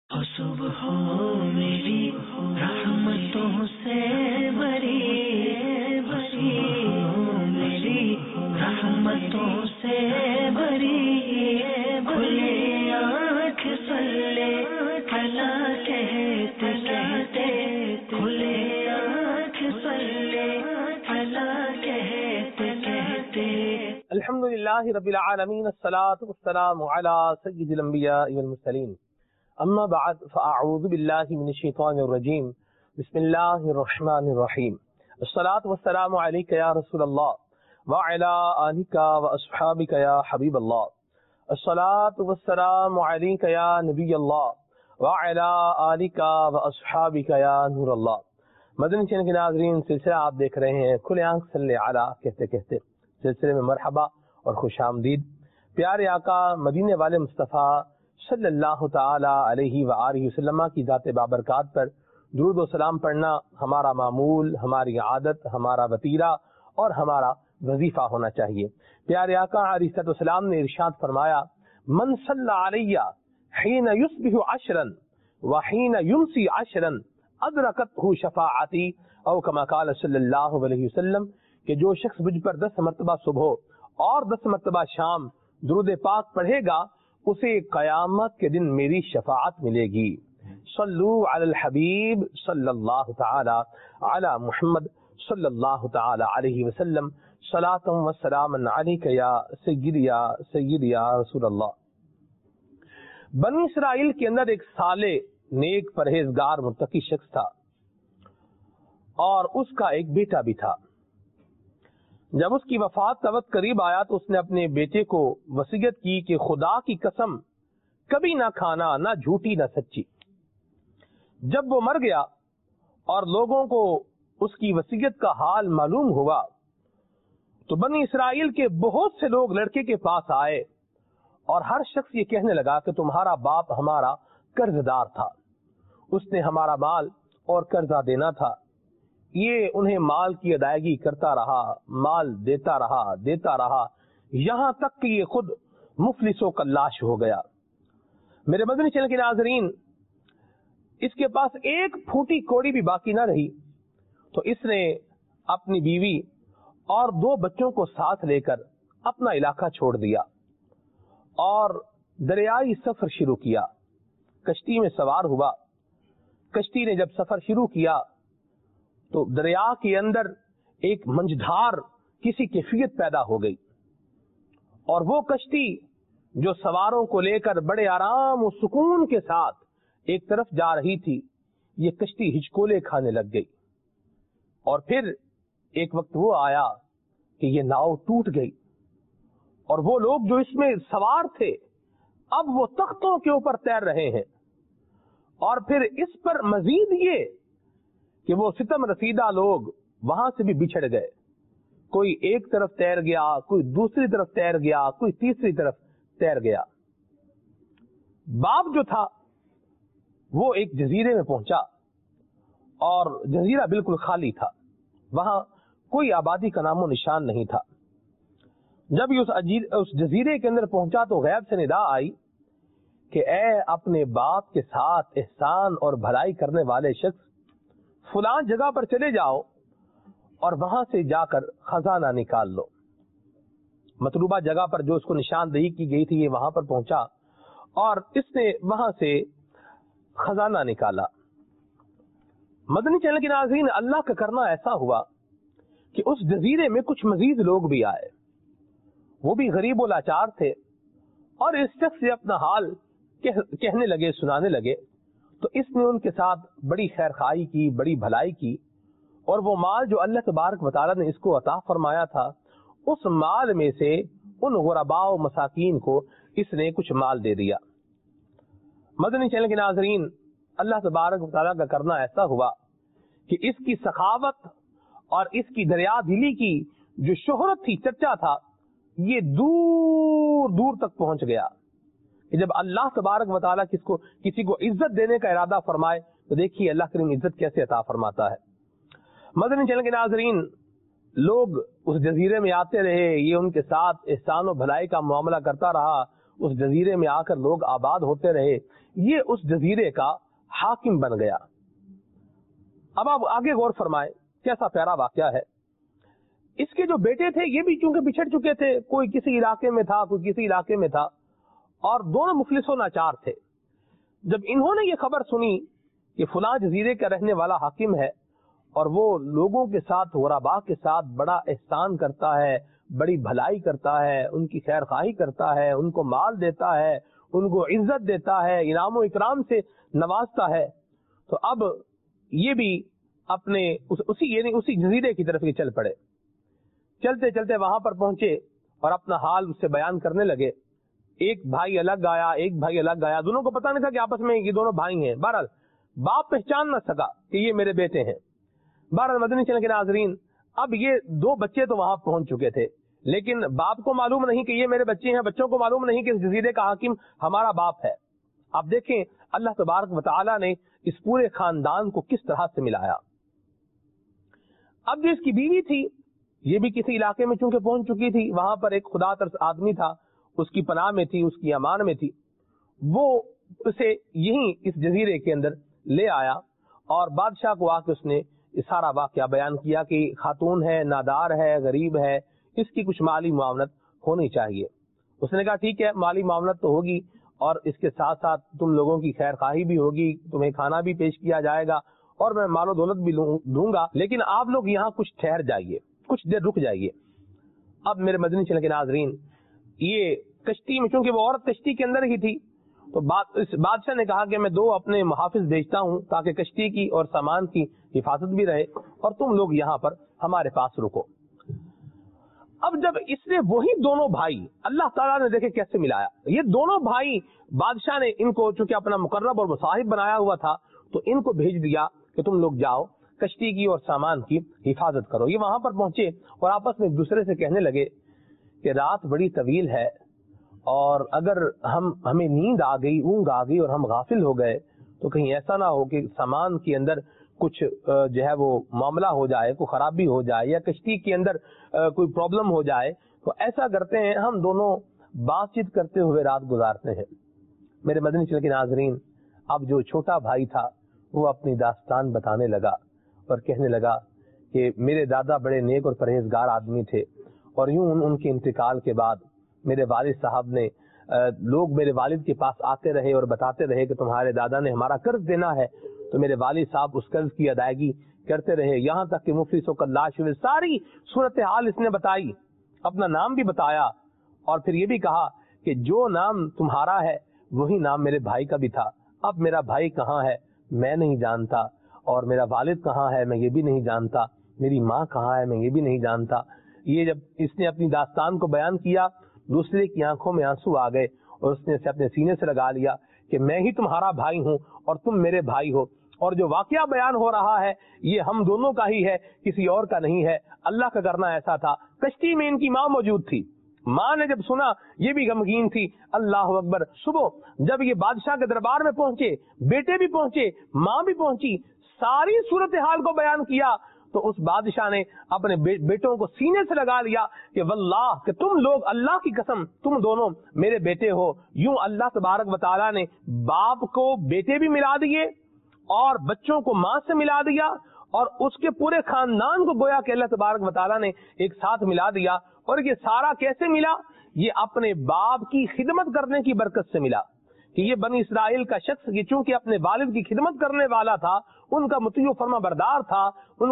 صبح میری رحمتوں سے بری میری رحمتوں سے بری کھلے آنکھ صلی کلا کہتے کہتے کھلے آنکھ صلی کلا کہتے کہتے الحمدللہ رب العالمین الصلاة والسلام علی سید الانبیاء والمرسلین اما بعد فاعوذ باللہ من الشیطان الرجیم بسم اللہ الرحمن الرحیم الصلاة والسلام علیک یا رسول اللہ وعلی آلک واصحابک یا حبیب اللہ الصلاة والسلام علیک یا نبی اللہ وعلی آلک واصحابک یا نور اللہ۔ مدنی چینل کے ناظرین، سلسلہ آپ دیکھ رہے ہیں کھلے آنکھ صلی علی کہتے کہتے، سلسلے میں مرحبا اور خوش آمدید۔ پیارے آقا مدینے والے مصطفیٰ صلی اللہ تعالی علیہ وآلہ وسلم کی ذات بابرکات پر درود و سلام پڑھنا ہمارا معمول، ہماری عادت، ہمارا وتیرہ اور ہمارا وظیفہ ہونا چاہیے۔ پیارے آقا علیہ السلام نے ارشاد فرمایا، من صلی علیہ حین یصبح عشرا وحین یمسی عشرا ادرکتہ شفاعتی، او کما قال صلی اللہ علیہ وسلم، کہ جو شخص مجھ پر 10 مرتبہ صبح اور 10 مرتبہ شام درود پاک پڑھے گا، اسے قیامت کے دن میری شفاعت ملے گی۔ صلو علی الحبیب صلی اللہ تعالی علی محمد صلی اللہ تعالی علیہ وسلم، صلاۃ و سلام علیک یا سیدی یا رسول اللہ۔ بنی اسرائیل کے اندر ایک صالح، نیک، پرہیزگار، متقی شخص تھا، اور اس کا ایک بیٹا بھی تھا۔ جب اس کی وفات کا وقت قریب آیا تو اس نے اپنے بیٹے کو وصیت کی کہ خدا کی قسم کبھی نہ کھانا، نہ جھوٹی نہ سچی۔ جب وہ مر گیا اور لوگوں کو اس کی وصیت کا حال معلوم ہوا تو بنی اسرائیل کے بہت سے لوگ لڑکے کے پاس آئے اور ہر شخص یہ کہنے لگا کہ تمہارا باپ ہمارا قرض دار تھا، اس نے ہمارا مال اور قرضہ دینا تھا، یہ انہیں مال کی ادائیگی کرتا رہا، مال دیتا رہا یہاں تک کہ یہ خود مفلس و کلاش ہو گیا۔ میرے مدنی چینل کے ناظرین، اس کے پاس ایک پھوٹی کوڑی بھی باقی نہ رہی تو اس نے اپنی بیوی اور 2 بچوں کو ساتھ لے کر اپنا علاقہ چھوڑ دیا اور دریائی سفر شروع کیا۔ کشتی میں سوار ہوا۔ کشتی نے جب سفر شروع کیا تو دریا کے اندر ایک منجھدار کسی کیفیت پیدا ہو گئی، اور وہ کشتی جو سواروں کو لے کر بڑے آرام و سکون کے ساتھ ایک طرف جا رہی تھی، یہ کشتی ہچکولے کھانے لگ گئی، اور پھر ایک وقت وہ آیا کہ یہ ناؤ ٹوٹ گئی، اور وہ لوگ جو اس میں سوار تھے اب وہ تختوں کے اوپر تیر رہے ہیں، اور پھر اس پر مزید یہ کہ وہ ستم رسیدہ لوگ وہاں سے بھی بچھڑ گئے، کوئی ایک طرف تیر گیا، کوئی دوسری طرف تیر گیا، کوئی تیسری طرف تیر گیا۔ باپ جو تھا وہ ایک جزیرے میں پہنچا، اور جزیرہ بالکل خالی تھا، وہاں کوئی آبادی کا نام و نشان نہیں تھا۔ جب یہ اس جزیرے کے اندر پہنچا تو غیب سے ندا آئی کہ اے اپنے باپ کے ساتھ احسان اور بھلائی کرنے والے شخص، فلاں جگہ پر چلے جاؤ اور وہاں سے جا کر خزانہ نکال لو۔ مطلوبہ جگہ پر جو اس کو نشاندہی کی گئی تھی یہ وہاں پر پہنچا اور اس نے وہاں سے خزانہ نکالا۔ مدنی چینل کے ناظرین، اللہ کا کرنا ایسا ہوا کہ اس جزیرے میں کچھ مزید لوگ بھی آئے، وہ بھی غریب و لاچار تھے، اور اس شخص سے اپنا حال کہنے لگے، سنانے لگے، تو اس نے ان کے ساتھ بڑی خیر خواہی کی، بڑی بھلائی کی، اور وہ مال جو اللہ تبارک و تعالیٰ نے اس کو عطا فرمایا تھا، اس مال میں سے ان غرباء و مساکین کو اس نے کچھ مال دے دیا۔ مدنی چینل کے ناظرین، اللہ تبارک و تعالیٰ کا کرنا ایسا ہوا کہ اس کی سخاوت اور اس کی دریا دلی کی جو شہرت تھی، چرچا تھا، یہ دور دور تک پہنچ گیا کہ جب اللہ تبارک و تعالیٰ کسی کو عزت دینے کا ارادہ فرمائے تو دیکھیے اللہ کریم عزت کیسے عطا فرماتا ہے۔ مدنی چینل کے ناظرین، لوگ اس جزیرے میں آتے رہے، یہ ان کے ساتھ احسان و بھلائی کا معاملہ کرتا رہا، اس جزیرے میں آ کر لوگ آباد ہوتے رہے، یہ اس جزیرے کا حاکم بن گیا۔ اب آپ آگے غور فرمائیں، کیسا پیارا واقعہ ہے۔ اس کے جو بیٹے تھے یہ بھی چونکہ بچھڑ چکے تھے، کوئی کسی علاقے میں تھا، کوئی کسی علاقے میں تھا، اور دونوں مفلس و ناچار تھے۔ جب انہوں نے یہ خبر سنی کہ فلاں جزیرے کا رہنے والا حاکم ہے اور وہ لوگوں کے ساتھ، غرباء کے ساتھ بڑا احسان کرتا ہے، بڑی بھلائی کرتا ہے، ان کی خیر خواہی کرتا ہے، ان کو مال دیتا ہے، ان کو عزت دیتا ہے، انعام و اکرام سے نوازتا ہے، تو اب یہ بھی اپنے اسی جزیرے کی طرف چل پڑے۔ چلتے چلتے وہاں پر پہنچے اور اپنا حال اس سے بیان کرنے لگے۔ ایک بھائی الگ آیا، ایک بھائی الگ آیا، دونوں کو پتہ نہیں تھا کہ آپس میں یہ دونوں بھائی ہیں۔ بہرحال باپ پہچان نہ سکا کہ یہ میرے بیٹے ہیں۔ بہرحال مدنی چینل کے ناظرین، اب یہ دو بچے تو وہاں پہنچ چکے تھے، لیکن باپ کو معلوم نہیں کہ یہ میرے بچے ہیں، بچوں کو معلوم نہیں کہ اس جزیرے کا حاکم ہمارا باپ ہے۔ اب دیکھیں اللہ تبارک و تعالیٰ نے اس پورے خاندان کو کس طرح سے ملایا۔ اب جو اس کی بیوی تھی یہ بھی کسی علاقے میں چونکہ پہنچ چکی تھی، وہاں پر ایک خدا ترس آدمی تھا، اس کی پناہ میں تھی، اس کی امان میں تھی، وہ اسے یہیں اس جزیرے کے اندر لے آیا اور بادشاہ کو آ کے اس نے سارا واقعہ بیان کیا کہ خاتون ہے، نادار ہے، غریب ہے، اس کی کچھ مالی معاونت ہونی چاہیے۔ اس نے کہا ٹھیک ہے، مالی معاونت تو ہوگی اور اس کے ساتھ ساتھ تم لوگوں کی خیر خواہی بھی ہوگی، تمہیں کھانا بھی پیش کیا جائے گا اور میں مال و دولت بھی دوں گا، لیکن آپ لوگ یہاں کچھ ٹھہر جائیے، کچھ دیر رک جائیے۔ اب میرے مدنی چینل کے ناظرین، یہ کشتی میں، چونکہ وہ عورت کشتی کے اندر ہی تھی، تو بادشاہ نے کہا کہ میں 2 اپنے محافظ بھیجتا ہوں تاکہ کشتی کی اور سامان کی حفاظت بھی رہے اور تم لوگ یہاں پر ہمارے پاس رکو۔ اب جب اس نے وہی دونوں بھائی، اللہ تعالیٰ نے دیکھے کیسے ملایا، یہ دونوں بھائی بادشاہ نے ان کو چونکہ اپنا مقرب اور مصاحب بنایا ہوا تھا تو ان کو بھیج دیا کہ تم لوگ جاؤ کشتی کی اور سامان کی حفاظت کرو۔ یہ وہاں پر پہنچے اور آپس میں ایک دوسرے سے کہنے لگے کہ رات بڑی طویل ہے اور اگر ہمیں نیند آ گئی، اونگ آ گئی اور ہم غافل ہو گئے تو کہیں ایسا نہ ہو کہ سامان کے اندر کچھ جو ہے وہ معاملہ ہو جائے، کوئی خرابی ہو جائے یا کشتی کے اندر کوئی پرابلم ہو جائے، تو ایسا کرتے ہیں ہم دونوں بات چیت کرتے ہوئے رات گزارتے ہیں۔ میرے مدنی چینل کے ناظرین، اب جو چھوٹا بھائی تھا وہ اپنی داستان بتانے لگا اور کہنے لگا کہ میرے دادا بڑے نیک اور پرہیزگار آدمی تھے اور یوں ان کے انتقال کے بعد میرے والد صاحب نے لوگ میرے والد کے پاس آتے رہے اور بتاتے رہے کہ تمہارے دادا نے ہمارا قرض دینا ہے، تو میرے والد صاحب اس قرض کی ادائیگی کرتے رہے، یہاں تک کہ مفلس ہو کر لاش ہوئے۔ ساری صورتحال اس نے بتائی، اپنا نام بھی بتایا اور پھر یہ بھی کہا کہ جو نام تمہارا ہے وہی نام میرے بھائی کا بھی تھا، اب میرا بھائی کہاں ہے میں نہیں جانتا، اور میرا والد کہاں ہے میں یہ بھی نہیں جانتا، میری ماں کہاں ہے میں یہ بھی نہیں جانتا۔ یہ جب اس نے اپنی داستان کو بیان کیا، دوسرے کی آنکھوں میں آنسو آ گئے اور اس نے اسے اپنے سینے سے لگا لیا کہ میں ہی تمہارا بھائی ہوں اور تم میرے بھائی ہو، اور جو واقعہ بیان ہو رہا ہے یہ ہم دونوں کا ہی ہے، کسی اور کا نہیں ہے۔ اللہ کا کرنا ایسا تھا، کشتی میں ان کی ماں موجود تھی، ماں نے جب سنا یہ بھی غمگین تھی۔ اللہ اکبر، صبح جب یہ بادشاہ کے دربار میں پہنچے، بیٹے بھی پہنچے، ماں بھی پہنچی، ساری صورتحال کو بیان کیا تو اس بادشاہ نے اپنے بیٹوں کو سینے سے لگا لیا کہ واللہ کہ تم لوگ، اللہ کی قسم تم دونوں میرے بیٹے ہو۔ یوں اللہ تبارک و تعالیٰ نے باپ کو بیٹے بھی ملا دیے اور بچوں کو ماں سے ملا دیا اور اس کے پورے خاندان کو گویا کہ اللہ تبارک و تعالیٰ نے ایک ساتھ ملا دیا۔ اور یہ سارا کیسے ملا؟ یہ اپنے باپ کی خدمت کرنے کی برکت سے ملا کہ یہ بنی اسرائیل کا شخص یہ چونکہ اپنے والد کی خدمت کرنے والا تھا، ان کا مطیع و فرما بردار تھا، ان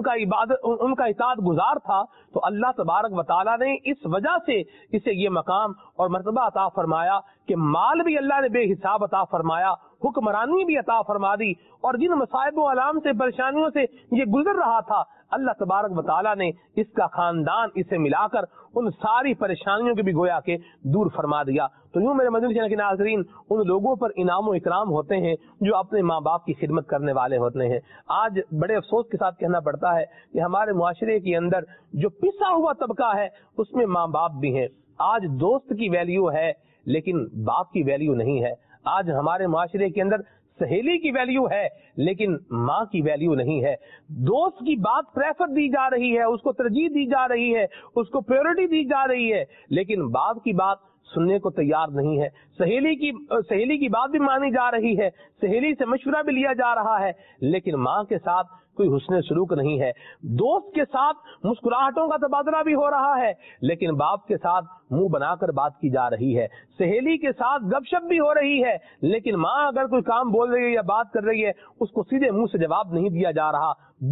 کا اطاعت گزار تھا، تو اللہ تبارک و تعالیٰ نے اس وجہ سے اسے یہ مقام اور مرتبہ عطا فرمایا کہ مال بھی اللہ نے بے حساب عطا فرمایا، حکمرانی بھی عطا فرما دی، اور جن مصائب و علام سے پریشانیوں سے یہ گزر رہا تھا اللہ تبارک و تعالیٰ نے اس کا خاندان اسے ملا کر ان ساری پریشانیوں کے بھی گویا کے دور فرما دیا۔ تو یوں میرے مدنی چینل کے ناظرین، ان لوگوں پر انعام و اکرام ہوتے ہیں جو اپنے ماں باپ کی خدمت کرنے والے ہوتے ہیں۔ آج بڑے افسوس کے ساتھ کہنا پڑتا ہے کہ ہمارے معاشرے کے اندر جو پسا ہوا طبقہ ہے اس میں ماں باپ بھی ہیں۔ آج دوست کی ویلیو ہے لیکن باپ کی ویلیو نہیں ہے۔ آج ہمارے معاشرے کے اندر سہیلی کی ویلیو ہے لیکن ماں کی ویلیو نہیں ہے۔ دوست کی بات پریفر دی جا رہی ہے، اس کو ترجیح دی جا رہی ہے، اس کو پریورٹی دی جا رہی ہے، لیکن باپ کی بات سننے کو تیار نہیں ہے. سہیلی کی بات بھی مانی جا رہی ہے, سہیلی سے مشورہ بھی لیا جا رہا ہے, لیکن ماں کے ساتھ کوئی حسن سلوک نہیں ہے. دوست کے ساتھ مسکراہٹوں کا تبادلہ بھی ہو رہا ہے, لیکن باپ کے ساتھ منہ بنا کر بات کی جا رہی ہے. سہیلی کے ساتھ گپ شپ بھی ہو رہی ہے, لیکن ماں اگر کوئی کام بول رہی ہے یا بات کر رہی ہے اس کو سیدھے منہ سے جواب نہیں دیا جا رہا.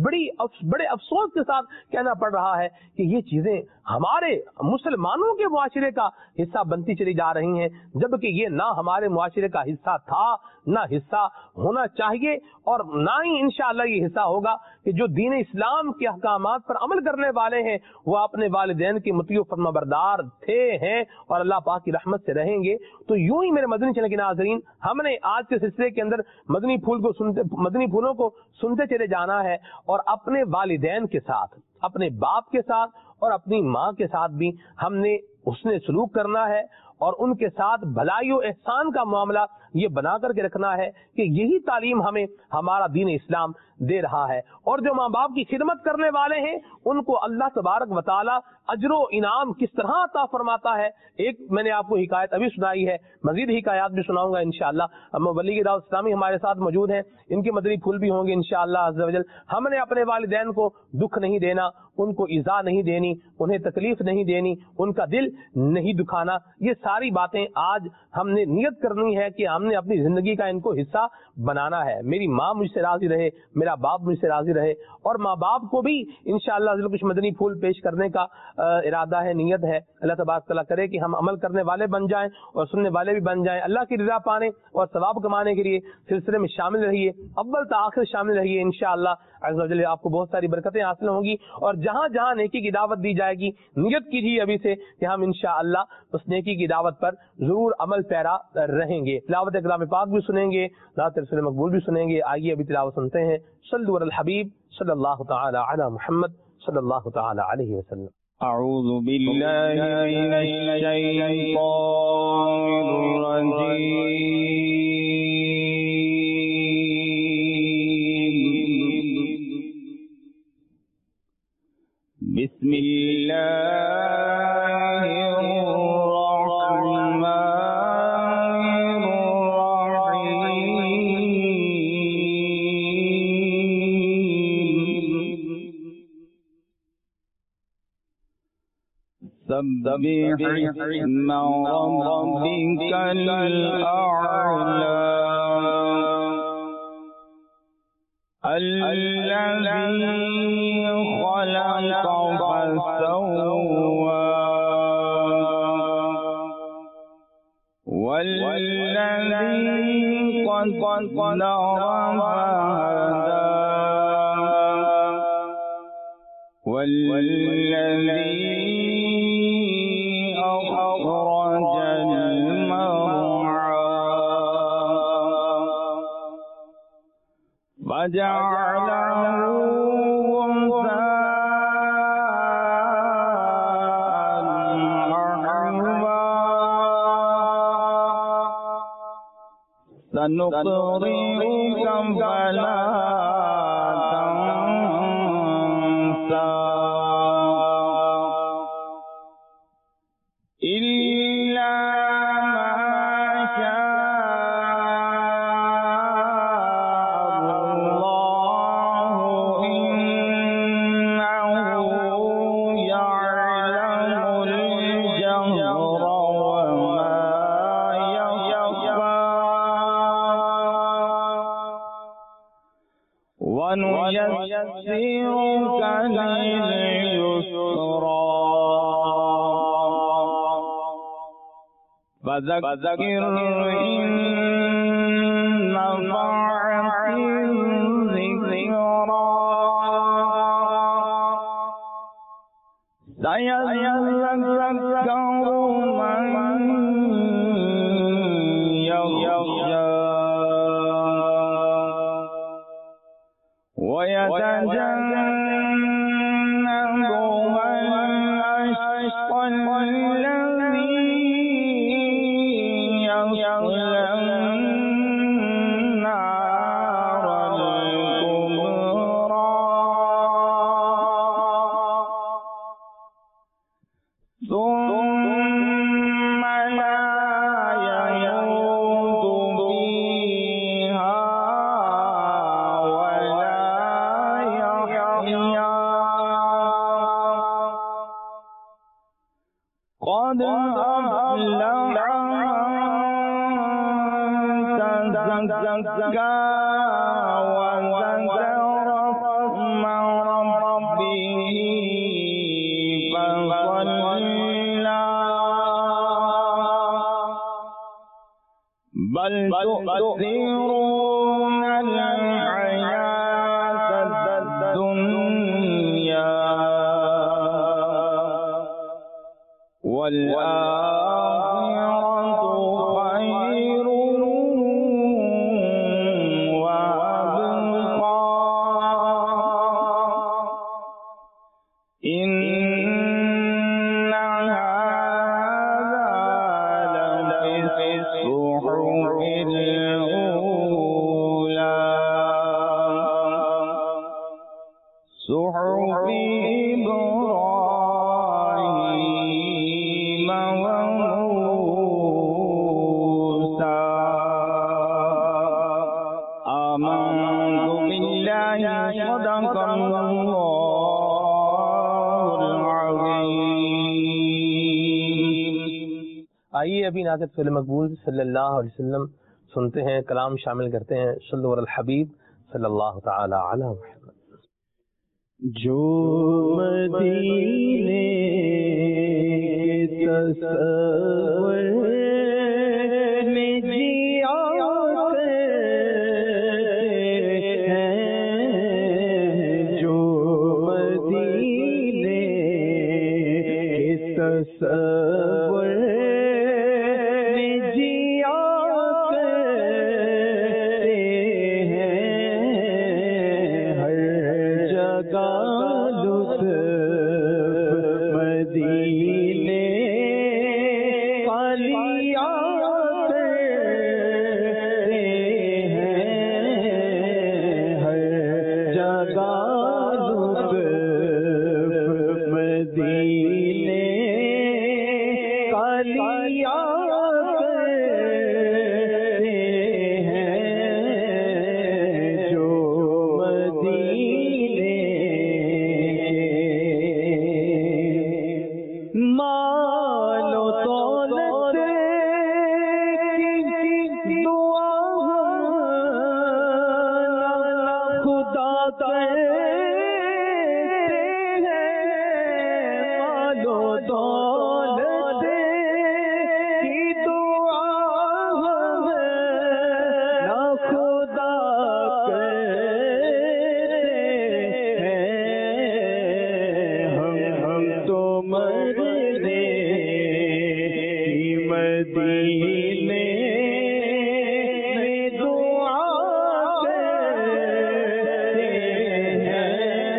بڑے افسوس کے ساتھ کہنا پڑ رہا ہے کہ یہ چیزیں ہمارے مسلمانوں کے معاشرے کا حصہ بنتی چلی جا رہی ہیں, جبکہ یہ نہ ہمارے معاشرے کا حصہ تھا, نہ حصہ ہونا چاہیے, اور نہ ہی انشاءاللہ یہ حصہ ہوگا کہ جو دین اسلام کے احکامات پر عمل کرنے والے ہیں وہ اپنے والدین کے مطیع و فرمانبردار تھے, ہیں اور اللہ پاک کی رحمت سے رہیں گے. تو یوں ہی میرے مدنی چینل کے ناظرین, ہم نے آج کے سلسلے کے اندر مدنی پھولوں کو سنتے چلے جانا ہے, اور اپنے والدین کے ساتھ, اپنے باپ کے ساتھ اور اپنی ماں کے ساتھ بھی ہم نے حسن سلوک کرنا ہے, اور ان کے ساتھ بھلائی و احسان کا معاملہ یہ بنا کر کے رکھنا ہے کہ یہی تعلیم ہمیں ہمارا دین اسلام دے رہا ہے. اور جو ماں باپ کی خدمت کرنے والے ہیں ان کو اللہ تبارک و تعالی اجر و انعام کس طرح عطا فرماتا ہے. ایک میں نے آپ کو حکایت ابھی سنائی ہے, مزید حکایات بھی سناؤں گا انشاءاللہ. ولی دعوت اسلامی ہمارے ساتھ موجود ہیں, ان کے مدنی پھول بھی ہوں گے انشاءاللہ عز و جل. ہم نے اپنے والدین کو دکھ نہیں دینا, ان کو ایذا نہیں دینی, انہیں تکلیف نہیں دینی, ان کا دل نہیں دکھانا. یہ ساری باتیں آج ہم نے نیت کرنی ہے کہ ہم نے اپنی زندگی کا ان کو حصہ بنانا ہے. میری ماں مجھ سے راضی رہے, میرا باپ مجھ سے راضی رہے, اور ماں باپ کو بھی انشاءاللہ کچھ مدنی پھول پیش کرنے کا ارادہ ہے, نیت ہے. اللہ تبارک تعالیٰ کرے کہ ہم عمل کرنے والے بن جائیں اور سننے والے بھی بن جائیں. اللہ کی رضا پانے اور ثواب کمانے کے لیے سلسلے میں شامل رہیے, اول تا آخر شامل رہیے. انشاءاللہ عز و جل آپ کو بہت ساری برکتیں حاصل ہوں گی, اور جہاں جہاں نیکی کی دعوت دی جائے گی نیت کیجیے ابھی سے کہ ہم انشاءاللہ اس نیکی کی دعوت پر ضرور عمل پیرا رہیں گے. تلاوت کلام پاک بھی سنیں گے, نعت رسول مقبول بھی سنیں گے. آئیے ابھی تلاوت سنتے ہیں. صلوا علی الحبیب صلی اللہ تعالی علی محمد صلی اللہ تعالی علیہ وسلم. اعوذ باللہ من الشیطان الرجیم. بسم اللہ سبح اسم ربك الأعلى الذي خلق فسوى والذي قدر فهدى والذي أخرج المرعى فجعله غثاء أحوى سنقرئك فلا تنسى إلا ما شاء الله إنه يعلم الجهر وما يخفى ونيسرك لليسرى فذكر إن نفعت الذكرى سيذكر من يخشى ويتجنبها الأشقى الذي يصلى النار الكبرى ثم لا قد أفلح من تزكى وذكر اسم ربه فصلى بل تؤثرون الحياة الدنيا والآخرة خير وأبقى إن هذا لفي الصحف الأولى صحف إبراهيم وموسى آمنت بالله صدق الله العظيم. آئیے ابھی ناقد فعل مقبول صلی اللہ علیہ وسلم سنتے ہیں، کلام شامل کرتے ہیں. صلو علی الحبیب صلی اللہ تعالی علی محمد. جو مدینے کے تصور میں جیا کرتے ہیں، جو مدینے کے تصور میں جیا کرتے ہیں، ہر جگہ لطف مدینے کا لیا کرتے ہیں، ہر جگہ لطف مدینے کا لیا کرتے ہیں، جو مدینے مال و دولت کی دعا خدا کرتے ہیں، مال و دولت کی دعا خدا کرتے ہیں، ہم تو مرنے کی مدینے میں دعا کرتے ہیں،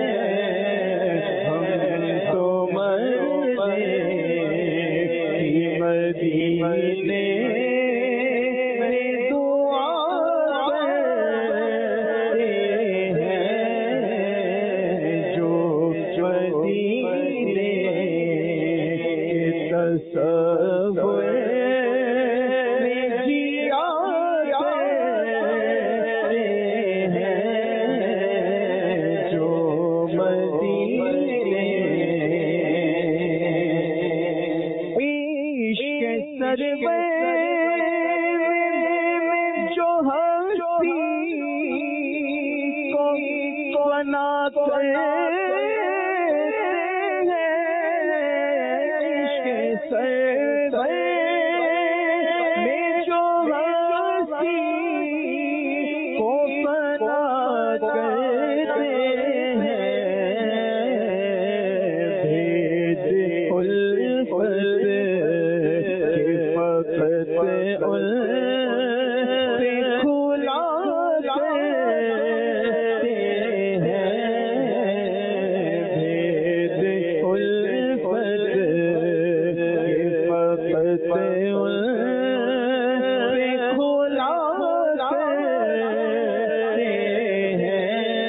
ہم تو مرنے کی مدینے میں دعا کرتے ہیں، جو مدینے کے تصور میں جیا کرتے ہیں، جو مدینے عشق سرور جو ہستی کو بناتے ہیں، عشق سرور میں جو ہستی کو بناتے ہیں، بھید الفت کے وقت ان سے کھلا کرتے ہیں، بھید الفت کے وقت ان سے کھلا کرتے ہیں،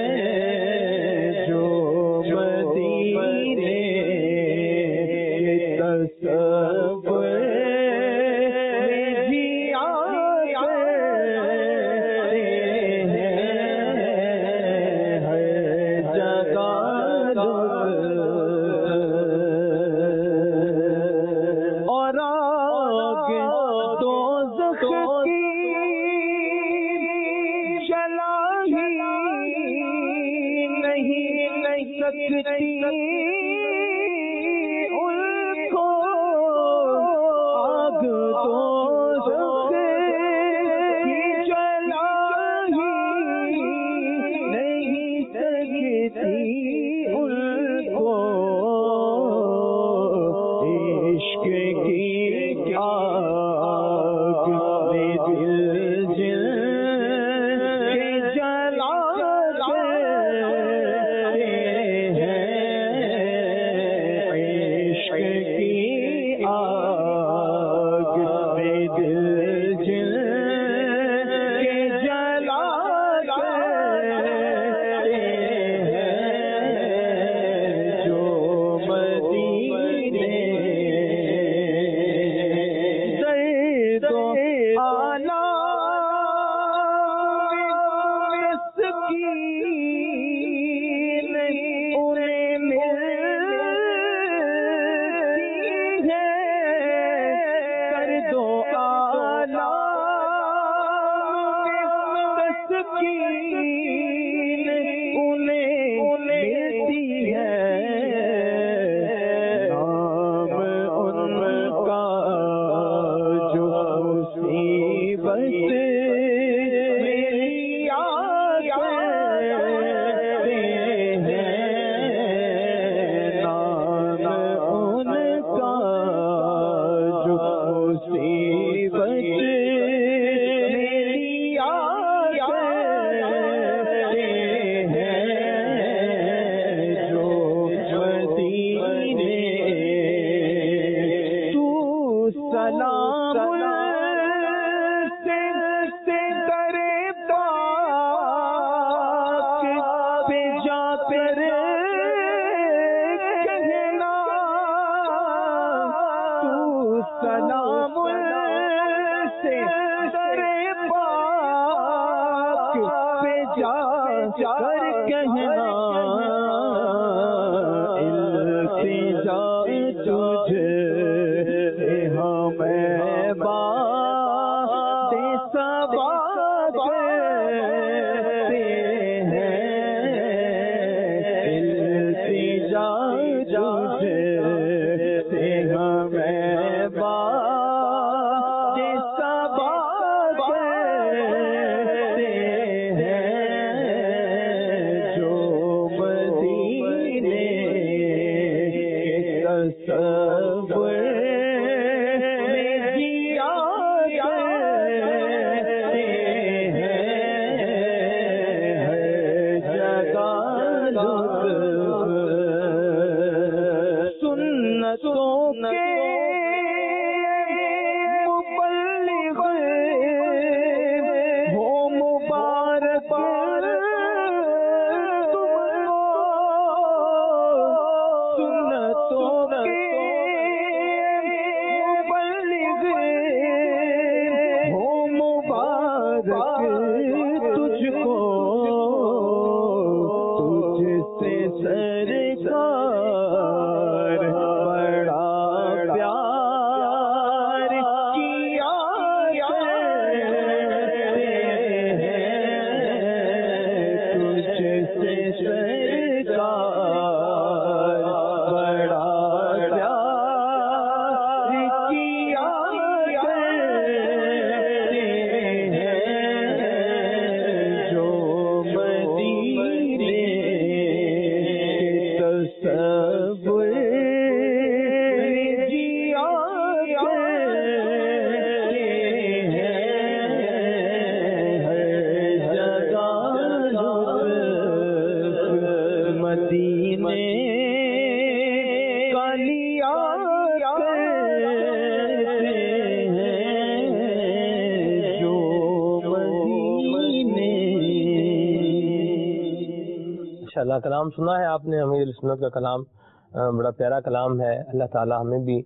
اللہ کلام سنا ہے آپ نے امیر سنت کا کلام، بڑا پیارا کلام ہے. اللہ تعالی ہمیں بھی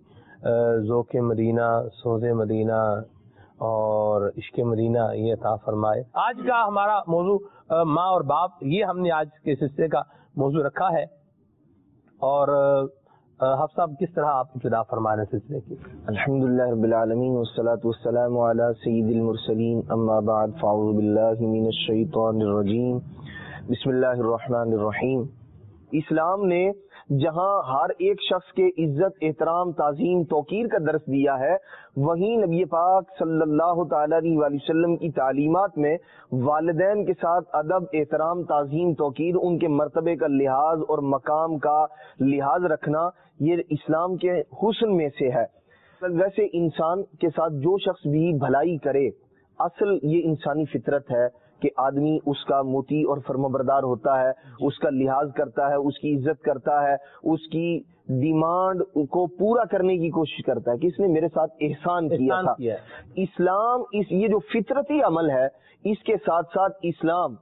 ذوق مدینہ، سوز مدینہ اور عشق مدینہ یہ عطا فرمائے. آج کا ہمارا موضوع ماں اور باپ، یہ ہم نے آج کے سلسلے کا موضوع رکھا ہے. اور حفظ صاحب کس طرح آپ ابتدا فرما رہے ہیں سلسلے کی؟ الحمدللہ رب العالمین والصلاة والسلام علی سید المرسلین، اما بعد فاعوذ باللہ من الشیطان الرجیم، بسم اللہ الرحمن الرحیم. اسلام نے جہاں ہر ایک شخص کے عزت احترام تعظیم توقیر کا درس دیا ہے، وہیں نبی پاک صلی اللہ تعالی علیہ وآلہ وسلم کی تعلیمات میں والدین کے ساتھ ادب احترام تعظیم توقیر، ان کے مرتبے کا لحاظ اور مقام کا لحاظ رکھنا، یہ اسلام کے حسن میں سے ہے۔ ویسے انسان کے ساتھ جو شخص بھی بھلائی کرے، اصل یہ انسانی فطرت ہے کہ آدمی اس کا مطیع اور فرمانبردار ہوتا ہے، اس کا لحاظ کرتا ہے، اس کی عزت کرتا ہے، اس کی ڈیمانڈ کو پورا کرنے کی کوشش کرتا ہے کہ اس نے میرے ساتھ احسان کیا تھا۔ اسلام یہ جو فطرتی عمل ہے، اس کے ساتھ ساتھ اسلام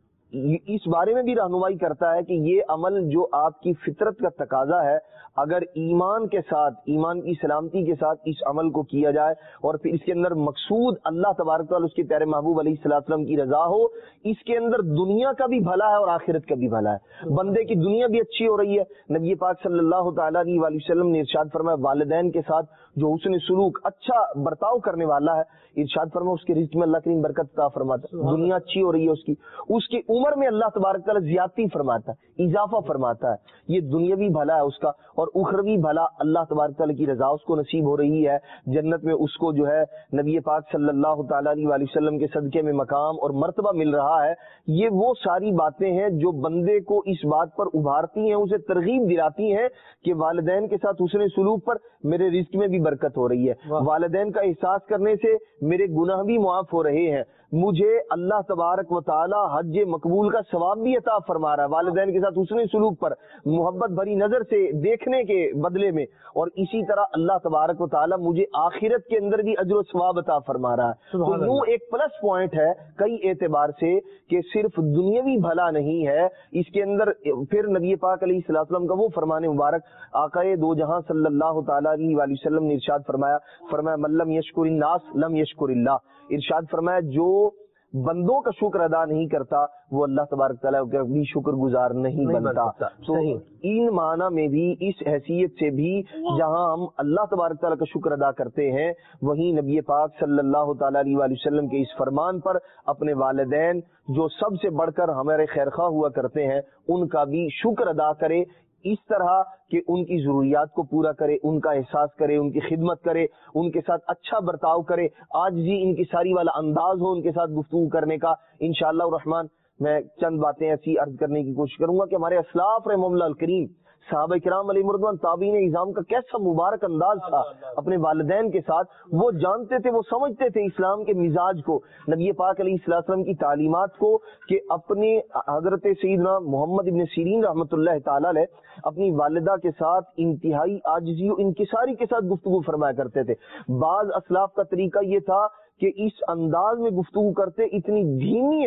اس بارے میں بھی رہنمائی کرتا ہے کہ یہ عمل جو آپ کی فطرت کا تقاضا ہے، اگر ایمان کے ساتھ، ایمان کی سلامتی کے ساتھ اس عمل کو کیا جائے اور پھر اس کے اندر مقصود اللہ تبارک تعالیٰ اس کے پیارے محبوب علیہ الصلوۃ والسلام کی رضا ہو، اس کے اندر دنیا کا بھی بھلا ہے اور آخرت کا بھی بھلا ہے، بندے کی دنیا بھی اچھی ہو رہی ہے۔ نبی پاک صلی اللہ تعالیٰ علیہ وآلہ وسلم نے ارشاد فرمایا والدین کے ساتھ جو حسن سلوک اچھا برتاؤ کرنے والا ہے، ارشاد فرمایا اس کے رزق میں اللہ کریم برکت عطا فرماتا ہے، دنیا اچھی ہو رہی ہے، اس کی عمر میں اللہ تبارک تعالیٰ زیادتی فرماتا ہے، اضافہ فرماتا ہے، یہ دنیاوی بھلا ہے اس کا، اور اخروی بھلا اللہ تبارک تعالیٰ کی رضا اس کو نصیب ہو رہی ہے، جنت میں اس کو جو ہے نبی پاک صلی اللہ تعالیٰ علیہ وآلہ وسلم کے صدقے میں مقام اور مرتبہ مل رہا ہے۔ یہ وہ ساری باتیں ہیں جو بندے کو اس بات پر ابھارتی ہیں، اسے ترغیب دلاتی ہیں کہ والدین کے ساتھ حسن سلوک پر میرے رزق میں بھی برکت ہو رہی ہے، والدین کا احساس کرنے سے میرے گناہ بھی معاف ہو رہے ہیں، مجھے اللہ تبارک و تعالی حج مقبول کا ثواب بھی عطا فرما رہا ہے والدین کے ساتھ حسن سلوک پر محبت بھری نظر سے دیکھنے کے بدلے میں، اور اسی طرح اللہ تبارک و تعالی مجھے آخرت کے اندر بھی اجر و ثواب عطا فرما رہا ہے۔ تو یوں ایک پلس پوائنٹ ہے کئی اعتبار سے کہ صرف دنیاوی بھلا نہیں ہے، اس کے اندر پھر نبی پاک علیہ الصلوۃ والسلام کا وہ فرمان مبارک آقائے دو جہاں صلی اللہ تعالی علیہ وآلہ وسلم نے ارشاد فرمایا من لم یشکر الناس لم یشکر اللہ، ارشاد فرمایا جو بندوں کا شکر ادا نہیں کرتا وہ اللہ تبارک تعالیٰ کا بھی شکر گزار نہیں بنتا۔ تو ان معنی میں بھی اس حیثیت سے بھی جہاں ہم اللہ تبارک تعالیٰ کا شکر ادا کرتے ہیں، وہیں نبی پاک صلی اللہ تعالیٰ علیہ وآلہ وسلم کے اس فرمان پر اپنے والدین جو سب سے بڑھ کر ہمارے خیرخواہ ہوا کرتے ہیں ان کا بھی شکر ادا کرے، اس طرح کہ ان کی ضروریات کو پورا کرے، ان کا احساس کرے، ان کی خدمت کرے، ان کے ساتھ اچھا برتاؤ کرے، آج بھی ان کی ساری والا انداز ہو ان کے ساتھ گفتگو کرنے کا۔ انشاءاللہ الرحمن میں چند باتیں ایسی عرض کرنے کی کوشش کروں گا کہ ہمارے اسلاف رحمہم اللہ الکریم صحابہ کرام علیہ مردوان تابعین اعظام کا کیسا مبارک انداز تھا اپنے والدین کے ساتھ، وہ جانتے تھے، وہ سمجھتے تھے اسلام کے مزاج کو، نبی پاک علیہ الصلوۃ والسلام کی تعلیمات کو، کہ اپنے حضرت سیدنا محمد ابن سیرین رحمۃ اللہ تعالی علیہ اپنی والدہ کے ساتھ انتہائی عاجزی و انکساری کے ساتھ گفتگو فرمایا کرتے تھے۔ بعض اسلاف کا طریقہ یہ تھا کہ اس انداز میں گفتگو کرتے اتنی دھیمی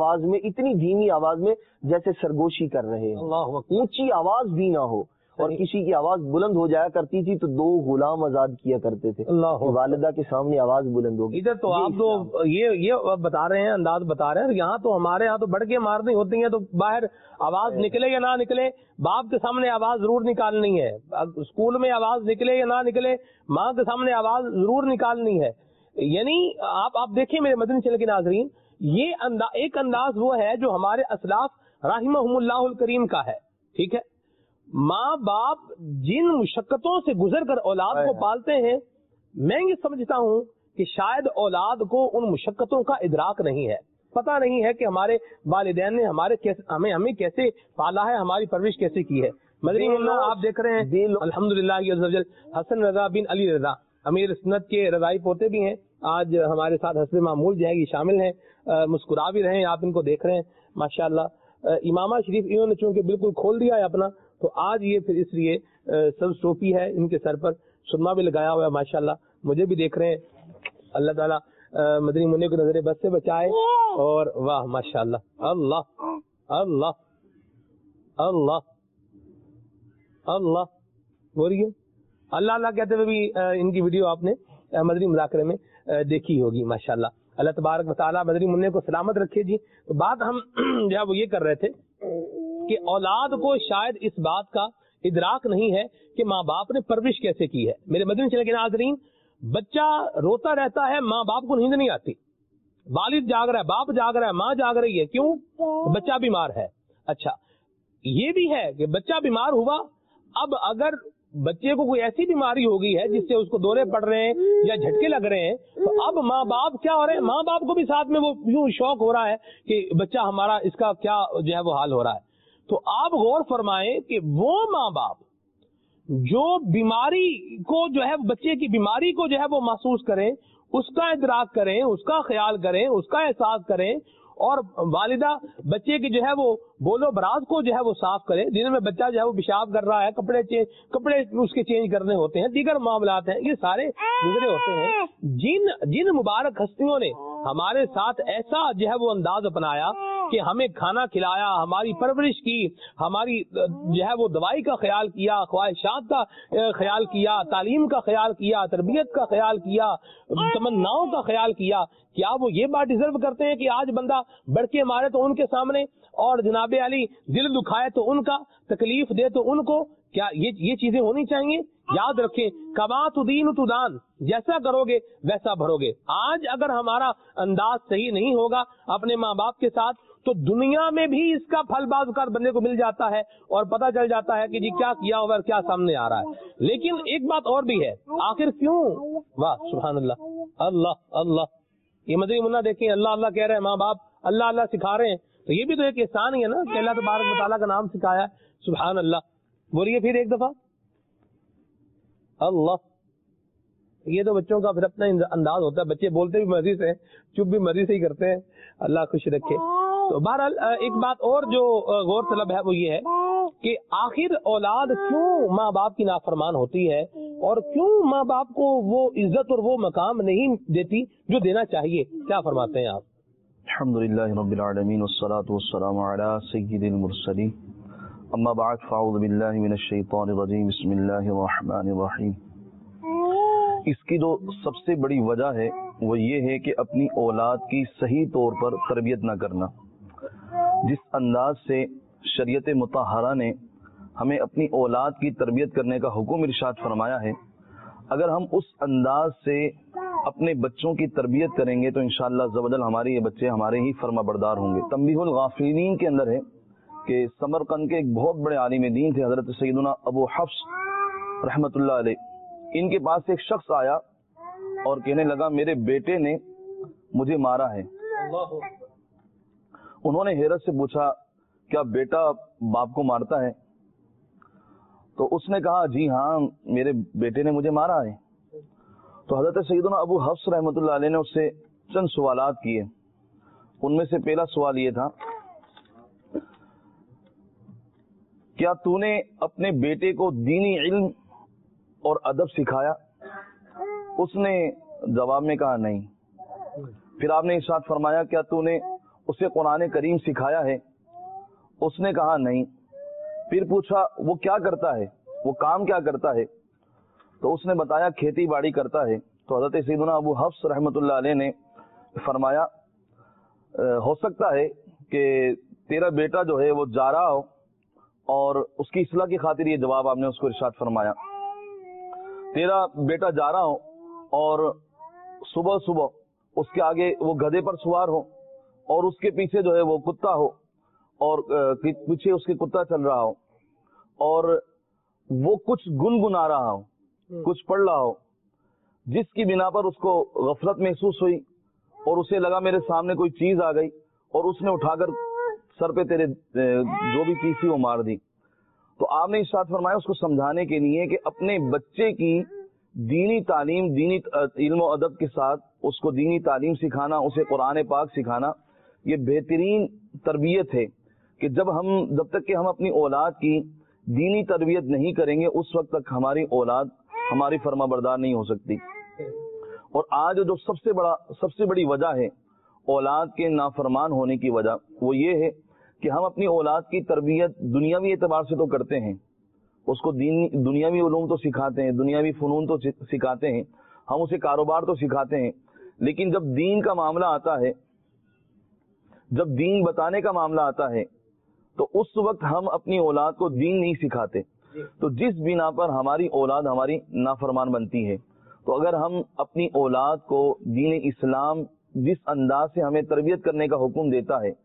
آواز میں جیسے سرگوشی کر رہے ہیں، اونچی آواز بھی نہ ہو، اور کسی کی آواز بلند ہو جایا کرتی تھی تو دو غلام آزاد کیا کرتے تھے، والدہ کے سامنے آواز بلند ہوگی۔ ادھر تو آپ تو یہ بتا رہے ہیں، انداز بتا رہے ہیں، یہاں تو ہمارے یہاں تو بڑھ کے مارنی ہوتی ہیں، تو باہر آواز نکلے یا نہ نکلے باپ کے سامنے آواز ضرور نکالنی ہے، اسکول میں آواز نکلے یا نہ نکلے ماں کے سامنے آواز ضرور نکالنی ہے۔ یعنی آپ دیکھیں میرے مدنی چینل کے ناظرین، یہ ایک انداز وہ ہے جو ہمارے اسلاف رحمہم اللہ الکریم کا ہے، ٹھیک ہے۔ ماں باپ جن مشقتوں سے گزر کر اولاد کو پالتے ہیں، میں یہ سمجھتا ہوں کہ شاید اولاد کو ان مشقتوں کا ادراک نہیں ہے، پتہ نہیں ہے کہ ہمارے والدین نے ہمیں کیسے پالا ہے، ہماری پرورش کیسے کی ہے۔ مدنی منا آپ دیکھ رہے ہیں الحمدللہ حسن رضا بن علی رضا امیر سنت کے رضائی پوتے بھی ہیں، آج ہمارے ساتھ حسب معمول جو ہے یہ شامل ہیں، مسکرا بھی رہے ہیں، آپ ان کو دیکھ رہے ہیں ماشاءاللہ۔ امامہ شریف انہوں نے چونکہ بالکل کھول دیا ہے اپنا، تو آج یہ پھر اس لیے سبز ٹوپی ہے ان کے سر پر، سرما بھی لگایا ہوا ہے ماشاءاللہ، مجھے بھی دیکھ رہے ہیں۔ اللہ تعالیٰ مدنی منع کو نظر بد سے بچائے، اور واہ ماشاءاللہ، اللہ اللہ اللہ اللہ بولیے اللہ اللہ کہتے ہوئے بھی ان کی ویڈیو آپ نے مدنی مذاکرے میں دیکھی ہوگی ماشاءاللہ۔ اللہ تبارک و تعالیٰ مدنی منع کو سلامت رکھے جی۔ تو بات ہم جو ہے وہ یہ کر رہے تھے کہ اولاد کو شاید اس بات کا ادراک نہیں ہے کہ ماں باپ نے پرورش کیسے کی ہے۔ میرے مدنی چینل کے ناظرین، بچہ روتا رہتا ہے، ماں باپ کو نیند نہیں آتی، والد جاگ رہا ہے، باپ جاگ رہا ہے، ماں جاگ رہی ہے، کیوں؟ بچہ بیمار ہے۔ اچھا، یہ بھی ہے کہ بچہ بیمار ہوا، اب اگر بچے کو کوئی ایسی بیماری ہو گئی ہے جس سے اس کو دورے پڑ رہے ہیں یا جھٹکے لگ رہے ہیں، تو اب ماں باپ کیا ہو رہے ہیں، ماں باپ کو بھی ساتھ میں وہ یوں شوق ہو رہا ہے کہ بچہ ہمارا اس کا کیا جو ہے وہ حال ہو رہا ہے. تو آپ غور فرمائیں کہ وہ ماں باپ جو بیماری کو جو ہے بچے کی بیماری کو جو ہے وہ محسوس کریں، اس کا ادراک کریں، اس کا خیال کریں، اس کا احساس کریں، اور والدہ بچے کی جو ہے وہ بولو براز کو جو ہے وہ صاف کرے. دن میں بچہ جو ہے وہ پیشاب کر رہا ہے، کپڑے اس کے چینج کرنے ہوتے ہیں، دیگر معاملات ہیں، یہ سارے گزرے ہوتے ہیں. جن مبارک ہستیوں نے ہمارے ساتھ ایسا جو ہے وہ انداز اپنایا کہ ہمیں کھانا کھلایا، ہماری پرورش کی، ہماری جو ہے وہ دوائی کا خیال کیا، خواہشات کا خیال کیا، تعلیم کا خیال کیا، تربیت کا خیال کیا، تمناؤں کا خیال کیا، کیا وہ یہ بات ڈیزرو کرتے ہیں کہ آج بندہ بڑھ کے مارے تو ان کے سامنے، اور جناب علی دل دکھائے تو ان کا، تکلیف دے تو ان کو؟ کیا یہ چیزیں ہونی چاہیے؟ یاد رکھیں، کما تدین تدان، جیسا کرو گے ویسا بھرو گے. آج اگر ہمارا انداز صحیح نہیں ہوگا اپنے ماں باپ کے ساتھ تو دنیا میں بھی اس کا پھل بعض اوقات بندے کو مل جاتا ہے اور پتہ چل جاتا ہے کہ جی کیا کیا اور کیا سامنے آ رہا ہے. لیکن ایک بات اور بھی ہے، آخر کیوں، واہ سبحان اللہ، اللہ اللہ، یہ مدنی منا دیکھیں، اللہ اللہ کہہ رہے ہیں ماں باپ، اللہ اللہ سکھا رہے ہیں، تو یہ بھی تو ایک احسان ہی ہے نا کہ اللہ تبارک و تعالیٰ کا نام سکھایا ہے. سبحان اللہ. بولیے پھر ایک دفعہ اللہ. یہ تو بچوں کا پھر اپنا انداز ہوتا ہے، بچے بولتے بھی مرضی سے، چپ بھی مرضی سے ہی کرتے ہیں، اللہ خوش رکھے. تو بہرحال ایک بات اور جو غور طلب ہے وہ یہ ہے کہ آخر اولاد کیوں ماں باپ کی نافرمان ہوتی ہے، اور کیوں ماں باپ کو وہ عزت اور وہ مقام نہیں دیتی جو دینا چاہیے؟ کیا فرماتے ہیں آپ؟ الحمدللہ رب العالمین والصلاة والسلام علی سید المرسلین، اما بعد فاعوذ باللہ من الشیطان الرجیم، بسم اللہ الرحمن الرحیم. اس کی جو سب سے بڑی وجہ ہے وہ یہ ہے کہ اپنی اولاد کی صحیح طور پر تربیت نہ کرنا. جس انداز سے شریعت مطہرہ نے ہمیں اپنی اولاد کی تربیت کرنے کا حکم ارشاد فرمایا ہے، اگر ہم اس انداز سے اپنے بچوں کی تربیت کریں گے تو انشاءاللہ عزوجل ہمارے یہ بچے ہمارے ہی فرما بردار ہوں گے. تنبیہ الغافلین کے اندر ہے کہ سمرقند کے ایک بہت بڑے عالم دین تھے حضرت سیدنا ابو حفص رحمۃ اللہ علیہ. ان کے پاس ایک شخص آیا اور کہنے لگا میرے بیٹے نے مجھے مارا ہے. انہوں نے حیرت سے پوچھا کیا بیٹا باپ کو مارتا ہے؟ تو اس نے کہا جی ہاں میرے بیٹے نے مجھے مارا ہے. تو حضرت سیدنا ابو حفص رحمۃ اللہ علیہ نے اس سے چند سوالات کیے. ان میں سے پہلا سوال یہ تھا کیا تو نے اپنے بیٹے کو دینی علم اور ادب سکھایا؟ اس نے جواب میں کہا نہیں. پھر آپ نے ارشاد فرمایا کیا تو نے اسے قرآن کریم سکھایا ہے؟ اس نے کہا نہیں. پھر پوچھا وہ کیا کرتا ہے، وہ کام کیا کرتا ہے؟ تو اس نے بتایا کھیتی باڑی کرتا ہے. تو حضرت سیدنا ابو حفص رحمۃ اللہ علیہ نے فرمایا ہو سکتا ہے کہ تیرا بیٹا جو ہے وہ جا رہا ہو، اور اس کی اصلاح کی خاطر یہ جواب آپ نے اس کو ارشاد فرمایا. تیرا بیٹا جا رہا ہو اور صبح صبح اس کے آگے وہ گدھے پر سوار ہو اور اس کے پیچھے جو ہے وہ کتا ہو، اور پیچھے اس کے کتا چل رہا ہو، اور وہ کچھ گنگنا رہا ہو، کچھ پڑھ رہا ہو، جس کی بنا پر اس کو غفلت محسوس ہوئی اور اسے لگا میرے سامنے کوئی چیز آ گئی اور اس نے اٹھا کر سر پہ تیرے جو بھی چیز تھی وہ مار دی. تو آپ نے ارشاد فرمایا اس کو سمجھانے کے لیے کہ اپنے بچے کی دینی تعلیم، دینی علم و ادب کے ساتھ اس کو دینی تعلیم سکھانا، اسے قرآن پاک سکھانا، یہ بہترین تربیت ہے کہ جب تک کہ ہم اپنی اولاد کی دینی تربیت نہیں کریں گے اس وقت تک ہماری اولاد ہماری فرما بردار نہیں ہو سکتی. اور آج جو سب سے بڑی وجہ ہے اولاد کے نافرمان ہونے کی وجہ وہ یہ ہے کہ ہم اپنی اولاد کی تربیت دنیاوی اعتبار سے تو کرتے ہیں، اس کو دنیاوی علوم تو سکھاتے ہیں، دنیاوی فنون تو سکھاتے ہیں، ہم اسے کاروبار تو سکھاتے ہیں، لیکن جب دین کا معاملہ آتا ہے، جب دین بتانے کا معاملہ آتا ہے تو اس وقت ہم اپنی اولاد کو دین نہیں سکھاتے. تو جس بنا پر ہماری اولاد ہماری نافرمان بنتی ہے، تو اگر ہم اپنی اولاد کو دین اسلام جس انداز سے ہمیں تربیت کرنے کا حکم دیتا ہے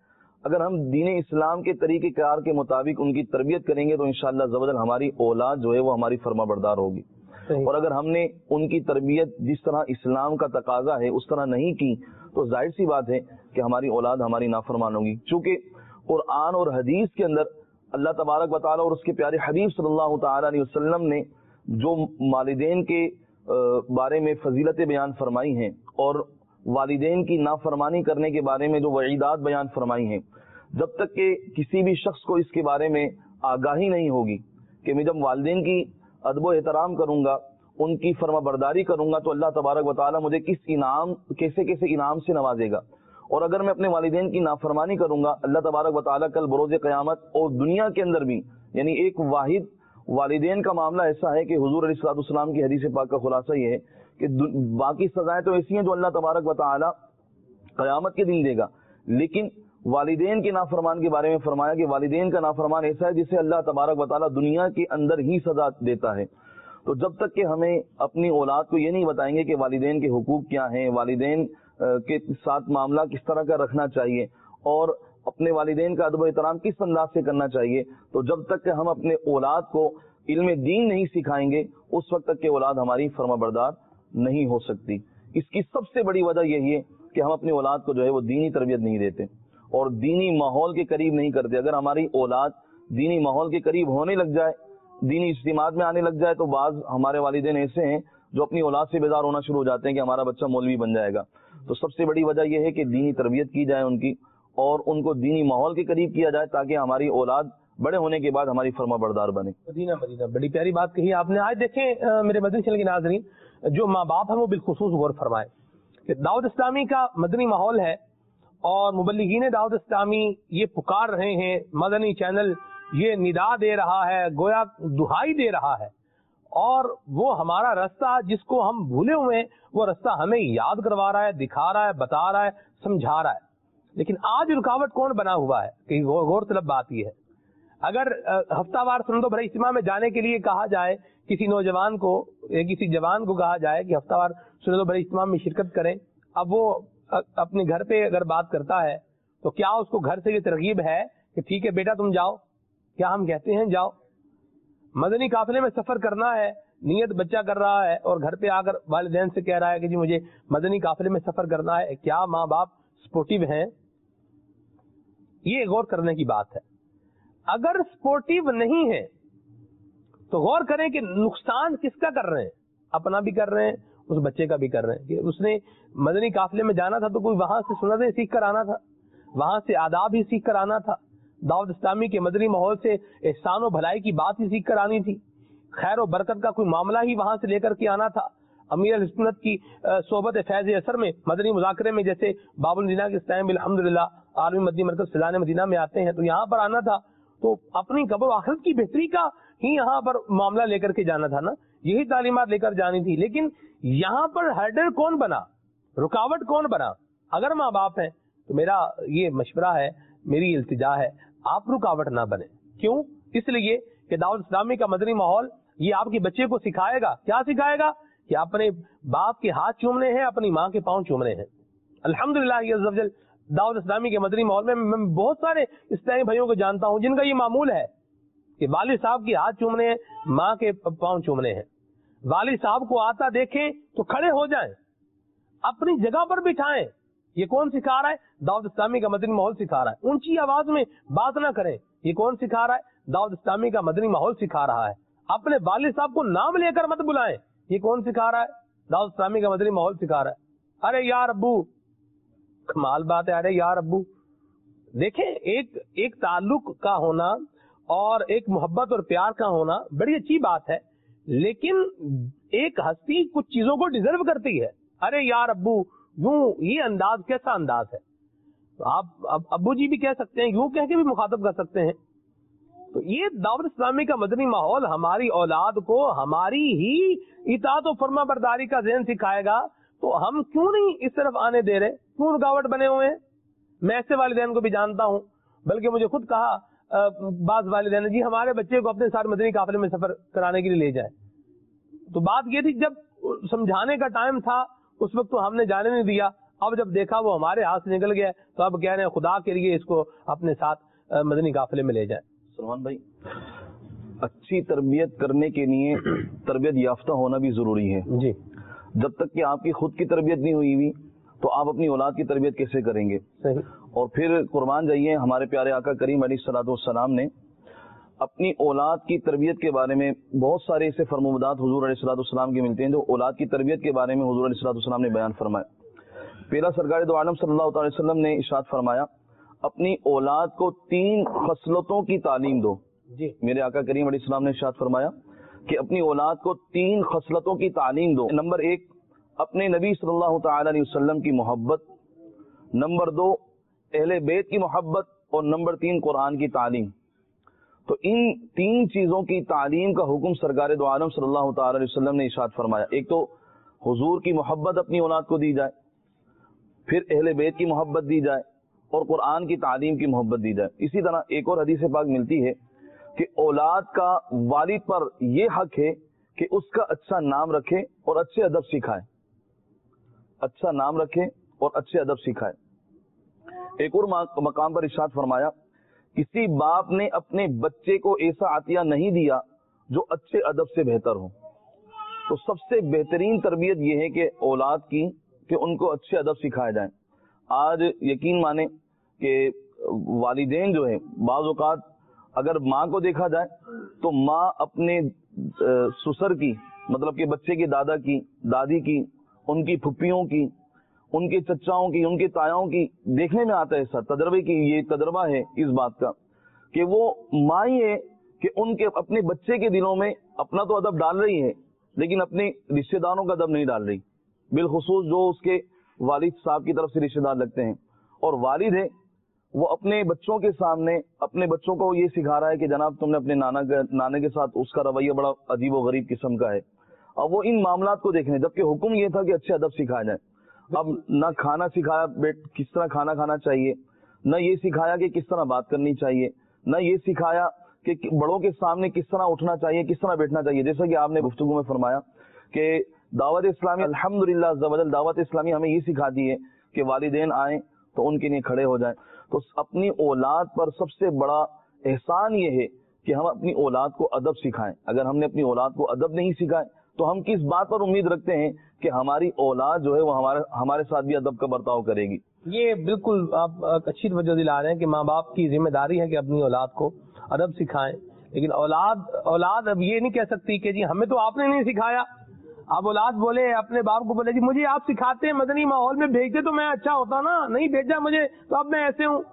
اگر ہم دین اسلام کے طریقہ کار کے مطابق ان کی تربیت کریں گے تو انشاءاللہ عز و جل ہماری اولاد جو ہے وہ ہماری فرما بردار ہوگی. اور اگر ہم نے ان کی تربیت جس طرح اسلام کا تقاضا ہے اس طرح نہیں کی تو ظاہر سی بات ہے کہ ہماری اولاد ہماری نافرمان ہوگی. چونکہ قرآن اور حدیث کے اندر اللہ تبارک و تعالیٰ اور اس کے پیارے حبیب صلی اللہ تعالی علیہ وسلم نے جو والدین کے بارے میں فضیلتیں بیان فرمائی ہیں اور والدین کی نافرمانی کرنے کے بارے میں جو وعیدات بیان فرمائی ہیں، جب تک کہ کسی بھی شخص کو اس کے بارے میں آگاہی نہیں ہوگی کہ میں جب والدین کی ادب و احترام کروں گا، ان کی فرما برداری کروں گا تو اللہ تبارک و تعالیٰ مجھے کیسے انعام سے نوازے گا، اور اگر میں اپنے والدین کی نافرمانی کروں گا اللہ تبارک و تعالیٰ کل بروز قیامت اور دنیا کے اندر بھی، یعنی ایک واحد والدین کا معاملہ ایسا ہے کہ حضور علیہ الصلوۃ والسلام کی حدیث پاک کا خلاصہ یہ ہے کہ باقی سزائیں تو ایسی ہیں جو اللہ تبارک و تعالیٰ قیامت کے دن دے گا، لیکن والدین کی نافرمان کے بارے میں فرمایا کہ والدین کا نافرمان ایسا ہے جسے اللہ تبارک و تعالیٰ دنیا کے اندر ہی سزا دیتا ہے. تو جب تک کہ ہمیں اپنی اولاد کو یہ نہیں بتائیں گے کہ والدین کے حقوق کیا ہیں، والدین کے ساتھ معاملہ کس طرح کا رکھنا چاہیے اور اپنے والدین کا ادب و احترام کس انداز سے کرنا چاہیے، تو جب تک کہ ہم اپنے اولاد کو علم دین نہیں سکھائیں گے اس وقت تک کہ اولاد ہماری فرما بردار نہیں ہو سکتی. اس کی سب سے بڑی وجہ یہی ہے کہ ہم اپنی اولاد کو جو ہے وہ دینی تربیت نہیں دیتے اور دینی ماحول کے قریب نہیں کرتے. اگر ہماری اولاد دینی ماحول کے قریب ہونے لگ جائے، دینی اجتماعات میں آنے لگ جائے، تو بعض ہمارے والدین ایسے ہیں جو اپنی اولاد سے بیزار ہونا شروع ہو جاتے ہیں کہ ہمارا بچہ مولوی بن جائے گا. تو سب سے بڑی وجہ یہ ہے کہ دینی تربیت کی جائے ان کی اور ان کو دینی ماحول کے قریب کیا جائے تاکہ ہماری اولاد بڑے ہونے کے بعد ہماری فرما بردار بنے. مدینہ بڑی پیاری بات کہی آپ نے. آج دیکھیں میرے مدنی چینل کے ناظرین، جو ماں باپ ہیں وہ بالخصوص غور فرمائیں کہ دعوت اسلامی کا مدنی ماحول ہے اور مبلغین دعوت اسلامی یہ پکار رہے ہیں، مدنی چینل یہ ندا دے رہا ہے، گویا دہائی دے رہا ہے، اور وہ ہمارا رستہ جس کو ہم بھولے ہوئے ہیں وہ رستہ ہمیں یاد کروا رہا ہے، دکھا رہا ہے، بتا رہا ہے، سمجھا رہا ہے. لیکن آج رکاوٹ کون بنا ہوا ہے کہ غور طلب بات یہ ہے، اگر ہفتہ وار سنت و برے اجتماع میں جانے کے لیے کہا جائے کسی نوجوان کو یا کسی جوان کو کہا جائے کہ ہفتہ وار سنت و برے اجتماع میں شرکت کریں، اب وہ اپنے گھر پہ اگر بات کرتا ہے تو کیا اس کو گھر سے یہ ترغیب ہے کہ ٹھیک ہے بیٹا تم جاؤ؟ کیا ہم کہتے ہیں جاؤ؟ مدنی قافلے میں سفر کرنا ہے، نیت بچہ کر رہا ہے اور گھر پہ آ کر والدین سے کہہ رہا ہے کہ جی مجھے مدنی قافلے میں سفر کرنا ہے. کیا ماں باپ سپورٹیو ہیں؟ یہ غور کرنے کی بات ہے. اگر سپورٹیو نہیں ہے تو غور کریں کہ نقصان کس کا کر رہے ہیں، اپنا بھی کر رہے ہیں، اس بچے کا بھی کر رہے ہیں. کہ اس نے مدنی قافلے میں جانا تھا تو کوئی وہاں سے سنتیں سیکھ کر آنا تھا، وہاں سے آداب ہی سیکھ کر آنا تھا، دعوت اسلامی کے مدنی ماحول سے احسان و بھلائی کی بات ہی سیکھ کر آنی تھی، خیر و برکت کا کوئی معاملہ ہی وہاں سے لے کر کے آنا تھا. امیر اہل سنت کی صحبت فیض اثر میں مدنی مذاکرے میں جیسے باب المدینہ کے ٹائم الحمدللہ عالمی مدنی مرکز فیضان مدینہ میں آتے ہیں تو یہاں پر آنا تھا تو اپنی قبر و آخرت کی بہتری کا ہی یہاں پر معاملہ لے کر کے جانا تھا نا، یہی تعلیمات لے کر جانی تھی. لیکن یہاں پر ہرڈر کون بنا، رکاوٹ کون بنا؟ اگر ماں باپ ہیں تو میرا یہ مشورہ ہے، میری التجا ہے، آپ رکاوٹ نہ بنے. کیوں؟ اس لیے کہ دعوت اسلامی کا مدنی ماحول یہ آپ کے بچے کو سکھائے گا. کیا سکھائے گا؟ کہ اپنے باپ کے ہاتھ چومنے ہیں، اپنی ماں کے پاؤں چومنے ہیں. الحمدللہ دعوت اسلامی کے مدنی ماحول میں بہت سارے اسلامی بھائیوں کو جانتا ہوں جن کا یہ معمول ہے کہ والد صاحب کے ہاتھ چومنے ہیں، ماں کے پاؤں چومنے ہیں. والد صاحب کو آتا دیکھیں تو کھڑے ہو جائیں، اپنی جگہ پر بٹھائیں. یہ کون سکھا رہا ہے؟ دعوت اسلامی کا مدنی ماحول سکھا رہا ہے. اونچی آواز میں بات نہ کریں، یہ کون سکھا رہا ہے؟ دعوت اسلامی کا مدنی ماحول سکھا رہا ہے. اپنے والد صاحب کو نام لے کر مت بلائیں، یہ کون سکھا رہا ہے؟ دعوت اسلامی کا مدنی ماحول سکھا رہا ہے. ارے یار ابو، کمال بات ہے، ارے یار ابو. دیکھیں ایک تعلق کا ہونا اور ایک محبت اور پیار کا ہونا بڑی اچھی بات ہے، لیکن ایک ہستی کچھ چیزوں کو ڈیزرو کرتی ہے. ارے یار ابو، یوں یہ انداز کیسا انداز ہے؟ آپ ابو جی بھی کہہ سکتے ہیں، یوں کہہ کے بھی مخاطب کر سکتے ہیں. تو یہ دعوت اسلامی کا مدنی ماحول ہماری اولاد کو ہماری ہی اطاعت و فرما برداری کا ذہن سکھائے گا. تو ہم کیوں نہیں اس طرف آنے دے رہے؟ کیوں رکاوٹ بنے ہوئے ہیں؟ میں ایسے والدین کو بھی جانتا ہوں، بلکہ مجھے خود کہا بعض والدین نے جی ہمارے بچے کو اپنے ساتھ مدنی قافلے میں سفر کرانے کے لیے لے جائے. تو بات یہ تھی جب سمجھانے کا ٹائم تھا اس وقت تو ہم نے جانے نہیں دیا. اب جب دیکھا وہ ہمارے ہاتھ سے نکل گیا تو اب کہہ رہے ہیں خدا کے لیے اس کو اپنے ساتھ مدنی قافلے میں لے جائیں. سلمان بھائی، اچھی تربیت کرنے کے لیے تربیت یافتہ ہونا بھی ضروری ہے. جی. جب تک کہ آپ کی خود کی تربیت نہیں ہوئی ہوئی تو آپ اپنی اولاد کی تربیت کیسے کریں گے؟ صحیح. اور پھر قربان جائیے، ہمارے پیارے آقا کریم علیہ الصلوۃ والسلام نے اپنی اولاد کی تربیت کے بارے میں بہت سارے ایسے فرمودات حضور علیہ الصلوۃ والسلام کے ملتے ہیں جو اولاد کی تربیت کے بارے میں حضور علیہ الصلوۃ والسلام نے بیان فرمایا. پہلا سرکار دو عالم صلی اللہ تعالی وسلم نے ارشاد فرمایا اپنی اولاد کو 3 خصلتوں کی تعلیم دو. جی. میرے آقا کریم علیہ السلام نے ارشاد فرمایا کہ اپنی اولاد کو 3 خصلتوں کی تعلیم دو. نمبر 1 اپنے نبی صلی اللہ تعالی علیہ وسلم کی محبت، نمبر 2 اہل بیت کی محبت، اور نمبر 3 قرآن کی تعلیم. تو ان 3 چیزوں کی تعلیم کا حکم سرکار دو عالم صلی اللہ تعالی علیہ وسلم نے ارشاد فرمایا. ایک تو حضور کی محبت اپنی اولاد کو دی جائے، پھر اہل بیت کی محبت دی جائے، اور قرآن کی تعلیم کی محبت دی جائے. اسی طرح ایک اور حدیث پاک ملتی ہے کہ اولاد کا والد پر یہ حق ہے کہ اس کا اچھا نام رکھے اور اچھے ادب سکھائے. اچھا نام رکھے اور اچھے ادب سکھائے. ایک اور مقام پر ارشاد فرمایا کسی باپ نے اپنے بچے کو ایسا عطیہ نہیں دیا جو اچھے ادب سے بہتر ہو. تو سب سے بہترین تربیت یہ ہے کہ اولاد کی کہ ان کو اچھے ادب سکھائے جائیں. آج یقین مانیں کہ والدین جو ہیں بعض اوقات اگر ماں کو دیکھا جائے تو ماں اپنے سسر کی، مطلب کہ بچے کے دادا کی، دادی کی، ان کی پھپھیوں کی، ان کے چچاؤں کی، ان کے تایاؤں کی دیکھنے میں آتا ہے سر تجربے کی. یہ تجربہ ہے اس بات کا کہ وہ ماں ہی ہے کہ ان کے اپنے بچے کے دلوں میں اپنا تو ادب ڈال رہی ہے لیکن اپنے رشتے داروں کا ادب نہیں ڈال رہی، بالخصوص جو اس کے والد صاحب کی طرف سے رشتے دار لگتے ہیں. اور والد ہے وہ اپنے بچوں کے سامنے اپنے بچوں کو یہ سکھا رہا ہے کہ جناب تم نے اپنے نانا کے ساتھ اس کا رویہ بڑا عجیب و غریب قسم کا ہے. اب وہ ان معاملات کو دیکھ رہے ہیں، جبکہ حکم یہ تھا کہ اچھے ادب سکھایا جائے. اب نہ کھانا سکھایا کس طرح کھانا کھانا چاہیے، نہ یہ سکھایا کہ کس طرح بات کرنی چاہیے، نہ یہ سکھایا کہ بڑوں کے سامنے کس طرح اٹھنا چاہیے، کس طرح بیٹھنا چاہیے. جیسا کہ آپ نے گفتگو میں فرمایا کہ دعوت اسلامی الحمدللہ دعوت اسلامی ہمیں یہ سکھاتی ہے کہ والدین آئیں تو ان کے لیے کھڑے ہو جائیں. تو اپنی اولاد پر سب سے بڑا احسان یہ ہے کہ ہم اپنی اولاد کو ادب سکھائیں. اگر ہم نے اپنی اولاد کو ادب نہیں سکھائے تو ہم کس بات پر امید رکھتے ہیں کہ ہماری اولاد جو ہے وہ ہمارے ساتھ بھی ادب کا برتاؤ کرے گی. یہ بالکل آپ اچھی توجہ دلا رہے ہیں کہ ماں باپ کی ذمہ داری ہے کہ اپنی اولاد کو ادب سکھائیں، لیکن اولاد اب یہ نہیں کہہ سکتی کہ جی ہمیں تو آپ نے نہیں سکھایا. اب اولاد بولے اپنے باپ کو بولے جی مجھے آپ سکھاتے ہیں مدنی ماحول میں بھیجتے تو میں اچھا ہوتا نا، نہیں بھیجا مجھے تو اب میں ایسے ہوں.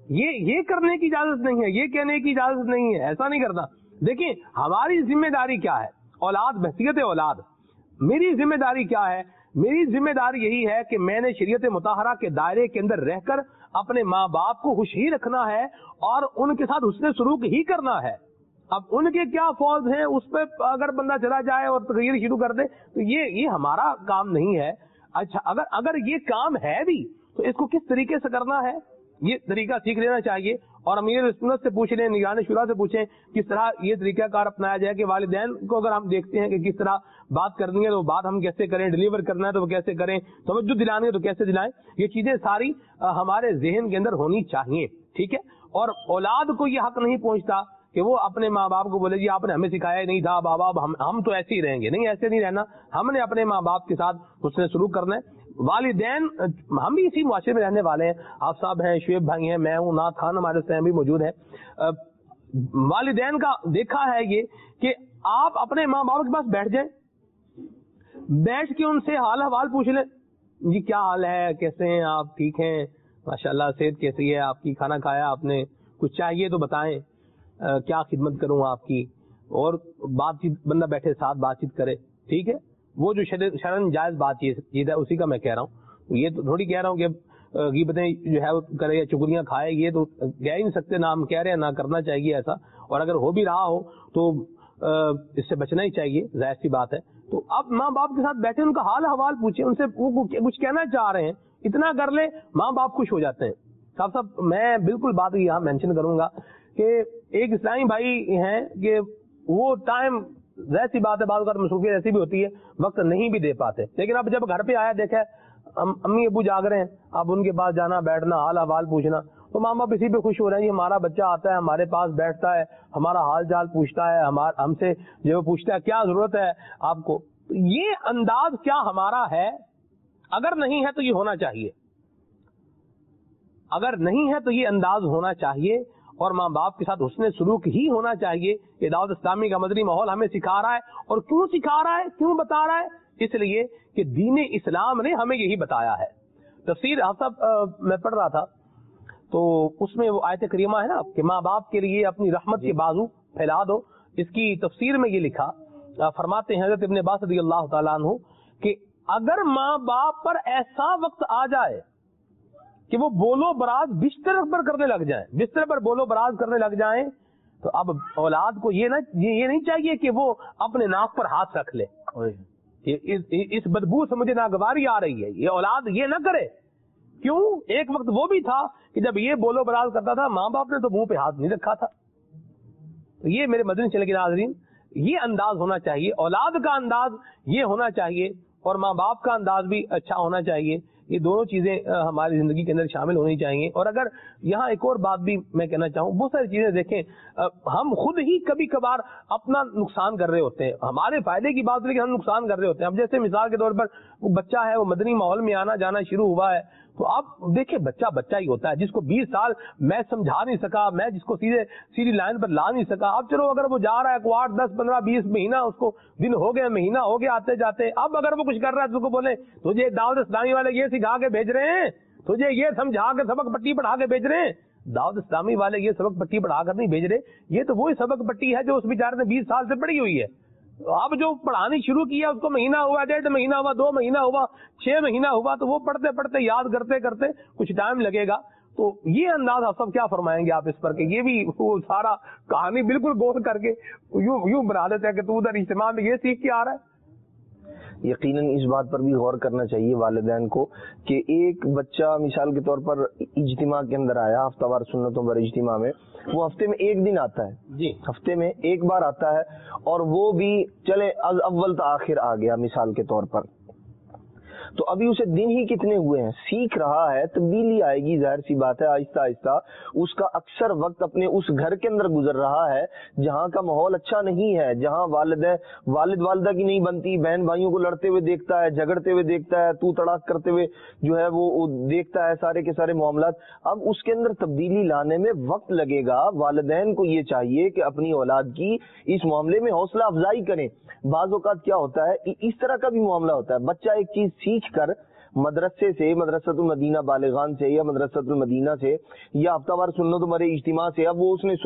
یہ کرنے کی اجازت نہیں ہے، یہ کہنے کی اجازت نہیں ہے، ایسا نہیں کرنا. دیکھیں ہماری ذمہ داری کیا ہے، اولاد بحثیت اولاد میری ذمہ داری کیا ہے؟ میری ذمہ داری یہی ہے کہ میں نے شریعت مطہرہ کے دائرے کے اندر رہ کر اپنے ماں باپ کو خوش ہی رکھنا ہے اور ان کے ساتھ حسن سلوک ہی کرنا ہے. اب ان کے کیا فالز ہیں اس پہ اگر بندہ چلا جائے اور تغیر شروع کر دے تو یہ ہمارا کام نہیں ہے. اچھا اگر یہ کام ہے بھی تو اس کو کس طریقے سے کرنا ہے یہ طریقہ سیکھ لینا چاہیے. اور امیر سنت سے پوچھ لیں، نگران شورا سے پوچھیں کس طرح یہ طریقہ کار اپنایا جائے کہ والدین کو اگر ہم دیکھتے ہیں کہ کس طرح بات کرنی ہے تو بات ہم کیسے کریں، ڈلیور کرنا ہے تو وہ کیسے کریں، توجہ دلانی ہے تو کیسے دلائیں. یہ چیزیں ساری ہمارے ذہن کے اندر ہونی چاہیے. ٹھیک ہے. اور اولاد کو یہ حق نہیں پہنچتا کہ وہ اپنے ماں باپ کو بولے جی آپ نے ہمیں سکھایا ہی نہیں تھا بابا ہم تو ایسے ہی رہیں گے. نہیں، ایسے نہیں رہنا. ہم نے اپنے ماں باپ کے ساتھ حسن سلوک کرنا ہے. والدین ہم بھی اسی معاشرے میں رہنے والے ہیں، آپ صاحب ہیں، شعیب بھائی ہیں، میں ہوں، نعت خان ہمارے سے بھی موجود ہیں. والدین کا دیکھا ہے یہ کہ آپ اپنے ماں باپ کے پاس بیٹھ جائیں، بیٹھ کے ان سے حال حوال پوچھ لیں. جی کیا حال ہے، کیسے ہیں آپ، ٹھیک ہیں، ماشاءاللہ صحت کیسی ہے آپ کی، کھانا کھایا آپ نے، کچھ چاہیے تو بتائیں، کیا خدمت کروں آپ کی. اور بات چیت بندہ بیٹھے ساتھ بات چیت کرے. ٹھیک ہے. وہ جو شرن جائز بات چیت ہے اسی کا میں کہہ رہا ہوں. یہ تو تھوڑی کہہ رہا ہوں کہ غیبتیں جو ہے وہ کرے یا چگلیاں کھائے، یہ تو کہہ ہی نہیں سکتے، نہ ہم کہہ رہے ہیں نہ کرنا چاہیے ایسا. اور اگر ہو بھی رہا ہو تو اس سے بچنا ہی چاہیے، ظاہر سی بات ہے. تو آپ ماں باپ کے ساتھ بیٹھے ان کا حال حوال پوچھیں، ان سے وہ کچھ کہنا چاہ رہے ہیں، اتنا کر لے ماں باپ خوش ہو جاتے ہیں. صاحب میں بالکل بات یہاں مینشن کروں گا کہ ایک اسلامی بھائی ہیں کہ وہ ٹائم ظاہر سی بات ہے بعض اوقات مصروفیت ایسی بھی ہوتی ہے وقت نہیں بھی دے پاتے، لیکن اب جب گھر پہ آیا دیکھا امی ابو جاگ رہے ہیں، اب ان کے پاس جانا بیٹھنا حال احوال پوچھنا، تو ماں باپ اسی پہ خوش ہو رہے ہیں، ہمارا بچہ آتا ہے ہمارے پاس بیٹھتا ہے، ہمارا حال چال پوچھتا ہے، ہم سے جو پوچھتا ہے کیا ضرورت ہے آپ کو. یہ انداز کیا ہمارا ہے؟ اگر نہیں ہے تو یہ ہونا چاہیے، اگر نہیں ہے تو یہ انداز ہونا چاہیے، اور ماں باپ کے ساتھ حسن سلوک ہی ہونا چاہیے. یہ دعوت اسلامی کا مدنی ماحول ہمیں سکھا رہا ہے. اور کیوں سکھا رہا ہے، کیوں بتا رہا ہے؟ اس لیے کہ دین اسلام نے ہمیں یہی بتایا ہے. تفسیر صاحب میں پڑھ رہا تھا تو اس میں وہ آیت کریمہ ہے نا کہ ماں باپ کے لیے اپنی رحمت کے بازو پھیلا دو. اس کی تفسیر میں یہ لکھا، فرماتے ہیں حضرت ابن عباس رضی اللہ تعالیٰ عنہ کہ اگر ماں باپ پر ایسا وقت آ جائے کہ وہ بولو براز بستر پر کرنے لگ جائیں، بستر پر بولو براز کرنے لگ جائیں، تو اب اولاد کو یہ نہیں چاہیے کہ وہ اپنے ناک پر ہاتھ رکھ لے، اس بدبو سے مجھے ناگواری آ رہی ہے. یہ اولاد یہ نہ کرے. کیوں؟ ایک وقت وہ بھی تھا کہ جب یہ بولو براز کرتا تھا ماں باپ نے تو منہ پہ ہاتھ نہیں رکھا تھا. تو یہ میرے مدنی چینل کے ناظرین، یہ انداز ہونا چاہیے، اولاد کا انداز یہ ہونا چاہیے، اور ماں باپ کا انداز بھی اچھا ہونا چاہیے. یہ دونوں چیزیں ہماری زندگی کے اندر شامل ہونی چاہیے. اور اگر یہاں ایک اور بات بھی میں کہنا چاہوں، بہت ساری چیزیں دیکھیں، ہم خود ہی کبھی کبھار اپنا نقصان کر رہے ہوتے ہیں. ہمارے فائدے کی بات لیکن ہم نقصان کر رہے ہوتے ہیں. اب جیسے مثال کے طور پر وہ بچہ ہے، وہ مدنی ماحول میں آنا جانا شروع ہوا ہے، تو اب دیکھیں بچہ ہی ہوتا ہے جس کو 20 سال میں سمجھا نہیں سکا، میں جس کو سیدھی لائن پر لا نہیں سکا. اب چلو اگر وہ جا رہا ہے کو 8 10 15 20 مہینہ اس کو دن ہو گئے، مہینہ ہو گیا آتے جاتے، اب اگر وہ کچھ کر رہا ہے تو اس کو بولے تجھے دعوت اسلامی والے یہ سکھا کے بھیج رہے ہیں، تجھے یہ سمجھا کے سبق پٹی پڑھا کے بھیج رہے ہیں. دعوت اسلامی والے یہ سبق پٹی پڑھا کر نہیں بھیج رہے، یہ تو وہی سبق پٹی ہے جو اس بیچارے نے 20 سال سے پڑھی ہوئی ہے. اب جو پڑھانی شروع کیا اس کو مہینہ ہوا، 1.5 مہینہ ہوا، 2 مہینہ ہوا، 6 مہینہ ہوا، تو وہ پڑھتے پڑھتے یاد کرتے کرتے کچھ ٹائم لگے گا. تو یہ انداز آپ سب کیا فرمائیں گے آپ اس پر کہ یہ بھی وہ سارا کہانی بالکل غور کر کے یوں بنا دیتے ہیں کہ تو ادھر اجتماع میں یہ سیکھ کے آ رہا ہے. یقیناً اس بات پر بھی غور کرنا چاہیے والدین کو کہ ایک بچہ مثال کے طور پر اجتماع کے اندر آیا، ہفتہ وار سنتوں پر اجتماع میں، وہ ہفتے میں ایک دن آتا ہے جی، ہفتے میں ایک بار آتا ہے، اور وہ بھی چلے از اول تا آخر آ گیا مثال کے طور پر، تو ابھی اسے دن ہی کتنے ہوئے ہیں، سیکھ رہا ہے، تبدیلی آئے گی، ظاہر سی بات ہے. آہستہ آہستہ اس کا اکثر وقت اپنے اس گھر کے اندر گزر رہا ہے جہاں کا ماحول اچھا نہیں ہے، جہاں والد والدہ کی نہیں بنتی، بہن بھائیوں کو لڑتے ہوئے دیکھتا ہے، جھگڑتے ہوئے دیکھتا ہے، تو تڑاک کرتے ہوئے جو ہے وہ دیکھتا ہے سارے کے سارے معاملات. اب اس کے اندر تبدیلی لانے میں وقت لگے گا. والدین کو یہ چاہیے کہ اپنی اولاد کی اس معاملے میں حوصلہ افزائی کریں. بعض اوقات کیا ہوتا ہے، اس طرح کا بھی معاملہ ہوتا ہے، بچہ ایک چیز سیکھ کر مدرسے سے، مدرسۃ المدینہ بالغان سے یا مدرسۃ المدینہ سے یا ہفتہ وار سنتوں مرے اجتماع سے، اب وہ اس نے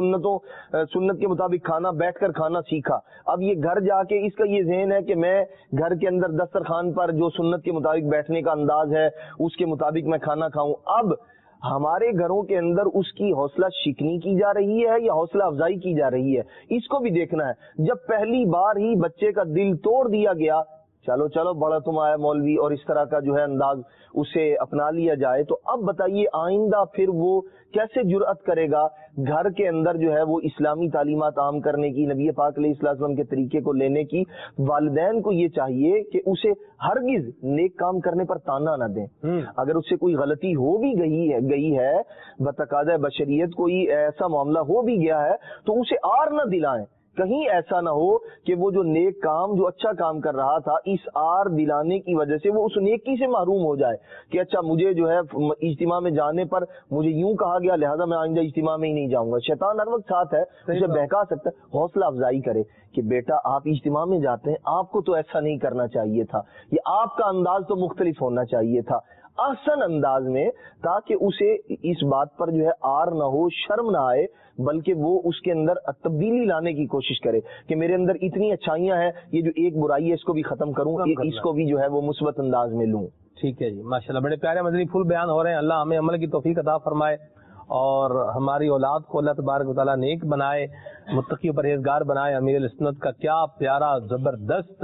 سنت کے مطابق کھانا بیٹھ کر کھانا سیکھا. اب یہ گھر جا کے اس کا یہ ذہن ہے کہ میں گھر کے اندر دسترخوان پر جو سنت کے مطابق بیٹھنے کا انداز ہے اس کے مطابق میں کھانا کھاؤں. اب ہمارے گھروں کے اندر اس کی حوصلہ شکنی کی جا رہی ہے یا حوصلہ افزائی کی جا رہی ہے، اس کو بھی دیکھنا ہے. جب پہلی بار ہی بچے کا دل توڑ دیا گیا، چلو بڑا تم آیا مولوی، اور اس طرح کا جو ہے انداز اسے اپنا لیا جائے، تو اب بتائیے آئندہ پھر وہ کیسے جرأت کرے گا گھر کے اندر جو ہے وہ اسلامی تعلیمات عام کرنے کی، نبی پاک علیہ الصلوۃ والسلام کے طریقے کو لینے کی. والدین کو یہ چاہیے کہ اسے ہرگز نیک کام کرنے پر تانا نہ دیں. اگر اس سے کوئی غلطی ہو بھی گئی ہے بتقاضۂ بشریت، کوئی ایسا معاملہ ہو بھی گیا ہے، تو اسے آر نہ دلائیں. کہیں ایسا نہ ہو کہ وہ جو نیک کام، جو اچھا کام کر رہا تھا، اس آر دلانے کی وجہ سے وہ اس نیکی سے محروم ہو جائے کہ اچھا مجھے جو ہے اجتماع میں جانے پر مجھے یوں کہا گیا لہذا میں آئندہ اجتماع میں ہی نہیں جاؤں گا. شیطان ہر وقت ساتھ ہے، اسے بہکا سکتا ہے. حوصلہ افزائی کرے کہ بیٹا آپ اجتماع میں جاتے ہیں، آپ کو تو ایسا نہیں کرنا چاہیے تھا، یہ آپ کا انداز تو مختلف ہونا چاہیے تھا، احسن انداز میں، تاکہ اسے اس بات پر جو ہے آر نہ ہو، شرم نہ آئے، بلکہ وہ اس کے اندر تبدیلی لانے کی کوشش کرے کہ میرے اندر اتنی اچھائیاں ہیں، یہ جو ایک برائی ہے اس کو بھی ختم کروں، اس کو بھی جو ہے وہ مثبت انداز میں لوں. ٹھیک ہے جی، ماشاءاللہ بڑے پیارے مدنی پھول بیان ہو رہے ہیں. اللہ ہمیں عمل کی توفیق عطا فرمائے اور ہماری اولاد کو اللہ تبارک و تعالیٰ نیک بنائے، متقی پرہیزگار بنائے. امیر سنت کا کیا پیارا، زبردست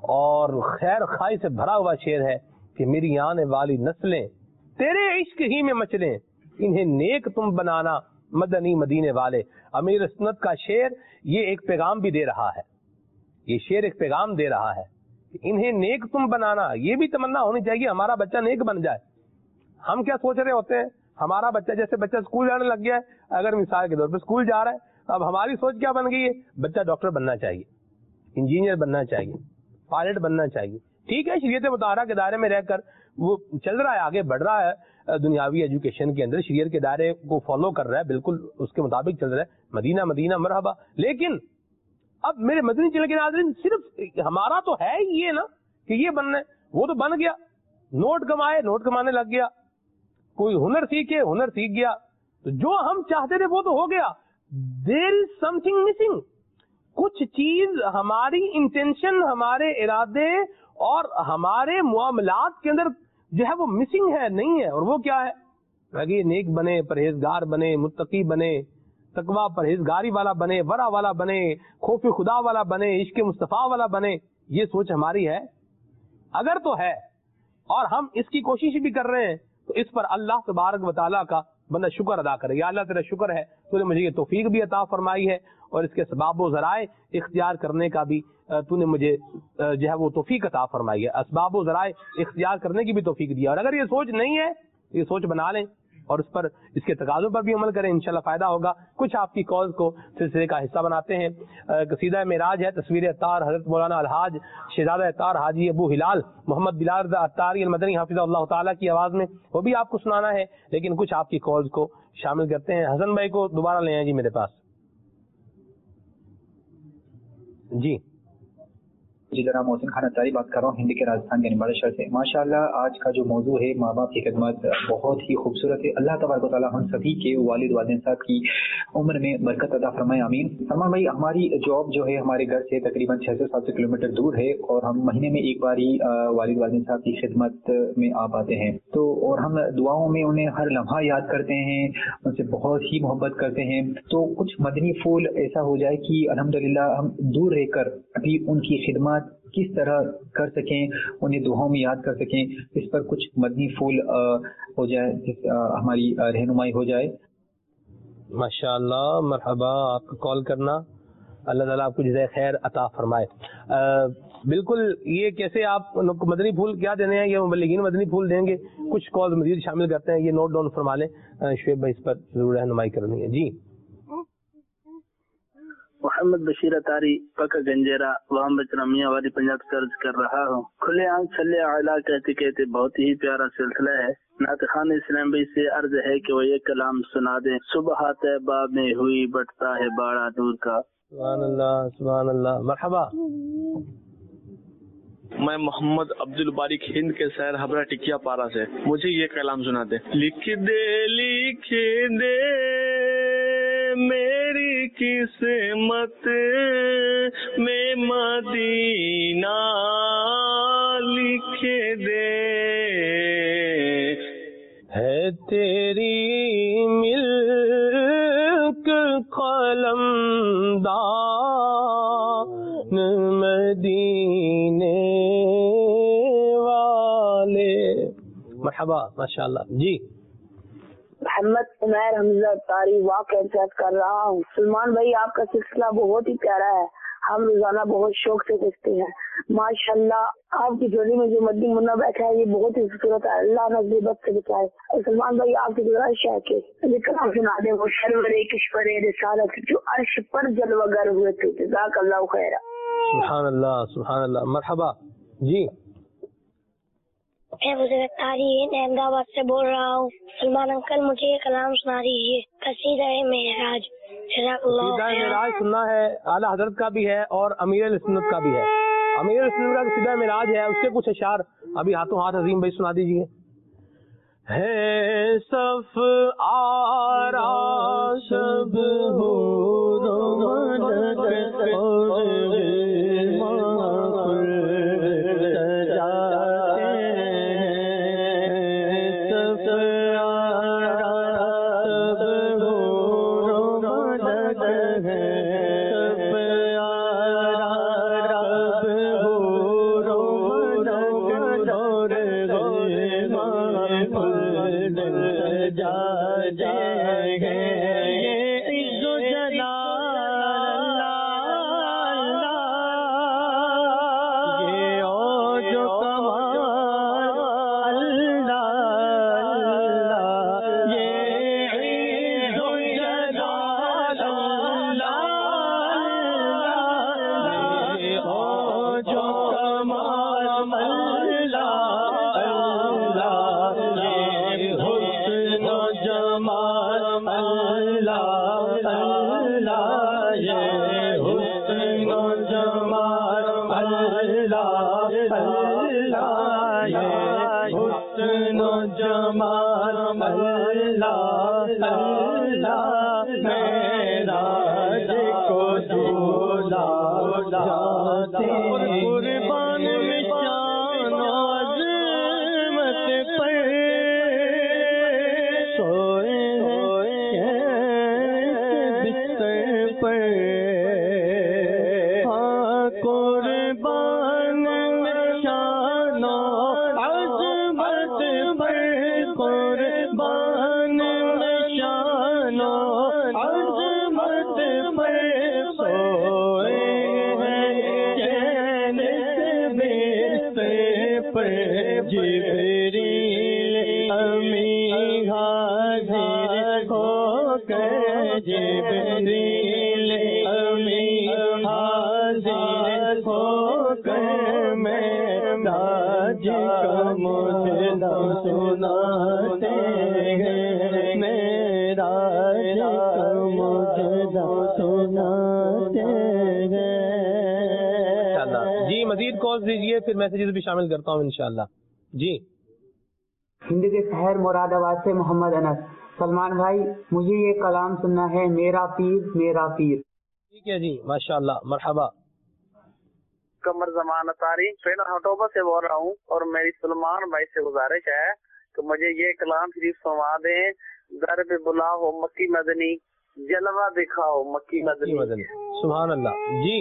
اور خیر خواہی سے بھرا ہوا شعر ہے کہ میری آنے والی نسلیں تیرے عشق ہی میں مچلیں، انہیں نیک تم بنانا مدنی مدینے والے. امیر سنت کا شعر یہ ایک پیغام بھی دے رہا ہے، یہ شعر ایک پیغام دے رہا ہے انہیں نیک تم بنانا، یہ بھی تمنا ہونی چاہیے ہمارا بچہ نیک بن جائے. ہم کیا سوچ رہے ہوتے ہیں، ہمارا بچہ جیسے بچہ اسکول جانے لگ گیا ہے، اگر مثال کے طور پہ اسکول جا رہا ہے، اب ہماری سوچ کیا بن گئی ہے، بچہ ڈاکٹر بننا چاہیے، انجینئر بننا چاہیے، پائلٹ بننا چاہیے. ٹھیک ہے، شریعت مطہرہ کے دائرے میں رہ کر وہ چل رہا ہے، آگے بڑھ رہا ہے دنیاوی ایجوکیشن کے اندر، شریعت کے دائرے کو فالو کر رہا ہے، بالکل اس کے مطابق چل رہا ہے، مدینہ مدینہ مرحبا. لیکن اب میرے مدنی چل کے ناظرین، صرف ہمارا تو ہے ہی یہ نا کہ یہ بننا ہے، وہ تو بن گیا، نوٹ کمائے، نوٹ کمانے لگ گیا، کوئی ہنر سیکھے، ہنر سیکھ گیا، تو جو ہم چاہتے تھے وہ تو ہو گیا. دیر از سم تھنگ مسنگ، کچھ چیز ہماری انٹینشن، ہمارے ارادے اور ہمارے معاملات کے اندر جو ہے وہ مسنگ ہے، نہیں ہے. اور وہ کیا ہے؟ اگر نیک بنے، پرہیزگار بنے، متقی بنے، تقوی پرہیزگاری والا بنے، ورع والا بنے، خوف خدا والا بنے، عشق مصطفیٰ والا بنے، یہ سوچ ہماری ہے؟ اگر تو ہے اور ہم اس کی کوشش بھی کر رہے ہیں تو اس پر اللہ تبارک و تعالیٰ کا بندہ شکر ادا کرے. یا اللہ تیرا شکر ہے، تو نے مجھے یہ توفیق بھی عطا فرمائی ہے اور اس کے اسباب و ذرائع اختیار کرنے کا بھی تو نے مجھے جو ہے وہ توفیق عطا فرمائی ہے، اسباب و ذرائع اختیار کرنے کی بھی توفیق دیا. اور اگر یہ سوچ نہیں ہے یہ سوچ بنا لیں اور اس پر، اس کے تقاضوں پر بھی عمل کریں، انشاءاللہ فائدہ ہوگا. کچھ آپ کی کالز کو سلسلے کا حصہ بناتے ہیں. قصیدہ معراج ہے، تصویر اتار، حضرت مولانا الحاج شہزادہ اتار حاجی ابو ہلال محمد بلال رضا اتاری المدنی حافظ اللہ تعالیٰ کی آواز میں، وہ بھی آپ کو سنانا ہے. لیکن کچھ آپ کی کالز کو شامل کرتے ہیں. حسن بھائی کو دوبارہ لے آئیں جی میرے پاس. جی ذرا محسن خان اتاری بات کر رہا ہوں، ہند کے راجستھان کے نمبر شہر سے. ماشاءاللہ آج کا جو موضوع ہے ماں باپ کی خدمت بہت ہی خوبصورت ہے. اللہ تبارک و تعالیٰ ہم سبھی کے والد والدین صاحب کی عمر میں برکت عطا فرمائے، آمین. سلمان بھائی، ہماری جاب جو ہے ہمارے گھر سے تقریباً 600-700 کلومیٹر دور ہے اور ہم مہینے میں ایک بار ہی والد والدین صاحب کی خدمت میں آ پاتے ہیں. تو اور ہم دعاؤں میں انہیں ہر لمحہ یاد کرتے ہیں، ان سے بہت ہی محبت کرتے ہیں. تو کچھ مدنی پھول ایسا ہو جائے کہ الحمدللہ ہم دور رہ کر ابھی ان کی خدمات کس طرح کر سکیں، انہیں دعاؤں میں یاد کر سکیں، اس پر کچھ مدنی پھول ہو جائے، ہماری رہنمائی ہو جائے. ماشاءاللہ، مرحبا، آپ کا کال کرنا، اللہ تعالیٰ آپ کو جزائے خیر عطا فرمائے. بالکل، یہ کیسے آپ مدنی پھول کیا دینے ہیں، یہ مبلغین مدنی پھول دیں گے. کچھ کال مزید شامل کرتے ہیں، یہ نوٹ ڈاؤن فرما لیں. شعیب بھائی اس پر ضرور رہنمائی کرنی ہے. جی محمد بشیر اتاری پکا گنجیرا وہاں بچنا میاں والی پنجاب سے عرض کر رہا ہوں. کھلے آنکھ صلی اعلیٰ کہتے کہتے بہت ہی پیارا سلسلہ ہے. نعت خوان اسلام بھائی سے عرض ہے کہ وہ یہ کلام سنا دیں. صبح طیبہ میں ہوئی بٹتا ہے باڑا نور کا. سبحان اللہ، سبحان اللہ، مرحبا. میں محمد عبد الباری ہند کے شہر ہبرا ٹکیا پارا سے، مجھے یہ کلام سنا دے. لکھ دے میری قسمت میں مدینہ، لکھ دے ہے تیری ملک قلم دان مدینے والے. مرحبا، ماشاءاللہ. جی محمد عمیر حمزہ تاری واقع کر رہا ہوں. سلمان بھائی، آپ کا سلسلہ بہت ہی پیارا ہے، ہم روزانہ بہت شوق سے دیکھتے ہیں. ماشاءاللہ آپ کی جوڑی میں جو مدنی منا بیٹھا ہے یہ بہت ہی خوبصورت ہے، اللہ نظر بد سے بچائے. اور سلمان بھائی، آپ کی گزارش ہے کہ یہ کلام سنا دیں، وہ سرور کشور رسالت جو عرش پر جلوہ گر ہوئے تھے. جزاک اللہ خیر. سبحان اللہ، سبحان اللہ، مرحبا. جی میں بزرگ تاری احمد آباد سے بول رہا ہوں. سلمان انکل، مجھے یہ کلام سنا دیجیے، قصیدہ معراج. جزاک اللہ خیر. قصیدہ معراج سننا ہے، اعلیٰ حضرت کا بھی ہے اور امیر سنت کا بھی ہے. امیر سنت کا قصیدہ معراج ہے، اس کے کچھ اشعار ابھی ہاتھوں ہاتھ عظیم بھائی سنا دیجیے. ہے صف آرا سب اللہ یہ حسن و جمال اللہ اللہ یہ حسن و جمال اللہ اللہ معراج کو جھولا جاتے قربان میں شان و عظمت پر سوئے بستر پر ہاں قربان میں شان و عظمت پر قربان میں شان و عظمت پر سوئے چین سے بستر پر جبریل امی حاضر ہو کر جبریل امی حاضر ہو کر معراج کا معجزہ سناتے ہیں معراج کا معجزہ سناتے ہیں۔ جی مزید کالز دیجیے، پھر میسیجز بھی شامل کرتا ہوں انشاءاللہ۔ جی ہند کے شہر مراد آباد سے محمد انس۔ سلمان بھائی مجھے یہ کلام سننا ہے، میرا پیر میرا پیر۔ ٹھیک ہے جی، ماشاءاللہ، مرحبا۔ قمر زمان اطاری ٹرینر ہٹوبا سے بول رہا ہوں، اور میری سلمان بھائی سے گزارش ہے کہ مجھے یہ کلام شریف سنوا دیں، در پہ بلا ہو مکی مدنی، جلوہ دکھاؤ مکی مدنی۔ سبحان اللہ۔ جی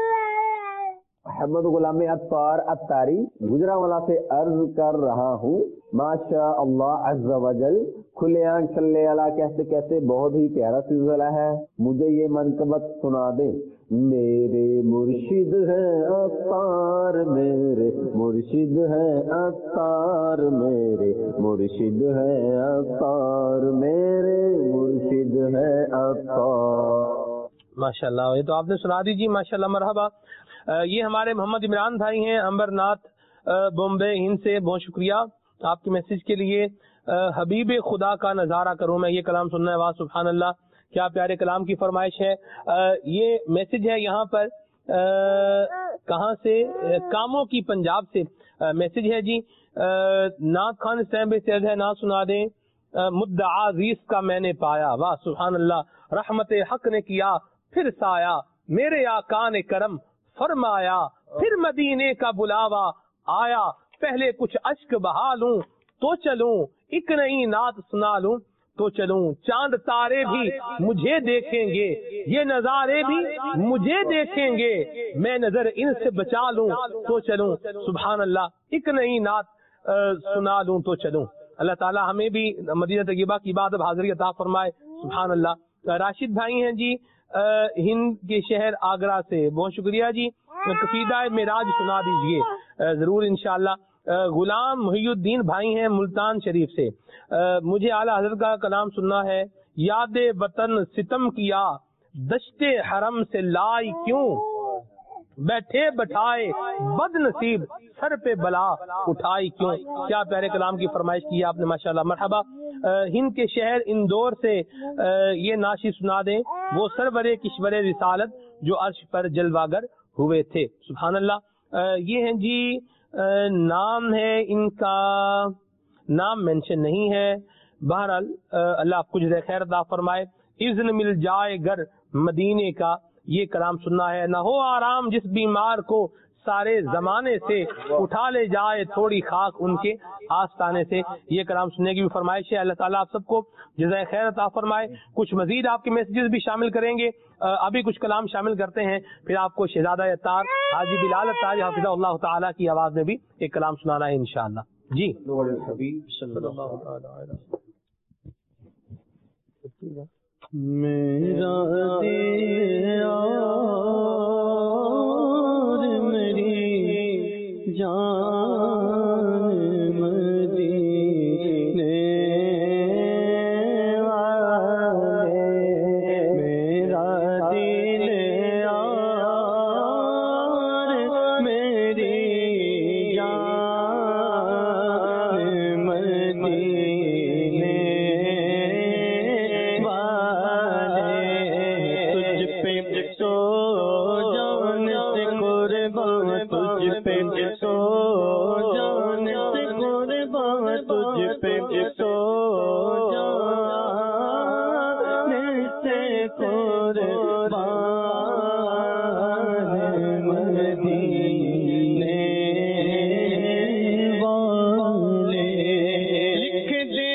محمد غلام اطار اطاری گجرانوالہ سے عرض کر رہا ہوں، ماشاء اللہ عز و جل، کھلے آنکھ چلے والا کہتے کہتے بہت ہی پیارا سلسلہ ہے، مجھے یہ منقبت سنا دیں۔ میرے مرشد ہیں اطار، میرے مرشد ہیں اطار، میرے مرشد ہیں اطار، میرے مرشد ہیں اطار۔ ماشاءاللہ، یہ تو آپ نے سنا دی جی، ماشاءاللہ، مرحبا۔ یہ ہمارے محمد عمران بھائی ہیں امبرناتھ بمبے ہند سے، بہت شکریہ آپ کے میسج کے لیے۔ حبیب خدا کا نظارہ کروں میں، یہ کلام سننا ہے، واہ سبحان اللہ، کیا پیارے کلام کی فرمائش ہے۔ یہ میسج ہے یہاں پر کہاں سے، کاموں کی پنجاب سے میسج ہے جی۔ نعت خان صاحب سید ہے، نعت سنا دیں۔ مدعا ریس کا میں نے پایا، واہ سبحان اللہ، رحمت حق نے کیا پھر سایہ، میرے آقا نے کرم فرمایا، پھر مدینے کا بلاوا آیا، پہلے کچھ اشک بہا لوں تو چلوں، ایک نئی نعت سنا لوں تو چلوں، چاند تارے بھی مجھے دیکھیں گے، یہ نظارے بھی مجھے دیکھیں گے، میں نظر ان سے بچا لوں تو چلوں، سبحان اللہ، ایک نئی نعت سنا لوں تو چلوں۔ اللہ تعالیٰ ہمیں بھی مدینہ طیبہ کی عبادت حاضری عطا فرمائے، سبحان اللہ۔ راشد بھائی ہیں جی ہند کے شہر آگرہ سے، بہت شکریہ جی، قصیدہ معراج سنا دیجئے ضرور انشاءاللہ۔ غلام محی الدین بھائی ہیں ملتان شریف سے، مجھے اعلیٰ حضرت کا کلام سننا ہے۔ یاد وطن ستم کیا دشت حرم سے لائی کیوں، بیٹھے بٹھائے بد نصیب سر پہ بلا اٹھائی کیوں، کیا پیارے کلام کی فرمائش کی آپ نے، ماشاءاللہ، مرحبا۔ ہند کے شہر اندور سے یہ ناشی سنا دیں، وہ سرور کشور رسالت جو عرش پر جلواگر ہوئے تھے، سبحان اللہ۔ یہ ہیں جی، نام ہے ان کا، نام مینشن نہیں ہے، بہرحال اللہ آپ کچھ خیر عطا فرمائے۔ اذن مل جائے گر مدینے کا، یہ کلام سننا ہے۔ نہ ہو آرام جس بیمار کو سارے زمانے سے، اٹھا لے جائے تھوڑی خاک ان کے آستانے سے، یہ کلام سننے کی بھی فرمائش ہے۔ اللہ تعالیٰ آپ سب کو جزائے خیر عطا فرمائے۔ کچھ مزید آپ کے میسیجز بھی شامل کریں گے، ابھی کچھ کلام شامل کرتے ہیں، پھر آپ کو شہزادہ اطار حاجی بلال اطار حفظہ اللہ تعالیٰ کی آواز میں بھی ایک کلام سنانا ہے انشاءاللہ۔ جی میرا دل اور میری جان مدینے والے، میرا دل اور میری جان مدینے والے، سو جان سے قربان تجھ پہ سو جان سے قربان تجھ پہ سو جان سے قربان مدینے والے لکھ دے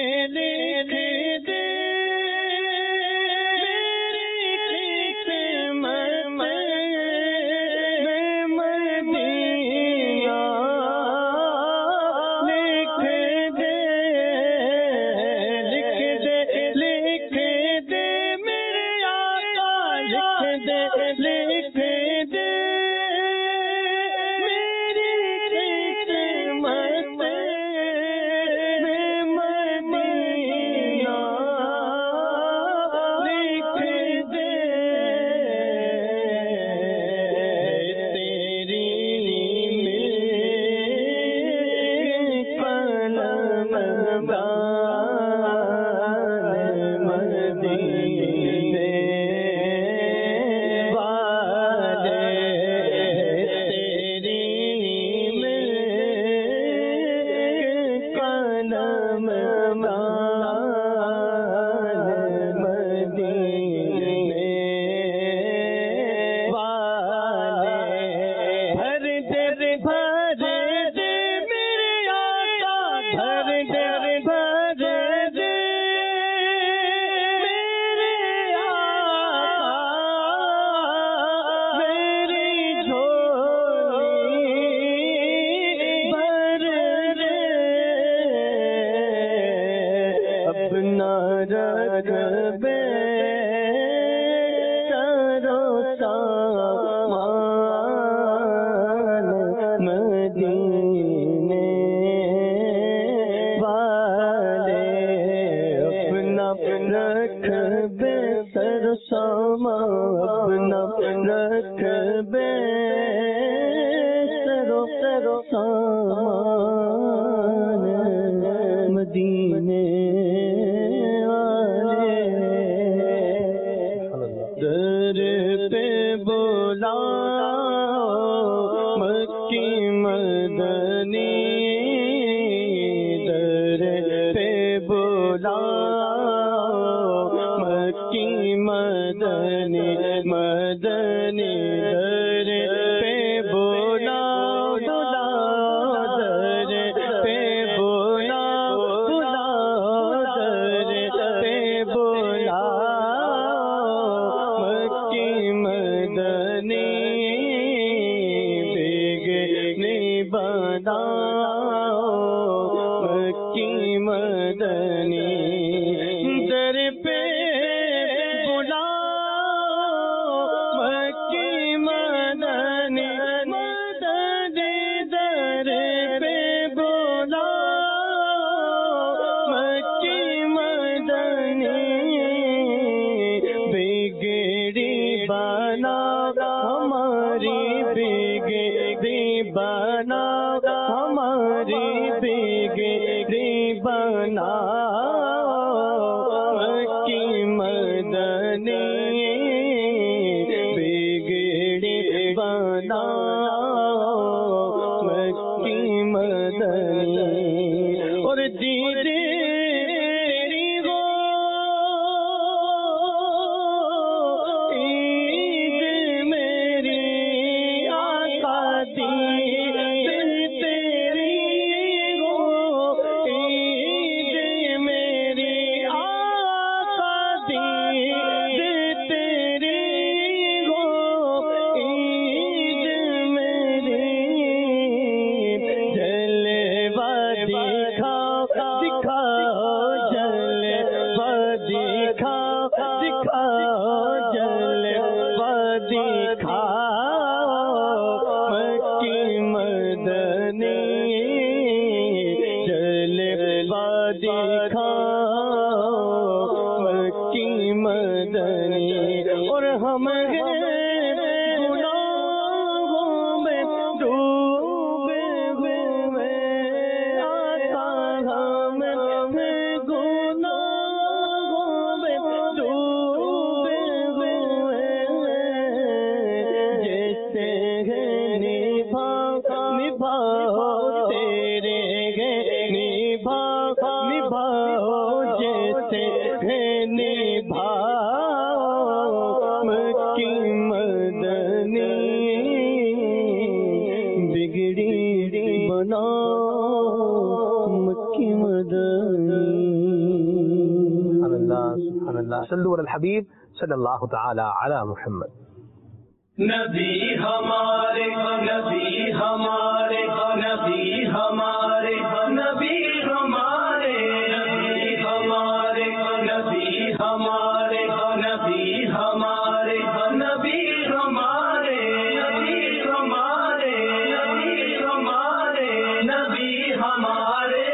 اللہ. صلو علی الحبیب صلی اللہ تعالی علی محمد. نبی ہمارے نبی ہمارے نبی ہمارے نبی ہمارے نبی ہمارے نبی ہمارے نبی ہمارے نبی ہمارے نبی ہمارے نبی ہمارے نبی ہمارے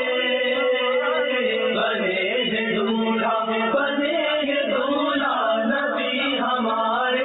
بنے ہیں دولہا بنے ہیں دولہا نبی ہمارے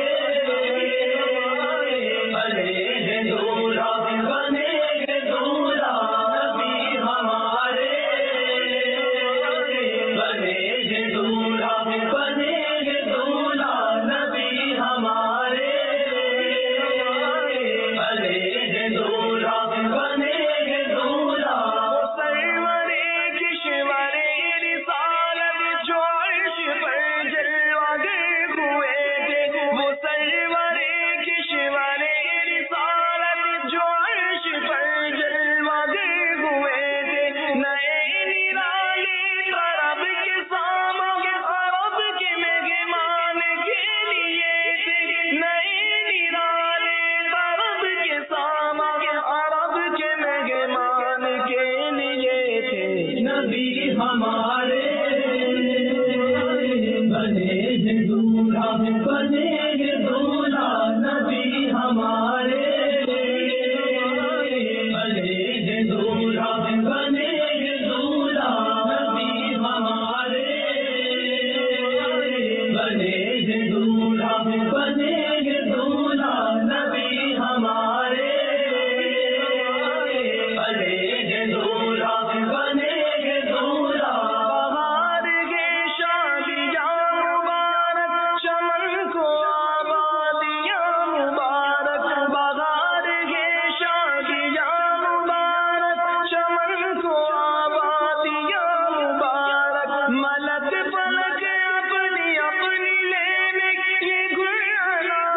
ملک پلک اپنی اپنی لینے یہ گل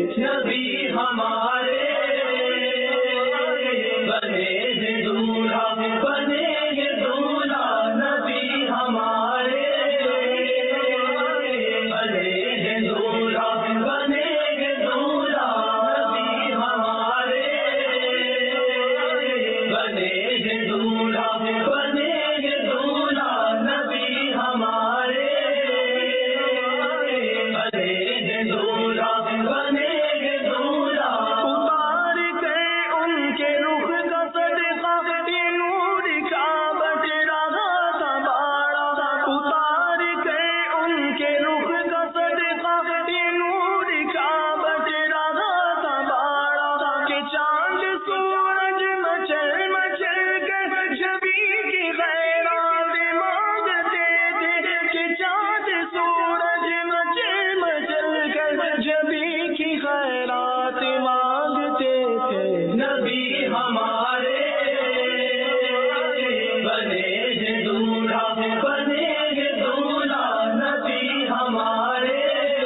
नबी हमारे बनेंगे दूल्हा बनेंगे दूल्हा नबी हमारे बनेंगे दूल्हा बनेंगे दूल्हा नबी हमारे बनेंगे दूल्हा बनेंगे दूल्हा नबी हमारे बनेंगे दूल्हा बनेंगे दूल्हा उतार के उनके रुख का सदका ये नूर का बच रहा था बाड़ा उतार के उनके रुख का सदका ये नूर का बच रहा था बाड़ा के चांद सूरज मचल मचल के जबी की खैरात मांगते थे कि चांद सूरज मचल मचल कर जबी की खैरात मांगते थे नबी हमारे बनेंगे दूल्हा बनेंगे दूल्हा नबी हमारे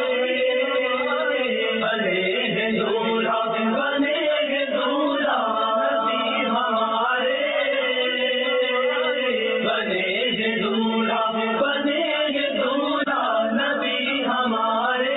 बनेंगे दूल्हा बनेंगे दूल्हा नबी हमारे बनेंगे दूल्हा बनेंगे दूल्हा नबी हमारे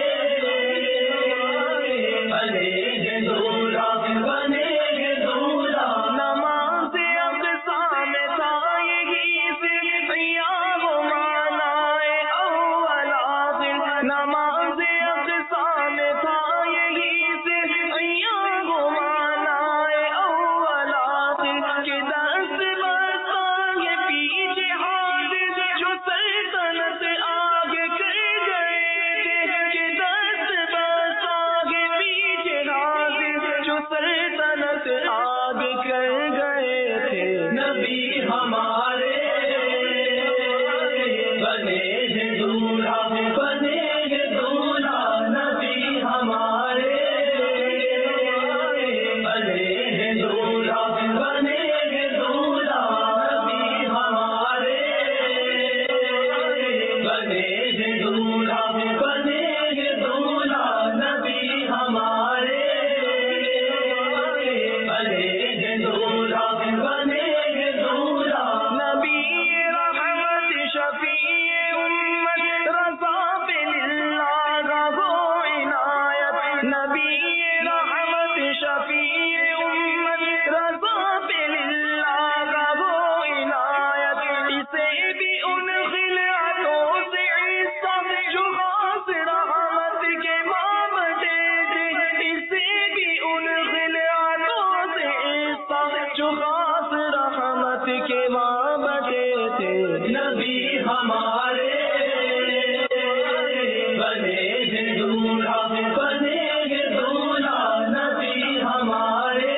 बनेंगे दूल्हा बनेंगे दूल्हा नमाज़ अक़सा में था यही सिर्फ़िया वो मानाए अव्वल आखिर नमाज़ अक़सा में था यही सिर्फ़िया वो मानाए अव्वल आखिर के दस्त बरसाए पीछे हाजिर जो सल्तनत आगे कर गए थे कि दस्त बरसाए पीछे हाजिर जो सल्तनत आगे कर गए थे नबी हमारे बनेंगे दूल्हा बनेंगे दूल्हा नबी हमारे बनेंगे दूल्हा बनेंगे दूल्हा नबी हमारे बनेंगे दूल्हा बनेंगे दूल्हा नबी हमारे बनेंगे दूल्हा बनेंगे दूल्हा नबी रहमत शफीए उम्मत रज़ा पे लिल्लाह गो इनायत नबी रहमत शफीए उम्मत रज़ा पे लिल्लाह गो इनायत इसे भी उन खिलातों से ईसा जो खास रहमत के मामले थे इसे भी उन खिलातों से ईसा जो खास रहमत के मामले थे नबी हमारे बनेंगे दूल्हा बनेंगे दूल्हा नबी हमारे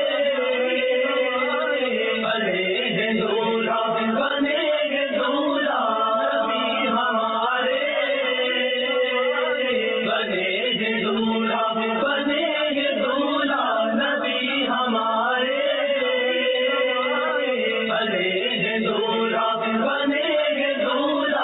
बनेंगे दूल्हा बनेंगे दूल्हा नबी हमारे बनेंगे दूल्हा बनेंगे दूल्हा नबी हमारे बनेंगे दूल्हा बनेंगे दूल्हा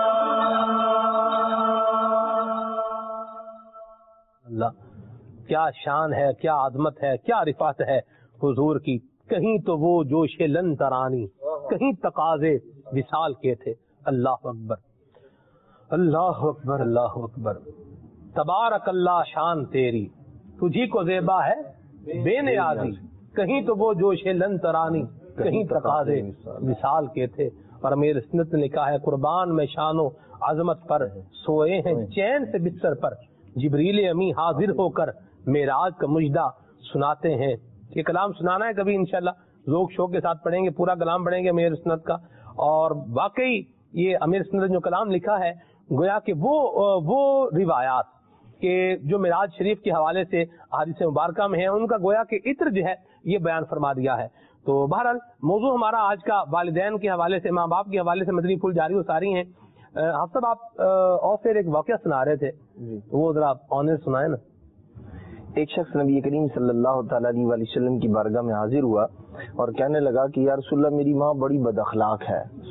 अल्लाह, क्या शान है, क्या आजमत है, क्या रिफात है हुजूर की। कहीं तो वो जोशे लन तरानी, कहीं तकाजे विसाल के थे। अल्लाह अकबर, अल्लाह अकबर, अल्लाह अकबर। तबारक अल्लाह शान तेरी, तुझी को ज़ेबा है बेनियाज़ी। कहीं तो वो जोशे लन तरानी, कहीं तकाजे विसाल के थे। और मेरे सुन्नत ने लिखा है, कुर्बान में शानो अजमत पर सोए हैं चैन से बिस्तर पर, जिब्रील अमी हाजिर होकर मेराज का मुजदा सुनाते हैं। ये कलाम सुनाना है कभी इंशाल्लाह, ज़ोक शौक के साथ पढ़ेंगे, पूरा कलाम पढ़ेंगे अमीर सुन्नत का। और वाकई ये अमीर सुन्नत जो कलाम लिखा है, गोया कि वो रिवायात के जो मिराज शरीफ के हवाले से हदीस मुबारका में है, उनका गोया के इत्र जो है ये बयान फरमा दिया है। तो बहरहाल मौजू हमारा आज का वालिदैन के हवाले से, माँ बाप के हवाले से मदनी फूल जारी सारी हैं। साहब आप और फिर एक वाकया सुना रहे थे, तो वो जरा ऑनर सुनाए ना। एक शख्स नबी करीम सल्लल्लाहु तआला अलैहि वसल्लम की बारगाह में हाजिर हुआ और कहने लगा कि या रसूलल्लाह, मेरी माँ बड़ी बदअखलाक है,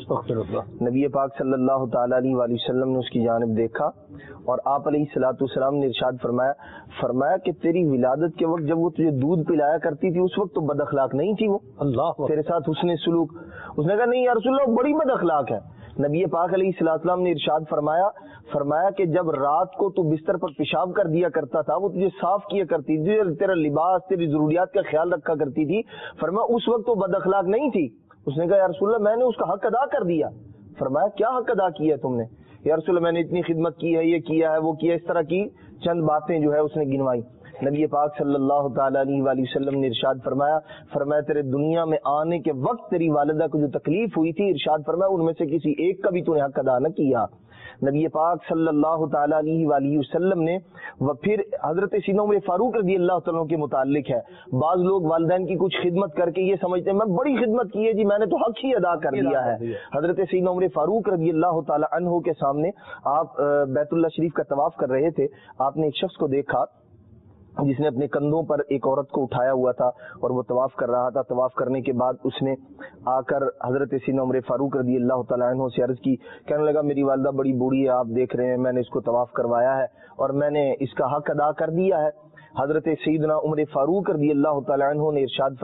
استغفر اللہ. نبی پاک صلی اللہ تعالی علیہ وآلہ وسلم نے اس کی جانب دیکھا اور آپ علیہ الصلوۃ والسلام نے ارشاد فرمایا کہ تیری ولادت کے وقت جب وہ تجھے دودھ پلایا کرتی تھی اس وقت تو بد اخلاق نہیں تھی وہ, اللہ تیرے ساتھ حسن سلوک. اس نے کہا نہیں یا رسول اللہ بڑی بد اخلاق ہے. نبی پاک علیہ الصلوۃ والسلام نے ارشاد فرمایا کہ جب رات کو تو بستر پر پیشاب کر دیا کرتا تھا, وہ تجھے صاف کیا کرتی تھی, تیرا لباس تیری ضروریات کا خیال رکھا کرتی تھی, فرمایا اس وقت تو بد اخلاق نہیں تھی. اس نے کہا یا رسول اللہ میں نے اس کا حق ادا کر دیا. فرمایا کیا حق ادا کیا ہے تم نے؟ یا رسول اللہ میں نے اتنی خدمت کی ہے, یہ کیا ہے, وہ کیا, اس طرح کی چند باتیں جو ہے اس نے گنوائی. نبی پاک صلی اللہ تعالی علیہ وآلہ وسلم نے ارشاد فرمایا تیرے دنیا میں آنے کے وقت تیری والدہ کو جو تکلیف ہوئی تھی, ارشاد فرمایا ان میں سے کسی ایک کا بھی تو نے حق ادا نہ کیا. نبی پاک صلی اللہ تعالی علیہ وآلہ وسلم نے پھر حضرت سیدنا عمر فاروق رضی اللہ تعالیٰ کے متعلق ہے, بعض لوگ والدین کی کچھ خدمت کر کے یہ سمجھتے ہیں میں بڑی خدمت کی ہے جی, میں نے تو حق ہی ادا کر دیا ہے. حضرت سیدنا عمر فاروق رضی اللہ تعالی عنہ کے سامنے آپ بیت اللہ شریف کا طواف کر رہے تھے, آپ نے ایک شخص کو دیکھا جس نے اپنے کندھوں پر ایک عورت کو اٹھایا ہوا تھا اور وہ طواف کر رہا تھا. طواف کرنے کے بعد اس نے آ کر حضرت سیدنا عمر فاروق رضی اللہ تعالیٰ عنہ سے عرض کی, کہنے لگا میری والدہ بڑی بوڑھی ہے, آپ دیکھ رہے ہیں میں نے اس کو طواف کروایا ہے اور میں نے اس کا حق ادا کر دیا ہے. حضرت سیدنا عمر فاروق رضی اللہ تعالیٰ عنہ نے ارشاد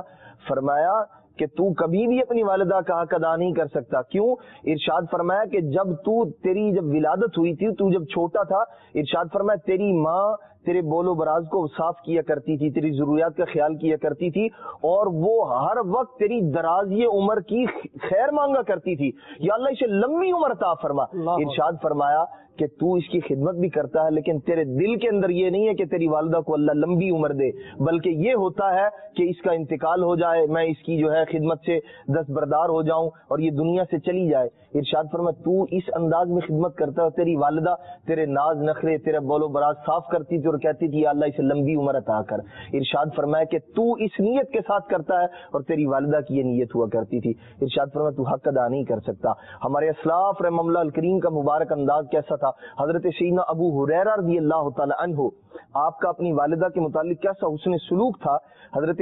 فرمایا کہ تو کبھی بھی اپنی والدہ کا حق ادا نہیں کر سکتا. کیوں؟ ارشاد فرمایا کہ تیری جب ولادت ہوئی تھی, تو جب چھوٹا تھا, ارشاد فرمایا تیری ماں تیرے بول و براز کو صاف کیا کرتی تھی, تیری ضروریات کا خیال کیا کرتی تھی, اور وہ ہر وقت تیری درازی عمر کی خیر مانگا کرتی تھی, یا اللہ اسے لمبی عمر عطا فرما. ارشاد فرمایا کہ تو اس کی خدمت بھی کرتا ہے لیکن تیرے دل کے اندر یہ نہیں ہے کہ تیری والدہ کو اللہ لمبی عمر دے, بلکہ یہ ہوتا ہے کہ اس کا انتقال ہو جائے, میں اس کی جو ہے خدمت سے دستبردار ہو جاؤں اور یہ دنیا سے چلی جائے. ارشاد فرمایا تو اس انداز میں خدمت کرتا ہے, تیری والدہ تیرے ناز نخرے تیرے بول و براز صاف کرتی تھی اور کہتی تھی یا اللہ اسے لمبی عمر عطا کر. ارشاد فرمایا کہ تو اس نیت کے ساتھ کرتا ہے اور تیری والدہ کی یہ نیت ہوا کرتی تھی. ارشاد فرمایا تو حق ادا نہیں کر سکتا. ہمارے اسلاف رحمہ اللہ الکریم کا مبارک انداز کیسا تھا؟ حضرت سیدنا ابو ہریرہ رضی اللہ تعالی عنہ, آپ کا اپنی والدہ کے متعلق کیسا حسن سلوک تھا. حضرت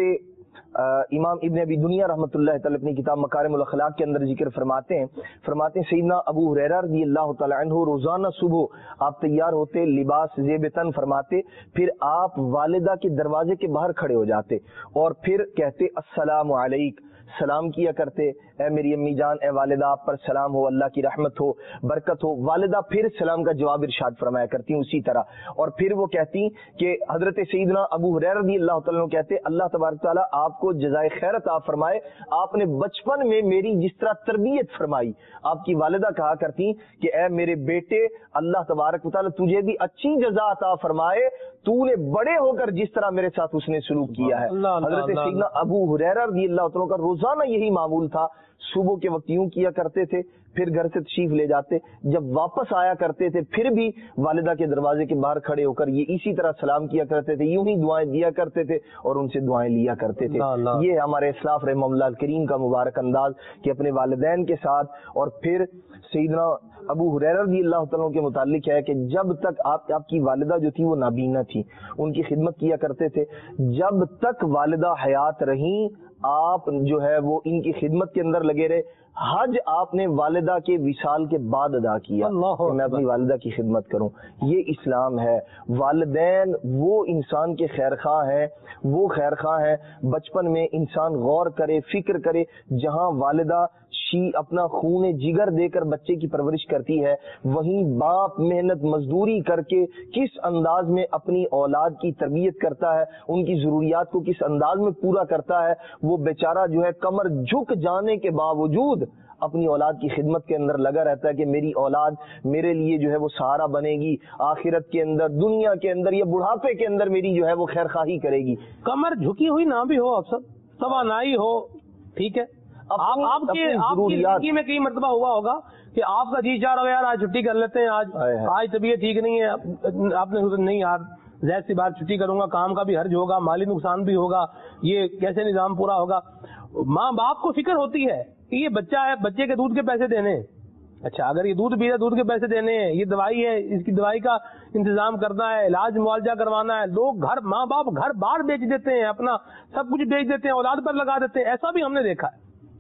امام ابن ابی دنیا رحمۃ اللہ تعالی اپنی کتاب مکارم الاخلاق کے اندر ذکر فرماتے ہیں سیدنا ابو ہریرہ رضی اللہ تعالی عنہ روزانہ صبح آپ تیار ہوتے, لباس زیب تن فرماتے, پھر آپ والدہ کے دروازے کے باہر کھڑے ہو جاتے اور پھر کہتے السلام علیک, سلام کیا کرتے, اے میری امی جان, اے والدہ آپ پر سلام ہو, اللہ کی رحمت ہو, برکت ہو. والدہ پھر سلام کا جواب ارشاد فرمایا کرتی اسی طرح, اور پھر وہ کہتی کہ حضرت سیدنا ابو ہریرہ رضی اللہ تعالیٰ کہتے اللہ تبارک تعالیٰ آپ کو جزائے خیر عطا فرمائے, آپ نے بچپن میں میری جس طرح تربیت فرمائی. آپ کی والدہ کہا کرتی کہ اے میرے بیٹے, اللہ تبارک تعالیٰ تجھے بھی اچھی جزا عطا فرمائے, تو نے بڑے ہو کر جس طرح میرے ساتھ اس نے سلوک کیا ہے. حضرت سیدنا ابو ہریرہ رضی اللہ تعالیٰ کا روزانہ یہی معمول تھا. صبح کے وقت یوں کیا کرتے تھے, پھر گھر سے تشریف لے جاتے, جب واپس آیا کرتے تھے پھر بھی والدہ کے دروازے کے باہر کھڑے ہو کر یہ اسی طرح سلام کیا کرتے تھے, یوں ہی دعائیں دیا کرتے تھے اور ان سے دعائیں لیا کرتے تھے. یہ ہمارے اسلاف رحمہ اللہ الکریم کا مبارک انداز کہ اپنے والدین کے ساتھ. اور پھر سیدنا ابو ہریرہ رضی اللہ تعالیٰ کے متعلق ہے کہ جب تک آپ کی والدہ جو تھی وہ نابینا تھی, ان کی خدمت کیا کرتے تھے, جب تک والدہ حیات رہیں آپ جو ہے وہ ان کی خدمت کے اندر لگے رہے. حج آپ نے والدہ کے وصال کے بعد ادا کیا کہ میں اپنی والدہ کی خدمت کروں. یہ اسلام ہے. والدین وہ انسان کے خیر خواہ ہیں, وہ خیر خواہ ہیں. بچپن میں انسان غور کرے, فکر کرے, جہاں والدہ اپنا خون جگر دے کر بچے کی پرورش کرتی ہے, وہیں باپ محنت مزدوری کر کے کس انداز میں اپنی اولاد کی تربیت کرتا ہے, ان کی ضروریات کو کس انداز میں پورا کرتا ہے. وہ بیچارہ جو ہے کمر جھک جانے کے باوجود اپنی اولاد کی خدمت کے اندر لگا رہتا ہے کہ میری اولاد میرے لیے جو ہے وہ سہارا بنے گی, آخرت کے اندر, دنیا کے اندر یا بڑھاپے کے اندر میری جو ہے وہ خیر خواہی کرے گی. کمر جھکی ہوئی نہ بھی ہو, افسر توانائی ہو, ٹھیک ہے. آپ کی زندگی میں کئی مرتبہ ہوا ہوگا کہ آپ کا جی چاہ رہا ہے یار آج چھٹی کر لیتے ہیں, آج طبیعت ٹھیک نہیں ہے, آپ نے سوچا نہیں یار ظاہر سی بات چھٹی کروں گا, کام کا بھی حرج ہوگا, مالی نقصان بھی ہوگا, یہ کیسے نظام پورا ہوگا. ماں باپ کو فکر ہوتی ہے کہ یہ بچہ ہے, بچے کے دودھ کے پیسے دینے, اچھا اگر یہ دودھ پی رہا دودھ کے پیسے دینے ہیں, یہ دوائی ہے اس کی دوائی کا انتظام کرنا ہے, علاج معالجہ کروانا ہے. لوگ ماں باپ گھر بار بیچ دیتے ہیں, اپنا سب کچھ بیچ دیتے ہیں, اولاد پر لگا دیتے ہیں. ایسا بھی ہم نے دیکھا ہے.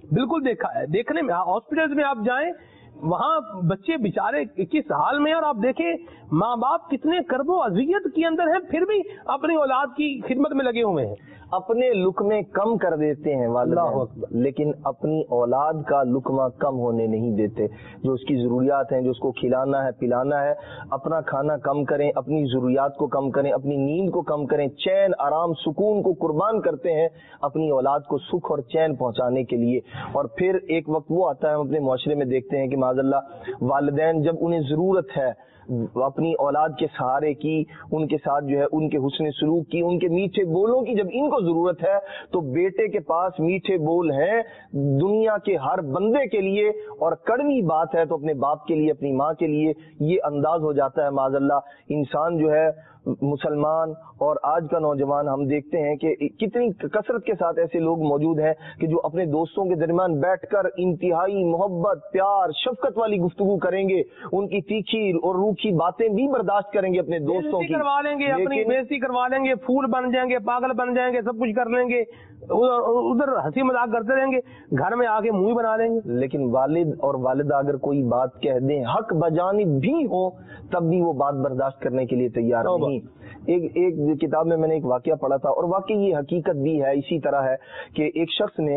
बिल्कुल देखा है, देखने में हॉस्पिटल्स में आप जाएं, वहाँ बच्चे बेचारे किस हाल में, और आप देखें माँ बाप कितने करबो अजियत के अंदर हैं, फिर भी अपनी औलाद की खिदमत में लगे हुए हैं। अपने लुकमे कम कर देते हैं वालिदैन, लेकिन अपनी औलाद का लुकमा कम होने नहीं देते। जो उसकी जरूरियात हैं, जो उसको खिलाना है पिलाना है, अपना खाना कम करें, अपनी जरूरियात को कम करें, अपनी नींद को कम करें, चैन आराम सुकून को कुर्बान करते हैं अपनी औलाद को सुख और चैन पहुंचाने के लिए। और फिर एक वक्त वो आता है, हम अपने मुआशरे में देखते हैं कि माज़अल्लाह वालिदैन जब उन्हें जरूरत है अपनी औलाद के सहारे की, उनके साथ जो है उनके हुस्न सलूक की, उनके मीठे बोलों की जब इनको जरूरत है, तो बेटे के पास मीठे बोल हैं दुनिया के हर बंदे के लिए, और कड़वी बात है तो अपने बाप के लिए, अपनी माँ के लिए। ये अंदाज हो जाता है माज़अल्लाह। इंसान जो है मुसलमान और आज का नौजवान, हम देखते हैं कि कितनी कसरत के साथ ऐसे लोग मौजूद हैं कि जो अपने दोस्तों के दरमियान बैठकर इंतहाई मोहब्बत प्यार शफकत वाली गुफ्तगू करेंगे, उनकी तीखी और रूखी बातें भी बर्दाश्त करेंगे अपने दोस्तों की, करवा लेंगे, अपनी बेइज्जती करवा लेंगे, फूल बन जाएंगे, पागल बन जाएंगे, सब कुछ कर लेंगे, उधर हंसी मजाक करते रहेंगे, घर में आके मुंह बना लेंगे। लेकिन वालिद और वालिदा अगर कोई बात कह दें हक बजानिब भी हो, तब भी वो बात बर्दाश्त करने के लिए तैयार नहीं। एक किताब में मैंने एक वाकया पढ़ा था, और वाकई ये हकीकत भी है, इसी तरह है कि एक शख्स ने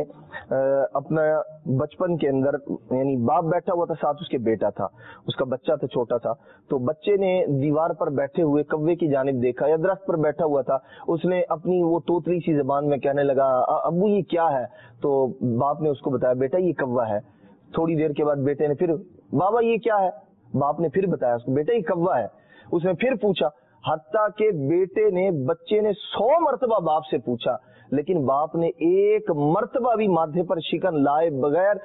अपना बचपन के अंदर, यानी बाप बैठा हुआ था, साथ उसके बेटा था, उसका बच्चा था, छोटा था, तो बच्चे ने दीवार पर बैठे हुए कौवे की जानिब देखा, या दरख्त पर बैठा हुआ था, उसने अपनी वो तोतली सी जबान में कहने लगा, अब्बू ये क्या है? तो बाप ने उसको बताया, बेटा ये कौवा है। थोड़ी देर के बाद बेटे ने फिर, बाबा ये क्या है? बाप ने फिर बताया उसको, बेटा ये कौवा है। उसने फिर पूछा, हत्ता के बेटे ने, बच्चे ने 100 मरतबा बाप से पूछा, लेकिन बाप ने एक मर्तबा भी माथे पर शिकन लाए बगैर,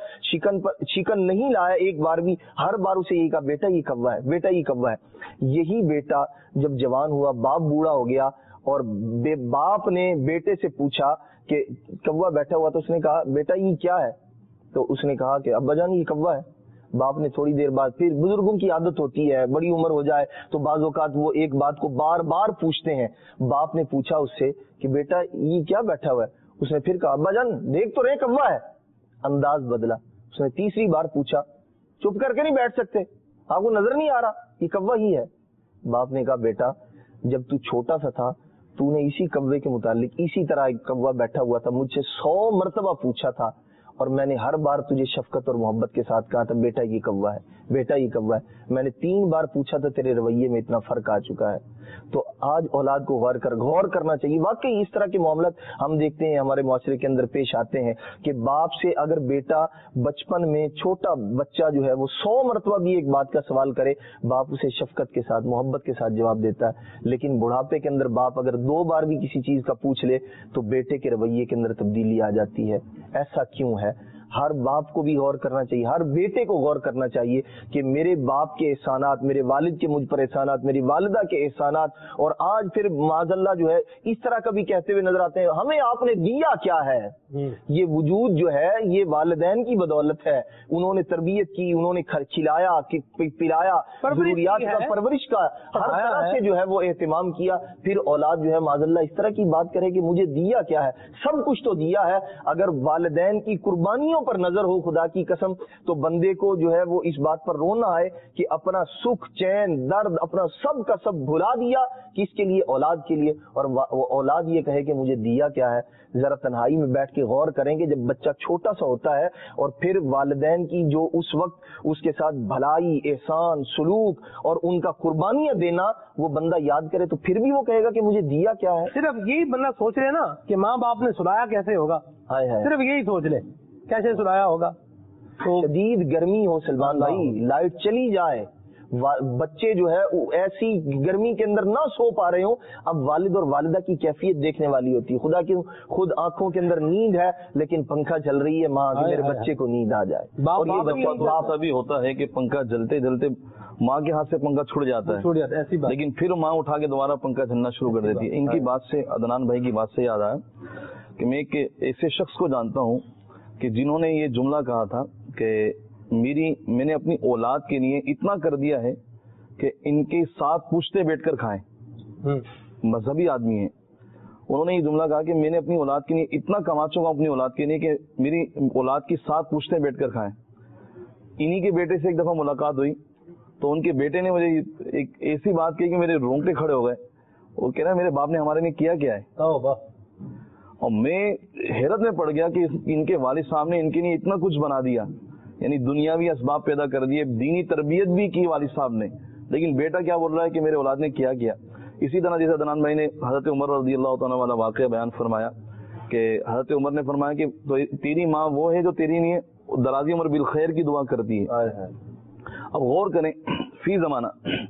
शिकन नहीं लाया एक बार भी, हर बार उसे यही कहा, बेटा ये कौवा है, बेटा ये कौवा है। यही बेटा जब जवान हुआ, बाप बूढ़ा हो गया, और बाप ने बेटे से पूछा कि कौवा बैठा हुआ, तो उसने कहा, बेटा ये क्या है? तो उसने कहा कि अब्बा जान ये कौवा है। बाप ने थोड़ी देर बाद, फिर बुजुर्गों की आदत होती है, बड़ी उम्र हो जाए तो बाज़ औक़ात वो एक बात को बार बार पूछते हैं। बाप ने पूछा उससे कि बेटा ये क्या बैठा हुआ है? उसने फिर कहा, अब्बा जान देख तो रहे कौवा है। अंदाज बदला, उसने तीसरी बार पूछा, चुप करके नहीं बैठ सकते, आपको नजर नहीं आ रहा ये कौवा ही है? बाप ने कहा, बेटा जब तू छोटा सा था, तूने इसी कौवे के मुतालिक, इसी तरह एक कौवा बैठा हुआ था, मुझसे 100 मरतबा पूछा था, और मैंने हर बार तुझे शफकत और मोहब्बत के साथ कहा था, बेटा ये कौवा है, बेटा ये कौवा है। मैंने 3 बार पूछा था, तेरे रवैये में इतना फर्क आ चुका है। तो आज औलाद को गौर करना चाहिए। वाकई इस तरह के मामला हम देखते हैं हमारे मुआशरे के अंदर पेश आते हैं कि बाप से अगर बेटा बचपन में, छोटा बच्चा जो है वो 100 मरतबा भी एक बात का सवाल करे, बाप उसे शफकत के साथ मोहब्बत के साथ जवाब देता है। लेकिन बुढ़ापे के अंदर बाप अगर 2 बार भी किसी चीज का पूछ ले तो बेटे के रवैये के अंदर तब्दीली आ जाती है। ऐसा क्यों है? हर बाप को भी गौर करना चाहिए, हर बेटे को गौर करना चाहिए कि मेरे बाप के एहसानात, मेरे वालिद के मुझ पर एहसानात, मेरी वालिदा के एहसानात, और आज फिर माज़अल्लाह जो है इस तरह का भी कहते हुए नजर आते हैं, हमें आपने दिया क्या है? ये वजूद जो है ये वालिदैन की बदौलत है। उन्होंने तरबियत की, उन्होंने खिलाया, पिलाया, जरूरियात का, परवरिश का हर तरह से जो है वो एहतमाम किया। फिर औलाद जो है माज़अल्लाह इस तरह की बात करे कि मुझे दिया क्या है? सब कुछ तो दिया है। अगर वालिदैन की कुर्बानियों पर नजर हो खुदा की कसम, तो बंदे को जो है वो इस बात पर रोना है कि अपना सुख, चैन, दर्द, अपना सब का सब भुला दिया, किसके लिए? औलाद के लिए। और औलाद ये कहे कि मुझे दिया क्या है? जरा तन्हाई में बैठ के गौर करेंगे जब बच्चा छोटा सा होता है, और फिर वालिदैन की जो उस वक्त उसके साथ भलाई, एहसान, सलूक और उनका कुर्बानियां देना वो बंदा याद करे, तो फिर भी वो कहेगा कि मुझे दिया क्या है। सिर्फ यही बंदा सोच ले ना कि माँ बाप ने सुलाया कैसे होगा, सिर्फ यही सोच ले कैसे सुलाया होगा। तो शदीद गर्मी हो सलमान भाई, लाइट चली जाए, बच्चे जो है ऐसी गर्मी के अंदर ना सो पा रहे हो, अब वालिद और वालिदा की कैफियत देखने वाली होती है। खुदा की खुद आंखों के अंदर नींद है लेकिन पंखा चल रही है, माँ कि मेरे बच्चे को नींद आ जाए। और ये बच्चा बाप भी होता है कि पंखा जलते जलते माँ के हाथ से पंखा छूट जाता है, ऐसी बात। लेकिन फिर माँ उठा के दोबारा पंखा चलना शुरू कर देती है। इनकी बात से, अदनान भाई की बात से याद आया कि मैं एक ऐसे शख्स को जानता हूँ कि जिन्होंने ये जुमला कहा था कि मैंने अपनी औलाद के लिए इतना कर दिया है कि इनके साथ पूछते बैठकर खाएं। मजहबी आदमी है, انہوں نے یہ جملہ کہا کہ میں نے اپنی اولاد کے لیے اتنا کما چکا ہوں اپنی اولاد کے لیے کہ میری اولاد کی 7 پوچھتے بیٹھ کر کھائیں. انہی کے بیٹے سے ایک دفعہ ملاقات ہوئی تو ان کے بیٹے نے مجھے ایک ایسی بات کہی کہ میرے رونگٹے کھڑے ہو گئے. وہ کہہ رہا ہے میرے باپ نے ہمارے لیے کیا کیا ہے. اور میں حیرت میں پڑ گیا کہ ان کے والد صاحب نے ان کے لیے اتنا کچھ بنا دیا, یعنی دنیاوی اسباب پیدا کر دیے, دینی تربیت بھی کی والد صاحب نے, لیکن بیٹا کیا بول رہا ہے کہ میرے اولاد نے کیا کیا. اسی طرح جیسے عدنان بھائی نے حضرت عمر رضی اللہ تعالیٰ والا واقعہ بیان فرمایا کہ حضرت عمر نے فرمایا کہ تیری ماں وہ ہے جو تیری لیے درازی عمر بالخیر کی دعا کرتی ہے. اب غور کریں, فی زمانہ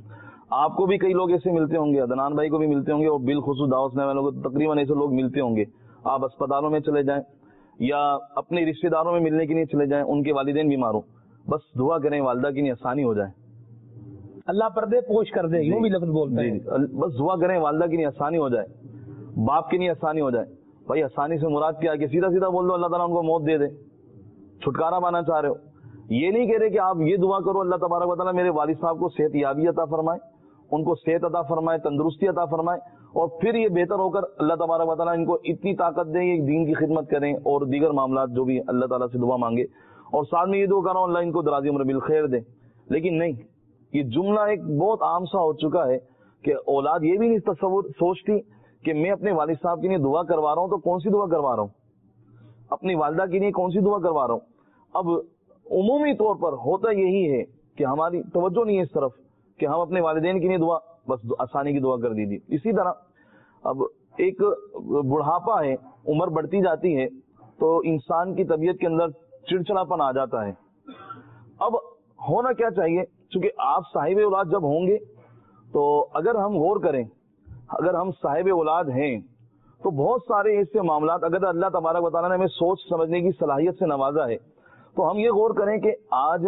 آپ کو بھی کئی لوگ ایسے ملتے ہوں گے, عدنان بھائی کو بھی ملتے ہوں گے, اور بالخصوص دعوت میں والوں کو تقریباً ایسے لوگ ملتے ہوں گے. آپ اسپتالوں میں چلے جائیں یا اپنے رشتے داروں میں ملنے کے لیے چلے جائیں, ان کے والدین بیمار ہوں, بس دعا کریں والدہ کے لیے آسانی ہو جائے, اللہ پردے پوش کر دے, یوں بھی لفظ بولتے ہیں. بس دعا کریں والدہ کے لیے آسانی ہو جائے, باپ کے لیے آسانی ہو جائے. بھائی آسانی سے مراد کیا ہے کہ سیدھا سیدھا بول دو اللہ تعالیٰ ان کو موت دے دے, چھٹکارا پانا چاہ رہے ہو. یہ نہیں کہہ رہے کہ آپ یہ دعا کرو اللہ تبارک و تعالیٰ میرے والد صاحب کو صحت یابی عطا فرمائے, ان کو صحت عطا فرمائے, تندرستی عطا فرمائے, اور پھر یہ بہتر ہو کر اللہ تبارک و تعالیٰ ان کو اتنی طاقت دے یہ دین کی خدمت کریں اور دیگر معاملات جو بھی اللہ تعالیٰ سے دعا مانگے, اور ساتھ میں یہ دعا کرو اللہ ان کو دراز عمر بالخیر دے. لیکن نہیں, یہ جملہ ایک بہت عام سا ہو چکا ہے کہ اولاد یہ بھی نہیں تصور سوچتی کہ میں اپنے والد صاحب کے لیے دعا کروا رہا ہوں تو کون سی دعا کروا رہا ہوں, اپنی والدہ کے لیے کون سی دعا کروا رہا ہوں. اب عمومی طور پر ہوتا یہی ہے کہ ہماری توجہ نہیں ہے اس طرف کہ ہم اپنے والدین کے لیے دعا بس آسانی کی دعا کر دیجیے. اسی طرح اب ایک بڑھاپا ہے, عمر بڑھتی جاتی ہے تو انسان کی طبیعت کے اندر چڑچڑاپن آ جاتا ہے. اب ہونا کیا چاہیے, چونکہ آپ صاحب اولاد جب ہوں گے تو اگر ہم غور کریں, اگر ہم صاحب اولاد ہیں تو بہت سارے ایسے معاملات, اگر اللہ تبارک و تعالیٰ نے ہمیں سوچ سمجھنے کی صلاحیت سے نوازا ہے تو ہم یہ غور کریں کہ آج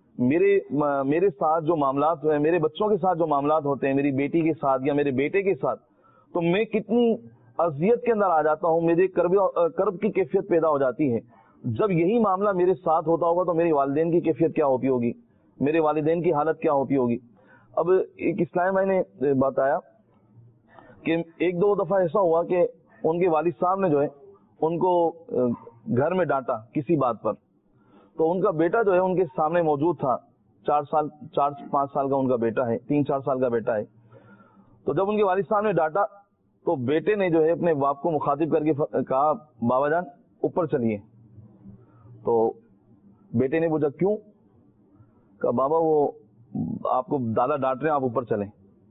میرے ساتھ جو معاملات ہیں, میرے بچوں کے ساتھ جو معاملات ہوتے ہیں, میری بیٹی کے ساتھ یا میرے بیٹے کے ساتھ, تو میں کتنی اذیت کے اندر آ جاتا ہوں, میرے کرب کی کیفیت پیدا ہو جاتی ہے. جب یہی معاملہ میرے ساتھ ہوتا ہوگا تو میری والدین کی کیفیت کیا ہوتی ہوگی, میرے والدین کی حالت کیا ہوتی ہوگی. اب ایک اسلام بھائی نے بتایا کہ ایک دو دفعہ ایسا ہوا کہ ان کے والد صاحب نے جو ہے ان کو گھر میں ڈانٹا کسی بات پر, تو ان کا بیٹا جو ہے ان کے سامنے موجود تھا, 4-5 سال کا ان کا بیٹا ہے, 3-4 سال کا بیٹا ہے. تو جب ان کے والد صاحب نے ڈانٹا تو بیٹے نے جو ہے اپنے باپ کو مخاطب کر کے کہا بابا جان اوپر چلیے. تو بیٹے نے پوچھا کیوں, کہا بابا وہ آپ کو دادا ڈانٹ رہے ہیں, آپ اوپر چلیں.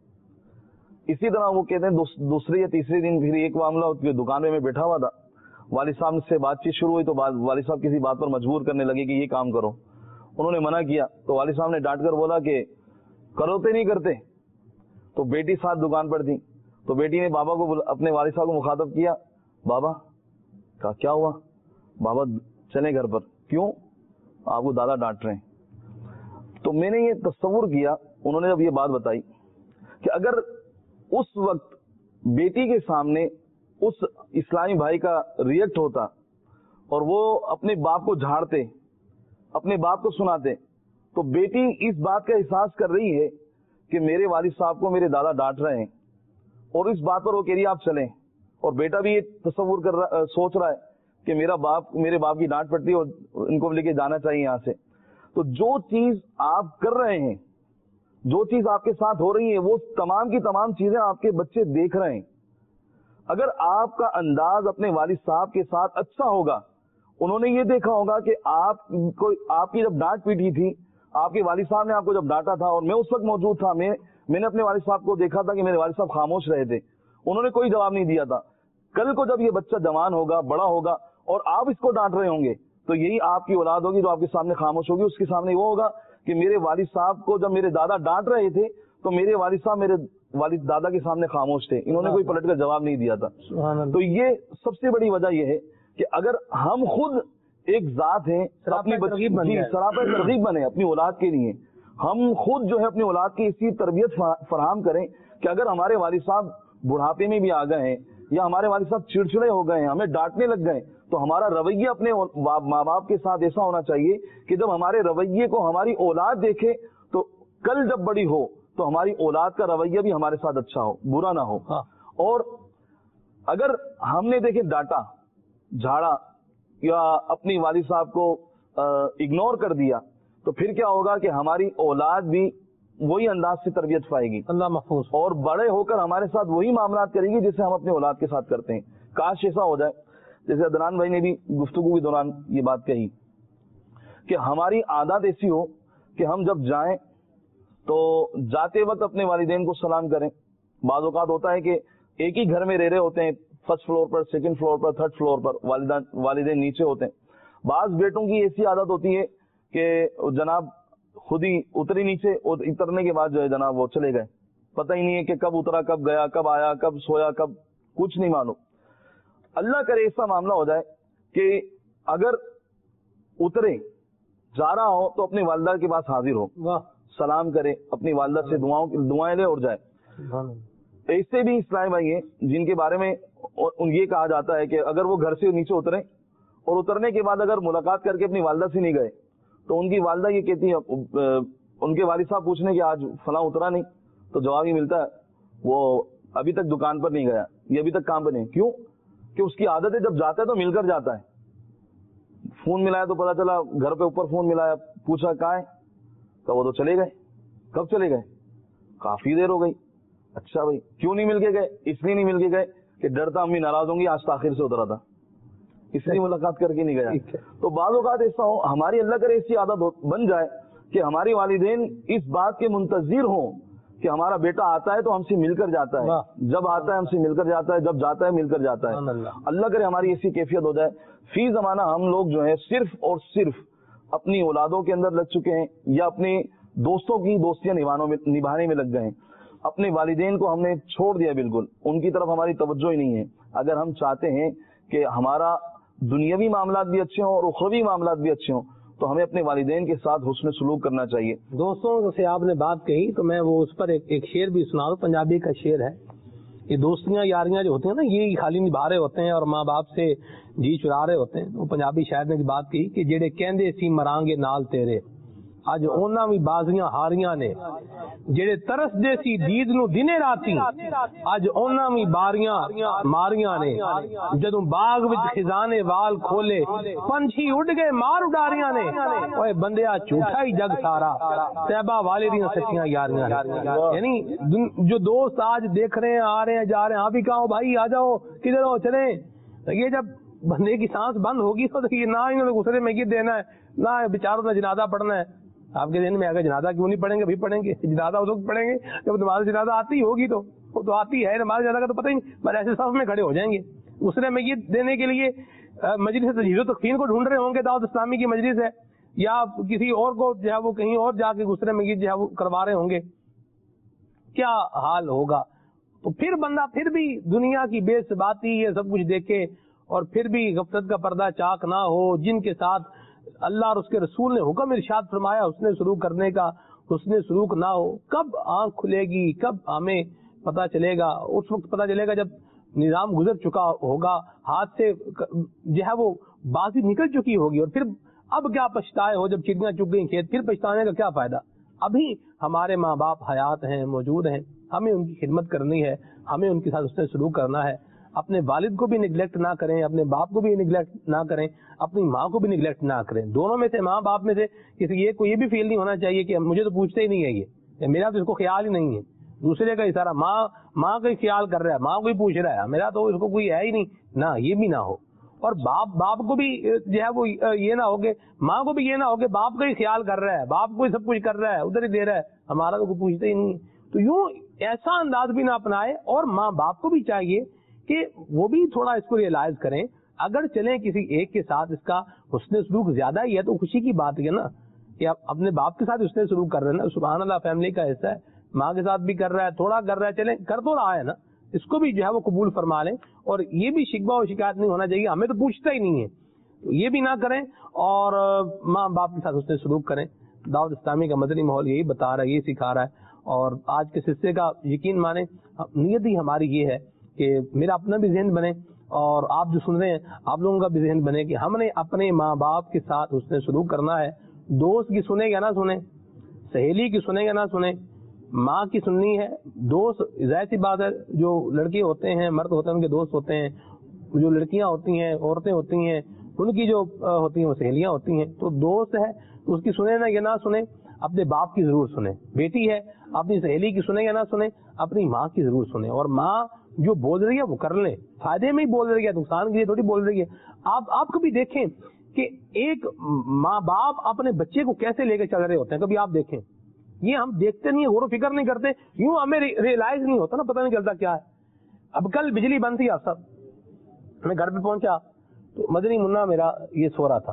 اسی طرح وہ کہتے ہیں دوسرے یا تیسرے دن پھر ایک معاملہ, دکان میں بیٹھا ہوا تھا, والد صاحب سے بات چیت شروع ہوئی تو والد صاحب کسی بات پر مجبور کرنے لگے کہ یہ کام کرو. انہوں نے منع کیا تو والد صاحب نے ڈانٹ کر بولا کہ کروتے نہیں کرتے. تو بیٹی ساتھ دکان پر تھی تو بیٹی نے بابا کو اپنے والد صاحب کو مخاطب کیا, بابا کہا کیا ہوا, بابا چلیں گھر پر. کیوں, آپ کو دادا ڈانٹ رہے ہیں. تو میں نے یہ تصور کیا, انہوں نے جب یہ بات بتائی کہ اگر اس وقت بیٹی کے سامنے اس اسلامی بھائی کا ریئیکٹ ہوتا اور وہ اپنے باپ کو جھاڑتے, اپنے باپ کو سناتے, تو بیٹی اس بات کا احساس کر رہی ہے کہ میرے والد صاحب کو میرے دادا ڈانٹ رہے ہیں, اور اس بات پر وہ کہہ رہی ہے آپ چلیں, اور بیٹا بھی یہ تصور سوچ رہا ہے کہ میرے باپ کی ڈانٹ پڑتی ہے اور ان کو لے کے جانا چاہیے یہاں سے. تو جو چیز آپ کر رہے ہیں, جو چیز آپ کے ساتھ ہو رہی ہے, وہ تمام کی تمام چیزیں آپ کے بچے دیکھ رہے ہیں. اگر آپ کا انداز اپنے والد صاحب کے ساتھ اچھا ہوگا, انہوں نے یہ دیکھا ہوگا کہ آپ کی جب ڈانٹ پیٹی تھی, آپ کے والد صاحب نے آپ کو جب ڈانٹا تھا اور میں اس وقت موجود تھا, میں نے اپنے والد صاحب کو دیکھا تھا کہ میرے والد صاحب خاموش رہے تھے, انہوں نے کوئی جواب نہیں دیا تھا. کل کو جب یہ بچہ جوان ہوگا, بڑا ہوگا, اور آپ اس کو ڈانٹ رہے ہوں گے, تو یہی آپ کی اولاد ہوگی جو آپ کے سامنے خاموش ہوگی. اس کے سامنے وہ ہوگا کہ میرے والد صاحب کو جب میرے دادا ڈانٹ رہے تھے تو میرے والد صاحب میرے والد دادا کے سامنے خاموش تھے, انہوں نے کوئی پلٹ کر جواب نہیں دیا تھا. تو یہ سب سے بڑی وجہ یہ ہے کہ اگر ہم خود ایک ذات ہیں, اپنی سراپا ترغیب بنے اپنی اولاد کے لیے, ہم خود جو ہے اپنی اولاد کی اسی تربیت فراہم کریں کہ اگر ہمارے والد صاحب بڑھاپے میں بھی آ گئے ہیں یا ہمارے والد صاحب چڑچڑے ہو گئے ہیں, ہمیں ڈانٹنے لگ گئے, تو ہمارا رویہ اپنے ماں باپ کے ساتھ ایسا ہونا چاہیے کہ جب ہمارے رویے کو ہماری اولاد دیکھے تو کل جب بڑی ہو تو ہماری اولاد کا رویہ بھی ہمارے ساتھ اچھا ہو, برا نہ ہو. اور اگر ہم نے دیکھے ڈاٹا جھاڑا یا اپنی والد صاحب کو اگنور کر دیا تو پھر کیا ہوگا کہ ہماری اولاد بھی وہی انداز سے تربیت پائے گی، اللہ محفوظ، اور بڑے ہو کر ہمارے ساتھ وہی معاملات کرے گی جیسے ہم اپنے اولاد کے ساتھ کرتے ہیں. کاش ایسا ہو جائے جیسے عدنان بھائی نے بھی گفتگو کے دوران یہ بات کہی کہ ہماری عادت ایسی ہو کہ ہم جب جائیں تو جاتے وقت اپنے والدین کو سلام کریں. بعض اوقات ہوتا ہے کہ ایک ہی گھر میں رہ رہے ہوتے ہیں، فرسٹ فلور پر، سیکنڈ فلور پر، تھرڈ فلور پر، والدین نیچے ہوتے ہیں. بعض بیٹوں کی ایسی عادت ہوتی ہے کہ جناب خود ہی اتری نیچے، اور اترنے کے بعد جو ہے جناب وہ چلے گئے، پتہ ہی نہیں ہے کہ کب اترا، کب گیا، کب آیا، کب سویا، کب کچھ نہیں معلوم. اللہ کرے ایسا معاملہ ہو جائے کہ اگر اترے جا رہا ہو تو اپنی والدہ کے پاس حاضر ہو، سلام کرے، اپنی والدہ سے دعائیں لے اور جائے. ایسے بھی اسلام بھائی ہیں جن کے بارے میں یہ کہا جاتا ہے کہ اگر وہ گھر سے نیچے اترے اور اترنے کے بعد اگر ملاقات کر کے اپنی والدہ سے نہیں گئے تو ان کی والدہ یہ کہتی ہے، ان کے والد صاحب پوچھنے کہ آج فلاں اترا نہیں تو جواب یہ ملتا ہے وہ ابھی تک دکان پر نہیں گیا، یہ ابھی تک کام پہ نہیں. کیوں؟ کہ اس کی عادت ہے جب جاتا ہے تو مل کر جاتا ہے. فون ملایا تو پتا چلا گھر پہ اوپر فون ملایا، پوچھا کہاں ہے تو وہ تو چلے گئے. کب چلے گئے؟ کافی دیر ہو گئی. اچھا بھائی کیوں نہیں مل کے گئے؟ اس لیے نہیں مل کے گئے کہ ڈرتا امی ناراض ہوں گی، آج تاخیر سے اترا تھا اس لیے ملاقات کر کے نہیں گیا. تو بعض اوقات ایسا ہو، ہماری اللہ کرے ایسی عادت بن جائے کہ ہمارے والدین اس بات کے منتظر ہوں کہ ہمارا بیٹا آتا ہے تو ہم سے مل کر جاتا ہے، جب آتا ہے ہم سے مل کر جاتا ہے، جب جاتا ہے مل کر جاتا ہے. اللہ کرے ہماری ایسی کیفیت ہو جائے. فی زمانہ ہم لوگ جو ہے صرف اور صرف اپنی اولادوں کے اندر لگ چکے ہیں یا اپنے دوستوں کی دوستیاں نبھانے میں لگ گئے ہیں. اپنے والدین کو ہم نے چھوڑ دیا، بالکل ان کی طرف ہماری توجہ ہی نہیں ہے. اگر ہم چاہتے ہیں کہ ہمارا دنیاوی معاملات بھی اچھے ہوں اور اخروی معاملات بھی اچھے ہوں تو ہمیں اپنے والدین کے ساتھ حسن سلوک کرنا چاہیے. دوستوں سے آپ نے بات کہی تو میں وہ اس پر ایک شعر بھی سنا دوں. پنجابی کا شعر ہے، یہ دوستیاں یاریاں جو ہوتی ہیں نا یہ خالی نبھا رہے ہوتے ہیں اور ماں باپ سے جی چرا رہے ہوتے ہیں. وہ پنجابی شاعر نے بات کی کہ جڑے کہندے سی مرانگے نال تیرے اج اونا بھی بازیاں ہاریاں نے، جڑے ترس دے سی دید نو دنے راتی اج اونا بھی باریاں ماریاں نے. جدوں باغ وچ خزانے وال کھولے پنچھی اڑ گئے مار اڈاریاں نے. اوے بندیا جھوٹا ہی جگ سارا صحبہ والے دیاں سچیاں یاریاں نے. یعنی جو دوست آج دیکھ رہے ہیں، آ رہے ہیں، جا رہے ہیں، آپ ہی کہو بھائی آ جاؤ کدھر ہو چلیں، یہ جب بندے کی سانس بند ہوگی تو یہ نہ انہوں نے دوسرے میں یہ دینا ہے نہ بیچاروں نے جنازہ پڑھنا ہے. آپ کے ذہن میں اگر جنازہ کیوں نہیں پڑھیں گے؟ بھی پڑھیں گے جنازہ اس وقت پڑھیں گے جب تمہاری جنازہ آتی ہوگی تو وہ تو آتی ہے، ہمارے جنازہ کا تو پتہ ہی نہیں، بس ایسے صف میں کھڑے ہو جائیں گے. دوسرے میں یہ دینے کے لیے مجلس تجہیز و تکفین کو ڈھونڈ رہے ہوں گے، دعوت اسلامی کی مجلس ہے یا کسی اور کو جو ہے وہ کہیں اور جا کے دوسرے میں یہ جو ہے وہ کروا رہے ہوں گے. کیا حال ہوگا؟ تو پھر بندہ پھر بھی دنیا کی بے ثباتی یہ سب کچھ دیکھے اور پھر بھی غفلت کا پردہ چاک نہ ہو. جن کے ساتھ اللہ اور اس کے رسول نے حکم ارشاد فرمایا حسن سلوک کرنے کا، حسن سلوک نہ ہو. کب آنکھ کھلے گی؟ کب ہمیں پتہ چلے گا؟ اس وقت پتہ چلے گا جب نظام گزر چکا ہوگا، ہاتھ سے جو ہے وہ بازی نکل چکی ہوگی. اور پھر اب کیا پچھتائے ہو جب چڑیاں چگ گئی کھیت، پھر پچھتانے کا کیا فائدہ؟ ابھی ہمارے ماں باپ حیات ہیں، موجود ہیں، ہمیں ان کی خدمت کرنی ہے، ہمیں ان کے ساتھ حسن سلوک کرنا ہے. اپنے والد کو بھی نگلیکٹ نہ کریں، اپنے باپ کو بھی نگلیکٹ نہ کریں، اپنی ماں کو بھی نگلیکٹ نہ کریں. دونوں میں سے ماں باپ میں سے کسی ایک کو یہ بھی فیل نہیں ہونا چاہیے کہ مجھے تو پوچھتے ہی نہیں ہے، یہ میرا تو اس کو خیال ہی نہیں ہے. دوسرے کا اشارہ ماں کا ہی خیال کر رہا ہے، ماں کو ہی پوچھ رہا ہے، میرا تو اس کو کوئی ہے ہی نہیں. نہ یہ بھی نہ ہو. اور باپ کو بھی جو ہے وہ یہ نہ ہو کہ ماں کو بھی یہ نہ ہو کہ باپ کا ہی خیال کر رہا ہے، باپ کو ہی سب کچھ کر رہا ہے، ادھر ہی دے رہا ہے، ہمارا تو کوئی پوچھتے ہی نہیں ہے. تو یوں ایسا انداز بھی نہ اپنائے. اور ماں باپ کو بھی چاہیے کہ وہ بھی تھوڑا اس کو ریئلائز کریں. اگر چلیں کسی ایک کے ساتھ اس کا حسن سلوک زیادہ ہی ہے تو خوشی کی بات ہے نا کہ آپ اپنے باپ کے ساتھ حسن سلوک کر رہے ہیں نا. سبحان اللہ، فیملی کا حصہ ہے. ماں کے ساتھ بھی کر رہا ہے، تھوڑا کر رہا ہے، چلیں کر تو رہا ہے نا، اس کو بھی جو ہے وہ قبول فرما لیں. اور یہ بھی شکوہ و شکایت نہیں ہونا چاہیے ہمیں تو پوچھتا ہی نہیں ہے، تو یہ بھی نہ کریں. اور ماں باپ کے ساتھ حسن سلوک کریں. دعوت اسلامی کا مدنی ماحول یہی بتا رہا ہے، یہی سکھا رہا ہے. اور آج کے حصے کا یقین مانیں نیت ہی ہماری یہ ہے کہ میرا اپنا بھی ذہن بنے اور آپ جو سن رہے ہیں آپ لوگوں کا بھی ذہن بنے کہ ہم نے اپنے ماں باپ کے ساتھ حسن سلوک کرنا ہے. دوست کی سنیں یا نہ سنیں، سہیلی کی سنیں یا نہ سنیں، ماں کی سننی ہے. دوست ظاہر سی بات ہے, جو لڑکے ہوتے ہیں مرد ہوتے ہیں ان کے دوست ہوتے ہیں, جو لڑکیاں ہوتی ہیں عورتیں ہوتی ہیں ان کی جو ہوتی ہیں وہ سہیلیاں ہوتی ہیں. تو دوست ہے اس کی سنیں نہ یا نہ سنیں, اپنے باپ کی ضرور سنیں. بیٹی ہے اپنی سہیلی کی سنیں یا نہ سنیں, اپنی ماں کی ضرور سنیں. اور ماں جو بول رہی ہے وہ کر لیں, فائدے میں ہی بول رہی ہے, نقصان کے لیے تھوڑی بول رہی ہے. آپ کبھی دیکھیں کہ ایک ماں باپ اپنے بچے کو کیسے لے کے چل رہے ہوتے ہیں, کبھی آپ دیکھیں. یہ ہم دیکھتے نہیں, غور و فکر نہیں کرتے, یوں ہمیں ریئلائز نہیں ہوتا نا, پتہ نہیں چلتا کیا ہے. اب کل بجلی بند تھی, آپ سب میں گھر پہ پہنچا تو مدنی منا میرا یہ سو رہا تھا.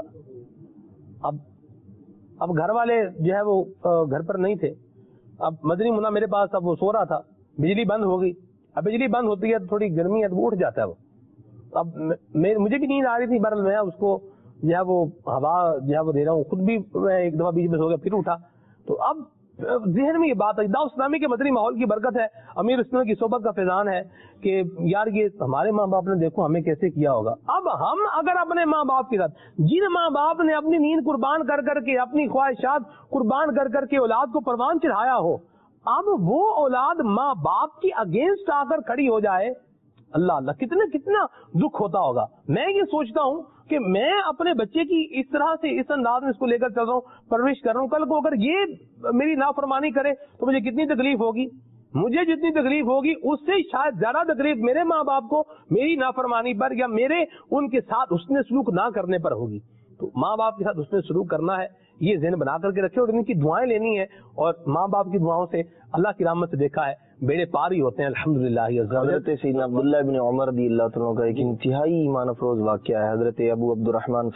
اب گھر والے جو ہے وہ گھر پر نہیں تھے. اب مدنی منا میرے پاس, اب وہ سو رہا تھا, بجلی بند ہو گئی. اب بجلی بند ہوتی ہے تو تھوڑی گرمی ہے تو وہ اٹھ جاتا ہے. وہ اب مجھے بھی نیند آ رہی تھی, بہرحال میں اس کو جو ہے وہ ہوا جو ہے وہ دے رہا ہوں, خود بھی میں ایک دفعہ بیچ میں سو گیا پھر اٹھا. تو اب ذہن میں یہ بات ہے, دعوت اسلامی کے مدنی ماحول کی برکت ہے, امیر اسلام کی صحبت کا فیضان ہے کہ یار یہ ہمارے ماں باپ نے دیکھو ہمیں کیسے کیا ہوگا. اب ہم اگر اپنے ماں باپ کے ساتھ, جن ماں باپ نے اپنی نیند قربان کر کر کے, اپنی خواہشات قربان کر کر کے اولاد کو پروان چڑھایا ہو, اب وہ اولاد ماں باپ کی اگینسٹ آ کر کھڑی ہو جائے, اللہ اللہ کتنا دکھ ہوتا ہوگا. میں یہ سوچتا ہوں کہ میں اپنے بچے کی اس طرح سے اس انداز میں اس کو لے کر چل رہا ہوں, پرورش کر رہا ہوں, کل کو اگر یہ میری نافرمانی کرے تو مجھے کتنی تکلیف ہوگی. مجھے جتنی تکلیف ہوگی اس سے شاید زیادہ تکلیف میرے ماں باپ کو میری نافرمانی پر یا میرے ان کے ساتھ حسن سلوک نہ کرنے پر ہوگی. تو ماں باپ کے ساتھ حسن سلوک کرنا ہے, یہ ذہن بنا کر کے رکھے, اور ان کی دعائیں لینی ہے. اور ماں باپ کی دعاؤں سے اللہ کی رحمت سے دیکھا ہے بیڑے پار ہی ہوتے ہیں الحمدللہ. حضرت سیدنا عبداللہ ابن عمر رضی اللہ تعالیٰ کا ایک انتہائی ایمان افروز واقعہ ہے. حضرت ابو عبد الرحمن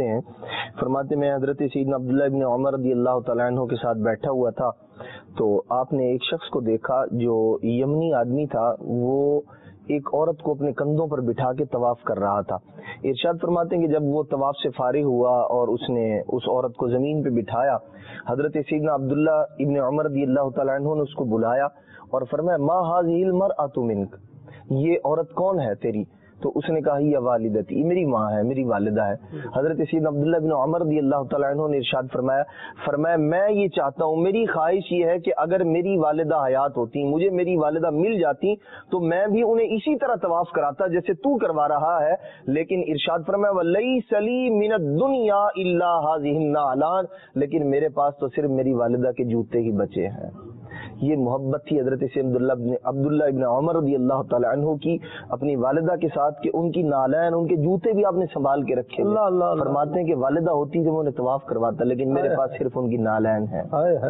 فرماتے میں حضرت سیدنا عبداللہ ابن عمر رضی اللہ تعالیٰ عنہ کے ساتھ بیٹھا ہوا تھا تو آپ نے ایک شخص کو دیکھا جو یمنی آدمی تھا, وہ ایک عورت کو اپنے کندھوں پر بٹھا کے طواف کر رہا تھا. ارشاد فرماتے ہیں کہ جب وہ طواف سے فارغ ہوا اور اس نے اس عورت کو زمین پہ بٹھایا, حضرت سیدنا عبداللہ ابن عمر رضی اللہ تعالیٰ عنہ نے اس کو بلایا اور فرمایا ما هذه المرأة منک, یہ عورت کون ہے تیری؟ تو اس نے کہا یہ والدتی, یہ میری ماں ہے, میری والدہ ہے. حضرت سیدنا عبداللہ بن عمر رضی اللہ تعالیٰ عنہ نے ارشاد فرمایا میں یہ چاہتا ہوں, میری خواہش یہ ہے کہ اگر میری والدہ حیات ہوتی, مجھے میری والدہ مل جاتی تو میں بھی انہیں اسی طرح طواف کراتا جیسے تو کروا رہا ہے. لیکن ارشاد فرمایا وَلَيْسَ لِي مِنَ الدُّنْيَا إِلَّا هَذِهِ النَّعْلَانِ, لیکن میرے پاس تو صرف میری والدہ کے جوتے ہی بچے ہیں. یہ محبت تھی حضرت سے عبداللہ ابن عمر رضی اللہ تعالیٰ عنہ کی اپنی والدہ کے ساتھ کہ ان کی نالین, ان کے جوتے بھی آپ نے سنبھال کے رکھے. فرماتے ہیں کہ والدہ ہوتی تو میں انہیں طواف کرواتا, لیکن میرے پاس صرف ان کی نالین ہے.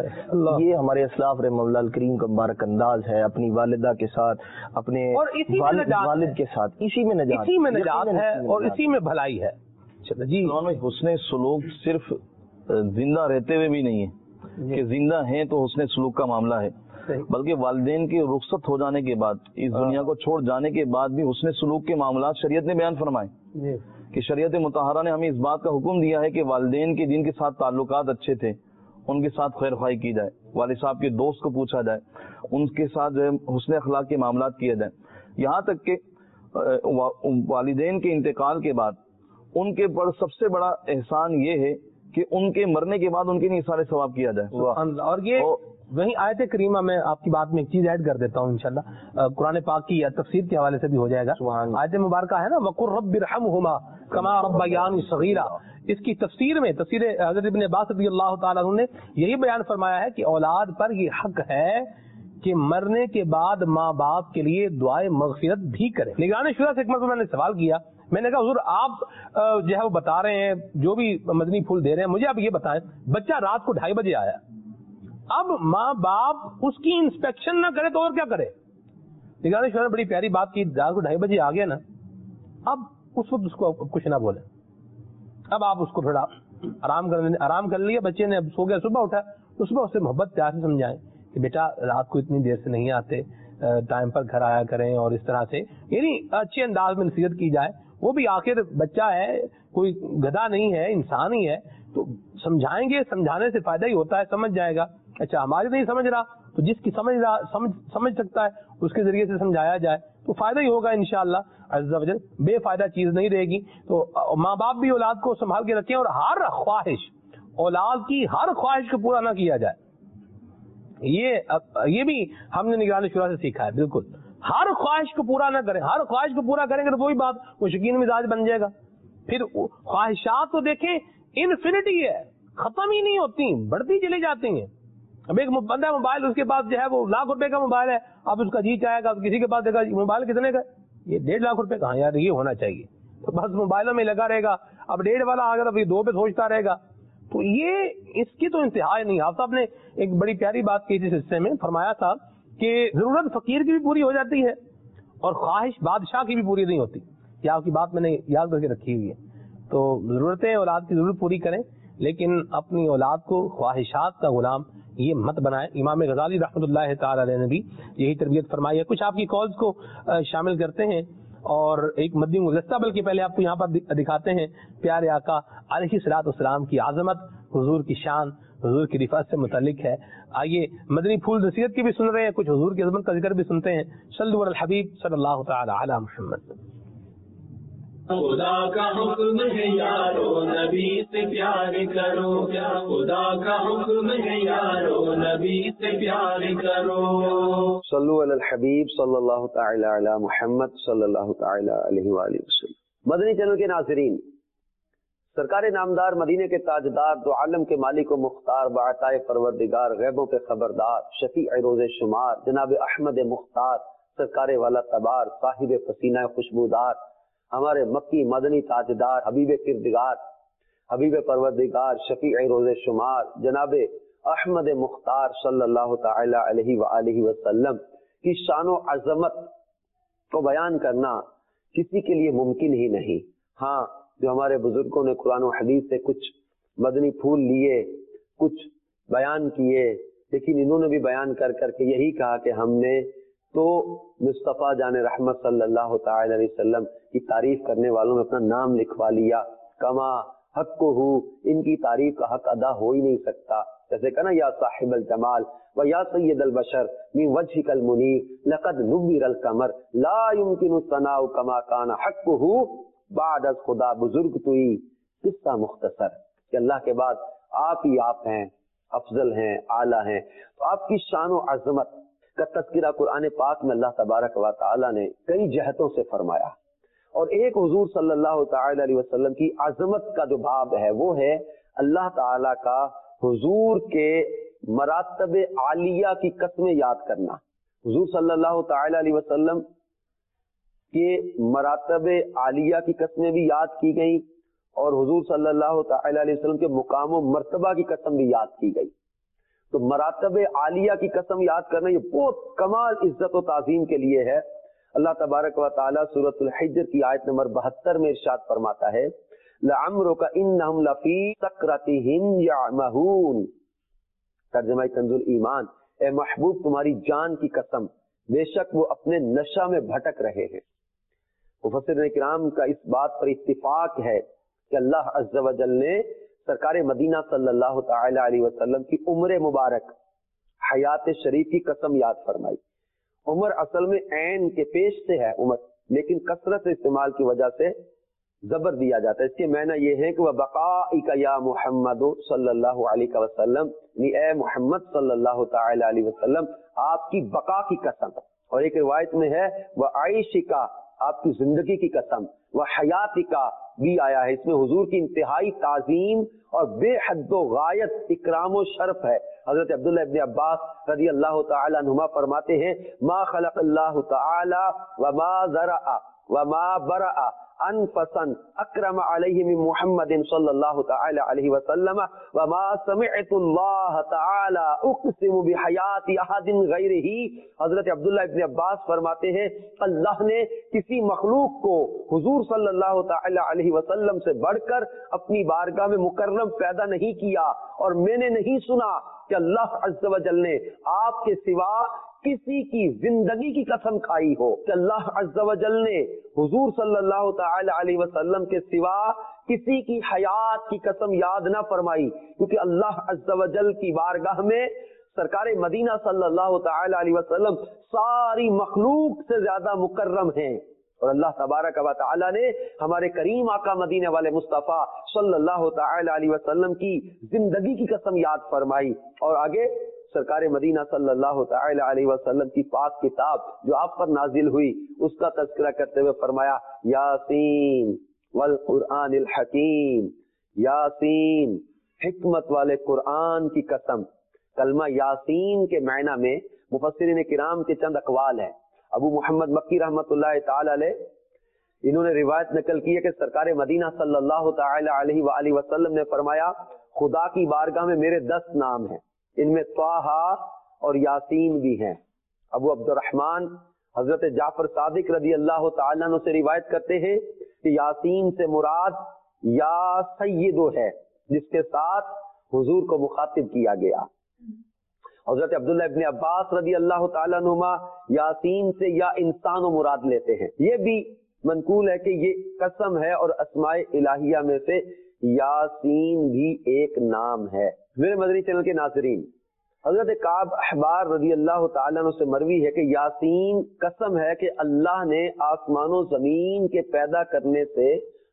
یہ ہمارے اسلاف رحمہ اللہ الکریم کا مبارک انداز ہے, اپنی والدہ کے ساتھ, اپنے والد کے ساتھ. اسی میں نجات ہے اور اسی میں بھلائی ہے. جی حسن سلوک صرف زندہ رہتے ہوئے بھی نہیں ہے کہ زندہ ہیں تو حسن سلوک کا معاملہ ہے, بلکہ والدین کے رخصت ہو جانے کے بعد, اس دنیا کو چھوڑ جانے کے بعد بھی حسن سلوک کے معاملات شریعت نے بیان فرمائے کہ شریعت مطہرہ نے ہمیں اس بات کا حکم دیا ہے کہ والدین کے جن کے ساتھ تعلقات اچھے تھے ان کے ساتھ خیر خواہی کی جائے, والد صاحب کے دوست کو پوچھا جائے, ان کے ساتھ جو ہے حسن اخلاق کے معاملات کیے جائیں. یہاں تک کہ والدین کے انتقال کے بعد ان کے پر سب سے بڑا احسان یہ ہے کہ ان کے مرنے کے بعد ان کے لیے سارے ثواب کیا جائے. اور یہ وہی آیت کریمہ میں آپ کی بات میں ایک چیز ایڈ کر دیتا ہوں انشاءاللہ, قرآن پاک کی تفسیر کے حوالے سے بھی ہو جائے گا. آیت مبارکہ ہے نا وَقُلْ رَبِّ ارْحَمْهُمَا كَمَا رَبَّيَانِي صَغِيرًا, اس کی تفسیر میں تفسیر حضرت ابن عباس رضی اللہ تعالیٰ عنہ نے یہی بیان فرمایا ہے کہ اولاد پر یہ حق ہے کہ مرنے کے بعد ماں باپ کے لیے دعائے مغفرت بھی کرے. نگران شورا سے ایک مرتبہ میں نے سوال کیا, میں نے کہا حضور آپ جو ہے وہ بتا رہے ہیں جو بھی مدنی پھول دے رہے ہیں, مجھے آپ یہ بتائیں بچہ رات کو 2:30 بجے آیا, اب ماں باپ اس کی انسپیکشن نہ کرے تو اور کیا کرے؟ نگران شورا نے بڑی پیاری بات کی, رات کو 2:30 بجے آ گیا نا, اب اس وقت اس کو کچھ نہ بولے, اب آپ اس کو تھوڑا آرام کر لیا, بچے نے سو گیا, صبح اٹھا تو صبح اس سے محبت پیار سے سمجھائیں کہ بیٹا رات کو اتنی دیر سے نہیں آتے, ٹائم پر گھر آیا کریں, اور اس طرح سے یعنی اچھے انداز میں نصیحت کی جائے. وہ بھی آخر بچہ ہے, کوئی گدھا نہیں ہے, انسان ہی ہے, تو سمجھائیں گے, سمجھانے سے فائدہ ہی ہوتا ہے, سمجھ جائے گا. اچھا ہماری نہیں سمجھ رہا تو جس کی سمجھ سکتا ہے اس کے ذریعے سے سمجھایا جائے تو فائدہ ہی ہوگا انشاءاللہ عز و جل, بے فائدہ چیز نہیں رہے گی. تو ماں باپ بھی اولاد کو سنبھال کے رکھیں, اور ہر خواہش, اولاد کی ہر خواہش کو پورا نہ کیا جائے. یہ بھی ہم نے نگران شورا سے سیکھا ہے. بالکل ہر خواہش کو پورا نہ کریں, ہر خواہش کو پورا کریں گے تو وہی بات مشکین مزاج بن جائے گا. پھر خواہشات تو دیکھیں انفینٹی ہے, ختم ہی نہیں ہوتی, بڑھتی چلی جاتی ہیں. اب ایک بندہ موبائل, اس کے پاس جو ہے وہ ₹1,00,000 کا موبائل ہے, اب اس کا جی چاہے گا کسی کے پاس دیکھا موبائل کتنے کا, یہ ₹1,50,000 کا. ہاں یار یہ ہونا چاہیے, تو بس موبائلوں میں لگا رہے گا. اب 1.5 والا آ گیا تو 2 پہ سوچتا رہے گا. تو یہ اس کی تو انتہا نہیں. آپ صاحب نے ایک بڑی پیاری بات کی تھی اس حصے میں, فرمایا تھا کہ ضرورت فقیر کی بھی پوری ہو جاتی ہے اور خواہش بادشاہ کی بھی پوری نہیں ہوتی. یہ آپ کی بات میں نے یاد کر کے رکھی ہوئی ہے. تو ضرورتیں اولاد کی ضرور پوری کریں, لیکن اپنی اولاد کو خواہشات کا غلام یہ مت بنائیں. امام غزالی رحمۃ اللہ تعالی علیہ نے بھی یہی تربیت فرمائی ہے. کچھ آپ کی کالز کو شامل کرتے ہیں اور ایک مدنی گلدستہ بلکہ پہلے آپ کو یہاں پر دکھاتے ہیں. پیارے آقا علیہ الصلوۃ والسلام کی عظمت, حضور کی شان, حضور کی رفعت سے متعلق ہے. آئیے مدنی پھول نصیحت کی بھی سن رہے ہیں, کچھ حضور کی عظمت کا ذکر بھی سنتے ہیں. صلو علی الحبیب صلی اللہ تعالی علی محمد. خدا کا حکم ہے یارو نبی سے پیار کرو, خدا کا حکم ہے یارو نبی سے پیار کرو. صلو علی الحبیب صلی اللہ تعالی علی محمد صلی اللہ تعالی علیہ وآلہ وسلم. مدنی چینل کے ناظرین, سرکار نامدار مدینے کے تاجدار, دو عالم کے مالک و مختار, بعطائے پروردگار, غیبوں کے خبردار, شفیع روز شمار, جناب احمد مختار, سرکار والا تبار, صاحب پسینہ خوشبودار, ہمارے مکی مدنی تاجدار, حبیب کردگار, حبیب پروردگار, شفیع روز شمار, جناب احمد مختار صلی اللہ تعالی علیہ وآلہ وسلم کی شان و عظمت کو بیان کرنا کسی کے لیے ممکن ہی نہیں. ہاں, جو ہمارے بزرگوں نے قرآن و حدیث سے کچھ مدنی پھول لیے, کچھ بیان کیے, لیکن انہوں نے بھی بیان کر کر کے یہی کہا کہ ہم نے تو مصطفیٰ جان رحمت صلی اللہ تعالی علیہ وسلم کی تعریف کرنے والوں میں اپنا نام لکھوا لیا. کما حق ہو, ان کی تعریف کا حق ادا ہو ہی نہیں سکتا. جیسے کہنا یا صاحب الجمال و یا سید البشر من وجهك المنیر لقد نور القمر لا يمكن الثناء كما كان حقه بعد از خدا بزرگ توئی. قصہ مختصر کہ اللہ کے بعد آپ ہی آپ ہیں, افضل ہیں, اعلیٰ ہیں. تو آپ کی شان و عظمت کا تذکرہ قرآن پاک میں اللہ تبارک و تعالی نے کئی جہتوں سے فرمایا, اور ایک حضور صلی اللہ تعالی علیہ وسلم کی عظمت کا جو باب ہے وہ ہے اللہ تعالی کا حضور کے مراتب عالیہ کی قسمیں یاد کرنا. حضور صلی اللہ تعالی علیہ وسلم کے مراتب عالیہ کی قسمیں بھی یاد کی گئی, اور حضور صلی اللہ تعالی علیہ وسلم کے مقام و مرتبہ کی قسم بھی یاد کی گئی. تو مراتب عالیہ کی قسم یاد کرنا یہ بہت کمال عزت و تعظیم کے لیے ہے. اللہ تبارک و تعالی سورۃ الحجر کی آیت نمبر 72 میں ارشاد فرماتا ہے لعمرک انہم لفی سکرتہم یعمہون. ترجمہ کنز الایمان, اے محبوب تمہاری جان کی قسم, بے شک وہ اپنے نشہ میں بھٹک رہے ہیں. مفسرین کرام کا اس بات پر اتفاق ہے کہ اللہ عز و جل نے سرکار مدینہ صلی اللہ تعالی علیہ وسلم کی عمر مبارک, حیات شریف کی قسم یاد فرمائی. عمر اصل میں عین کے پیش سے ہے عمر, لیکن کثرت استعمال کی وجہ سے زبر دیا جاتا ہے. اس کے معنی یہ ہے کہ وہ بقائک یا محمد صلی اللہ علیہ وسلم, یعنی اے محمد صلی اللہ تعالی علیہ وسلم آپ کی بقا کی قسم. اور ایک روایت میں ہے وہ عائشہ, آپ کی زندگی کی قسم. وہ حیاتی کا بھی آیا ہے, اس میں حضور کی انتہائی تعظیم اور بے حد و غایت اکرام و شرف ہے. حضرت عبداللہ ابن عباس رضی اللہ تعالی عنہما فرماتے ہیں ما خلق اللہ تعالی وما ذرأ وما برأ انفسا اکرم علیہ من محمد صلی اللہ تعالی علیہ وسلم وما سمعت اللہ تعالی اقسم بحیات احد غیرہ. حضرت عبداللہ ابن عباس فرماتے ہیں اللہ نے کسی مخلوق کو حضور صلی اللہ تعالی علیہ وسلم سے بڑھ کر اپنی بارگاہ میں مکرم پیدا نہیں کیا, اور میں نے نہیں سنا کہ اللہ عز و جل نے آپ کے سوا کسی کی زندگی کی قسم کھائی ہو, کہ اللہ عز و جل نے حضور صلی اللہ تعالی علیہ وسلم کے سوا کسی کی حیات کی قسم یاد نہ فرمائی, کیونکہ اللہ عز و جل کی بارگاہ میں سرکار مدینہ صلی اللہ تعالی علیہ وسلم ساری مخلوق سے زیادہ مکرم ہیں. اور اللہ تبارک و تعالی نے ہمارے کریم آقا مدینہ والے مصطفیٰ صلی اللہ تعالی علیہ وسلم کی زندگی کی قسم یاد فرمائی. اور آگے سرکار مدینہ صلی اللہ تعالی علیہ وسلم کی پاک کتاب جو آپ پر نازل ہوئی اس کا تذکرہ کرتے ہوئے فرمایا یاسین والقرآن الحکیم، یاسین حکمت والے قرآن کی قسم۔ کلمہ یاسین کے معنی میں مفسرین کرام کے چند اقوال ہیں۔ ابو محمد مکی رحمت اللہ تعالی علیہ انہوں نے روایت نقل کی ہے کہ سرکار مدینہ صلی اللہ تعالی علیہ وآلہ وسلم نے فرمایا خدا کی بارگاہ میں میرے 10 نام ہیں، ان میں طٰہٰ اور یاسین بھی ہیں۔ ابو عبد الرحمن حضرت جعفر صادق رضی اللہ تعالیٰ عنہ سے روایت کرتے ہیں کہ یاسین سے مراد یا سیدو ہے، جس کے ساتھ حضور کو مخاطب کیا گیا۔ حضرت عبداللہ ابن عباس رضی اللہ تعالیٰ عنہما یاسین سے یا انسان و مراد لیتے ہیں۔ یہ بھی منقول ہے کہ یہ قسم ہے اور اسماء الہیہ میں سے یاسین بھی ایک نام ہے۔ میرے مدنی چینل کے ناظرین، حضرت کعب احبار رضی اللہ تعالیٰ عنہ سے مروی ہے کہ یاسین قسم ہے کہ اللہ نے آسمان و زمین کے پیدا کرنے سے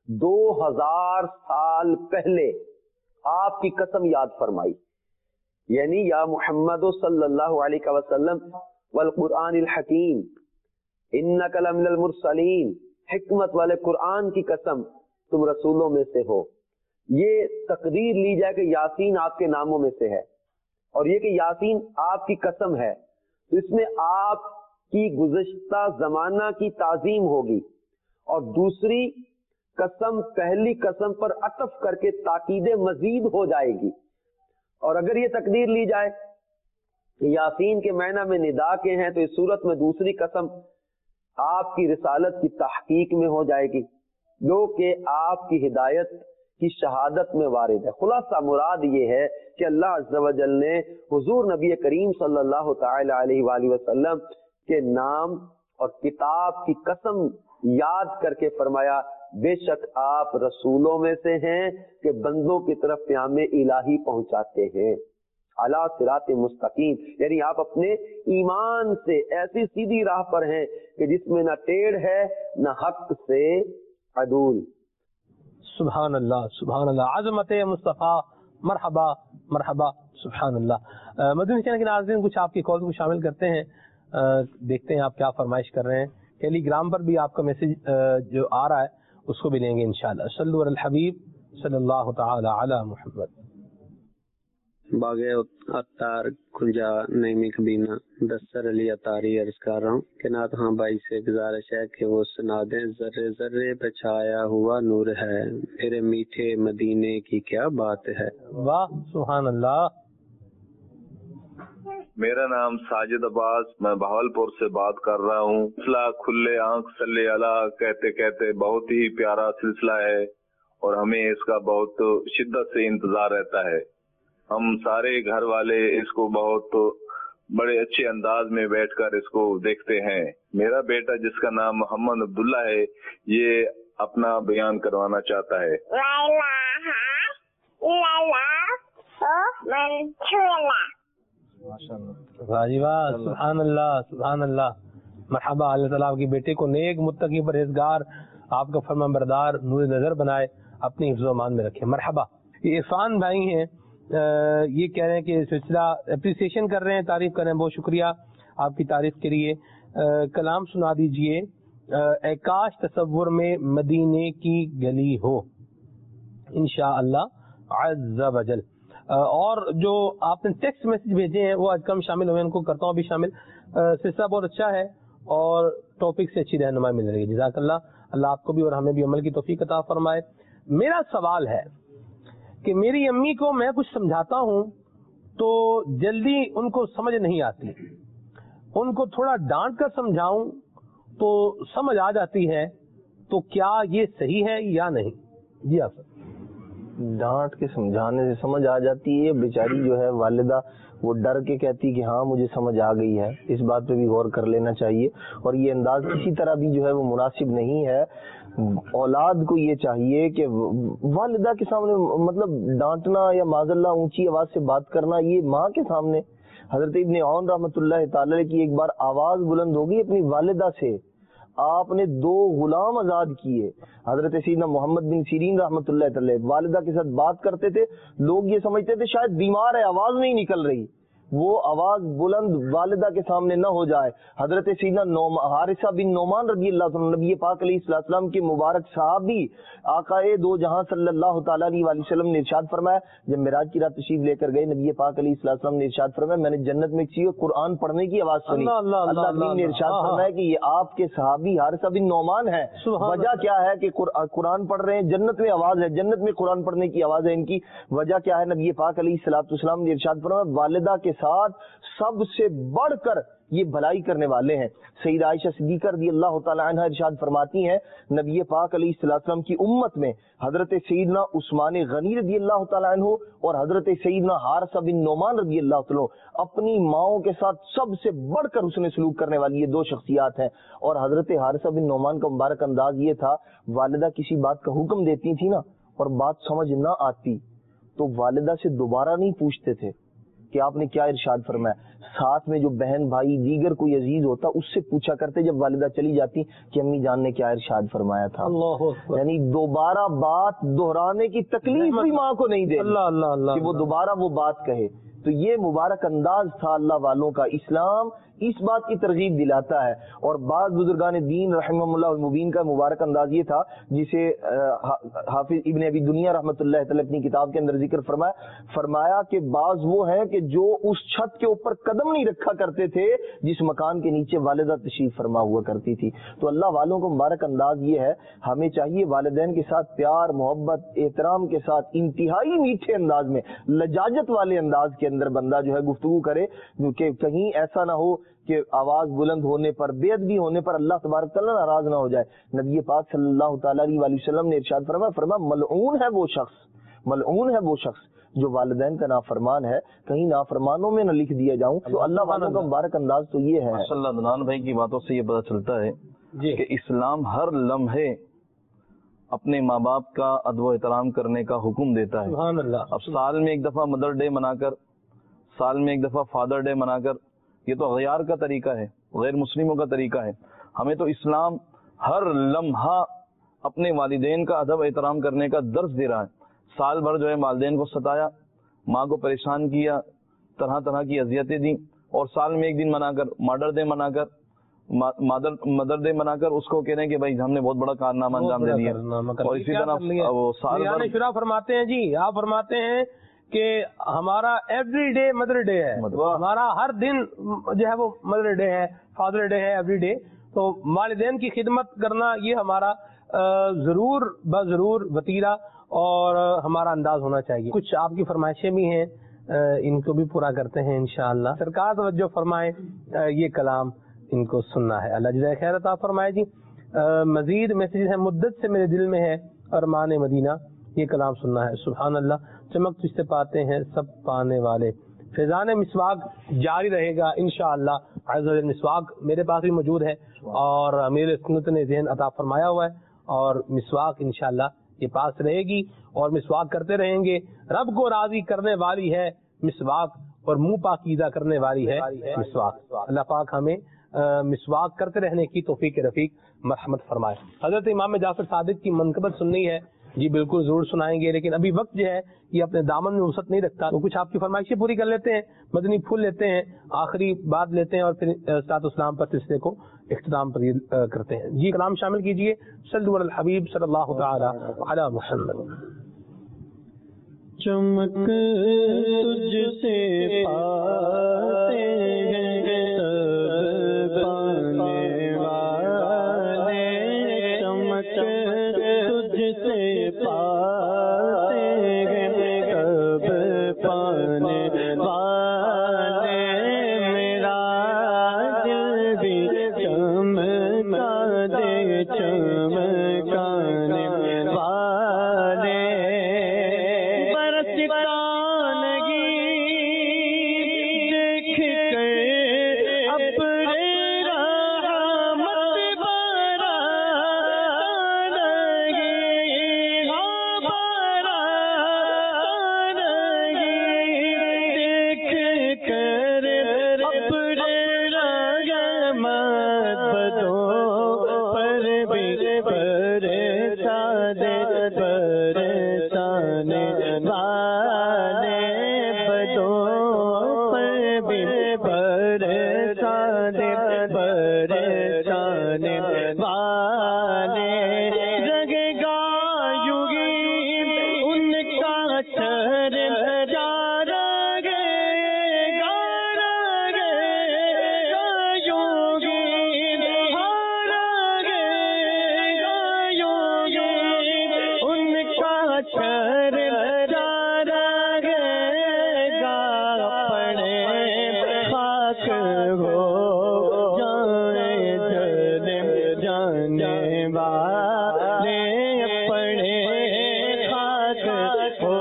2000 سال پہلے آپ کی قسم یاد فرمائی، یعنی یا محمد صلی اللہ علیہ وسلم والقرآن الحکیم انک لمن المرسلین، حکمت والے قرآن کی قسم تم رسولوں میں سے ہو۔ یہ تقدیر لی جائے کہ یاسین آپ کے ناموں میں سے ہے، اور یہ کہ یاسین آپ کی قسم ہے تو اس میں آپ کی گزشتہ زمانہ کی تعظیم ہوگی، اور دوسری قسم پہلی قسم پر عطف کر کے تاکید مزید ہو جائے گی۔ اور اگر یہ تقدیر لی جائے کہ یاسین کے معنی میں ندا کے ہیں تو اس صورت میں دوسری قسم آپ کی رسالت کی تحقیق میں ہو جائے گی، جو کہ آپ کی ہدایت کی شہادت میں وارد ہے۔ خلاصہ مراد یہ ہے کہ اللہ عز و جل نے حضور نبی کریم صلی اللہ تعالی علیہ وآلہ وسلم کے نام اور کتاب کی قسم یاد کر کے فرمایا بے شک آپ رسولوں میں سے ہیں کہ بندوں کی طرف پیام الہی پہنچاتے ہیں، علی صراط مستقیم، یعنی آپ اپنے ایمان سے ایسی سیدھی راہ پر ہیں کہ جس میں نہ ٹیڑھ ہے نہ حق سے عدول۔ سبحان اللہ، سبحان اللہ، عظمت مصطفیٰ، مرحبا مرحبا، سبحان اللہ۔ مدنی چینل کے ناظرین کچھ آپ کی کال کو شامل کرتے ہیں، دیکھتے ہیں آپ کیا فرمائش کر رہے ہیں۔ ٹیلی گرام پر بھی آپ کا میسج جو آ رہا ہے اس کو بھی لیں گے انشاءاللہ۔ صلو علی الحبیب صلی اللہ تعالی علی محمد۔ باغ اتار کنجا نعیمی کبینہ دستر علی اتاری عرض کر رہا ہوں کہ نات ہاں بھائی سے گزارش ہے کہ وہ سنا دیں ذرے ذرے پہ چھایا ہوا نور ہے، میرے میٹھے مدینے کی کیا بات ہے۔ واہ سبحان اللہ۔ میرا نام ساجد عباس، میں بہاولپور سے بات کر رہا ہوں۔ سلسلہ کھلے آنکھ صلی اللہ کہتے کہتے بہت ہی پیارا سلسلہ ہے اور ہمیں اس کا بہت شدت سے انتظار رہتا ہے۔ ہم سارے گھر والے اس کو بہت بڑے اچھے انداز میں بیٹھ کر اس کو دیکھتے ہیں۔ میرا بیٹا جس کا نام محمد عبداللہ ہے یہ اپنا بیان کروانا چاہتا ہے۔ سبحان اللہ سبحان اللہ، مرحبا۔ اللہ تعالیٰ آپ کے بیٹے کو نیک متقی پرہیزگار، آپ کا فرمان بردار، نور نظر بنائے، اپنی حفظ و امان میں رکھے، مرحبا۔ یہ عرفان بھائی ہیں، یہ کہہ رہے ہیں کہ سلسلہ اپریسیشن کر رہے ہیں، تعریف کر رہے ہیں، بہت شکریہ آپ کی تعریف کے لیے۔ کلام سنا دیجئے، اے کاش تصور میں مدینے کی گلی ہو، انشاءاللہ عز و جل۔ اور جو آپ نے ٹیکسٹ میسج بھیجے ہیں وہ آج کم شامل ہوئے، ان کو کرتا ہوں ابھی شامل۔ سلسلہ بہت اچھا ہے اور ٹاپک سے اچھی رہنمائی مل رہی ہے، جزاک اللہ۔ اللہ آپ کو بھی اور ہمیں بھی عمل کی توفیق عطا فرمائے۔ میرا سوال ہے کہ میری امی کو میں کچھ سمجھاتا ہوں تو جلدی ان کو سمجھ نہیں آتی، ان کو تھوڑا ڈانٹ کر سمجھاؤں تو سمجھ آ جاتی ہے، تو کیا یہ صحیح ہے یا نہیں؟ جی آپ ڈانٹ کے سمجھانے سے سمجھ آ جاتی ہے، بیچاری جو ہے والدہ وہ ڈر کے کہتی کہ ہاں مجھے سمجھ آ گئی ہے، اس بات پہ بھی غور کر لینا چاہیے۔ اور یہ انداز کسی طرح بھی جو ہے وہ مناسب نہیں ہے۔ اولاد کو یہ چاہیے کہ والدہ کے سامنے مطلب ڈانٹنا یا معاذ اللہ اونچی آواز سے بات کرنا، یہ ماں کے سامنے۔ حضرت ابن عون رحمۃ اللہ تعالی کی ایک بار آواز بلند ہوگی اپنی والدہ سے، آپ نے 2 غلام آزاد کیے۔ حضرت سیدنا محمد بن سیرین رحمۃ اللہ علیہ والدہ کے ساتھ بات کرتے تھے، لوگ یہ سمجھتے تھے شاید بیمار ہے، آواز نہیں نکل رہی، وہ آواز بلند والدہ کے سامنے نہ ہو جائے. حضرت سیدنا حارثہ بن نعمان رضی اللہ عنہ نبی پاک علیہ السلام کے مبارک صحابی آقائے دو جہاں صلی اللہ تعالیٰ علیہ وسلم نے ارشاد فرمایا, جب معراج کی رات تشریف لے کر گئے نبی پاک علیہ السلام نے ارشاد فرمایا میں نے جنت میں کسی قرآن پڑھنے کی آواز سنی. اللہ نے ارشاد فرمایا کہ یہ آپ کے صحابی حارثہ بن نعمان ہے. وجہ کیا ہے کہ قرآن پڑھ رہے ہیں, جنت میں آواز ہے, جنت میں قرآن پڑھنے کی آواز ہے ان کی. وجہ کیا ہے؟ نبی پاک علیہ السلام نے ارشاد فرمایا والدہ کے ساتھ سب سے بڑھ کر یہ بھلائی کرنے والے ہیں. سیدہ عائشہ صدیقہ رضی اللہ تعالی عنہ ارشاد فرماتی ہیں نبی پاک علیہ السلام کی امت میں حضرت سیدنا عثمان غنی رضی اللہ تعالی عنہ اور حضرت سیدنا حارثہ بن نعمان رضی اللہ تعالی عنہ اپنی ماؤں کے ساتھ سب سے بڑھ کر حسن سلوک کرنے والی یہ دو شخصیات ہیں. اور حضرت حارثہ بن نعمان کا مبارک انداز یہ تھا, والدہ کسی بات کا حکم دیتی تھی نا اور بات سمجھ نہ آتی تو والدہ سے دوبارہ نہیں پوچھتے تھے کہ آپ نے کیا ارشاد فرمایا. ساتھ میں جو بہن بھائی دیگر کوئی عزیز ہوتا اس سے پوچھا کرتے جب والدہ چلی جاتی کہ امی جان نے کیا ارشاد فرمایا تھا. یعنی دوبارہ بات دہرانے کی تکلیف بھی ماں کو نہیں دے کہ وہ دوبارہ وہ بات کہے. تو یہ مبارک انداز تھا اللہ والوں کا. اسلام اس بات کی ترغیب دلاتا ہے. اور بعض بزرگان دین رحمہ اللہ المبین کا مبارک انداز یہ تھا جسے حافظ ابن ابی دنیا رحمۃ اللہ تعالی اپنی کتاب کے اندر ذکر فرمایا کہ بعض وہ ہیں کہ جو اس چھت کے اوپر قدم نہیں رکھا کرتے تھے جس مکان کے نیچے والدہ تشریف فرما ہوا کرتی تھی. تو اللہ والوں کا مبارک انداز یہ ہے, ہمیں چاہیے والدین کے ساتھ پیار محبت احترام کے ساتھ انتہائی میٹھے انداز میں لجاجت والے انداز کے اندر بندہ جو ہے گفتگو کرے, کہ کہیں ایسا نہ ہو کہ آواز بلند ہونے پر بے ادبی ہونے پر اللہ تبارک تعالیٰ ناراض نہ ہو جائے. نبی پاک صلی اللہ تعالیٰ علیہ وسلم نے ارشاد فرمایا ملعون ہے وہ شخص جو والدین کا نافرمان ہے, کہیں نافرمانوں میں نہ لکھ دیا جاؤں. تو اللہ والوں کا مبارک انداز تو یہ ہے. ماشاءاللہ عدنان بھائی کی باتوں سے یہ پتہ چلتا ہے کہ اسلام ہر لمحے اپنے ماں باپ کا ادب و احترام کرنے کا حکم دیتا ہے. سبحان اللہ. اب سال میں ایک دفعہ مدر ڈے منا کر, سال میں ایک دفعہ فادر ڈے منا کر, یہ تو غیار کا طریقہ ہے, غیر مسلموں کا طریقہ ہے. ہمیں تو اسلام ہر لمحہ اپنے والدین کا ادب احترام کرنے کا درس دے رہا ہے. سال بھر جو ہے والدین کو ستایا, ماں کو پریشان کیا, طرح طرح کی اذیتیں دی, اور سال میں ایک دن منا کر مدر ڈے منا کر مدر ڈے منا کر اس کو کہہ رہے ہیں کہ بھائی ہم نے بہت بڑا کارنامہ انجام دے دیا. اور اسی طرح وہ سال بھر شورا فرماتے ہیں جی, آپ فرماتے ہیں کہ ہمارا ایوری ڈے مدر ڈے ہے, ہمارا ہر دن جو ہے وہ مدر ڈے ہے, فادر ڈے ہے, ایوری ڈے. تو والدین کی خدمت کرنا یہ ہمارا ضرور بضرور وتیرہ اور ہمارا انداز ہونا چاہیے. کچھ آپ کی فرمائشیں بھی ہیں, ان کو بھی پورا کرتے ہیں انشاءاللہ. سرکار توجہ فرمائے, یہ کلام ان کو سننا ہے. اللہ جزائے خیر عطا فرمائے. جی مزید میسیج ہے, مدت سے میرے دل میں ہے ارمان مدینہ, یہ کلام سننا ہے. سبحان اللہ. چمک تجھ سے پاتے ہیں سب پانے والے. فیضان مسواک جاری رہے گا انشاءاللہ. عز و جل مسواک میرے پاس بھی موجود ہے اور امیر سنت نے ذہن عطا فرمایا ہوا ہے, اور مسواک انشاءاللہ یہ پاس رہے گی اور مسواک کرتے رہیں گے. رب کو راضی کرنے والی ہے مسواک, اور منہ پاکیزہ کرنے والی ہے مسواک. اللہ پاک ہمیں مسواک کرتے رہنے کی توفیق رفیق مرحمت فرمائے. حضرت امام جعفر صادق کی منقبت سننی ہے جی, بالکل ضرور سنائیں گے, لیکن ابھی وقت جو ہے یہ اپنے دامن میں وسعت نہیں رکھتا. تو کچھ آپ کی فرمائشیں پوری کر لیتے ہیں, مدنی پھول لیتے ہیں, آخری بات لیتے ہیں, اور پھر صلاۃ والسلام پر سلسلے کو اختتام کرتے ہیں. جی کلام شامل کیجئے. صلو علی الحبیب صلی اللہ تعالی علی محمد. چمک تجھ سے پاتے ہیں سب پانے والے, چمک تجھ سے پاتے ہیں سب پانے والے. میرا دل بھی چمکا دے چمکانے والے. پر جانے والے رگے گا یوگی ان کا چر جا رگے گا یوگی رگے گا یوگی ان کا چر جا رگے گا پڑے خاک ہو جانے والے پڑے خاک ہو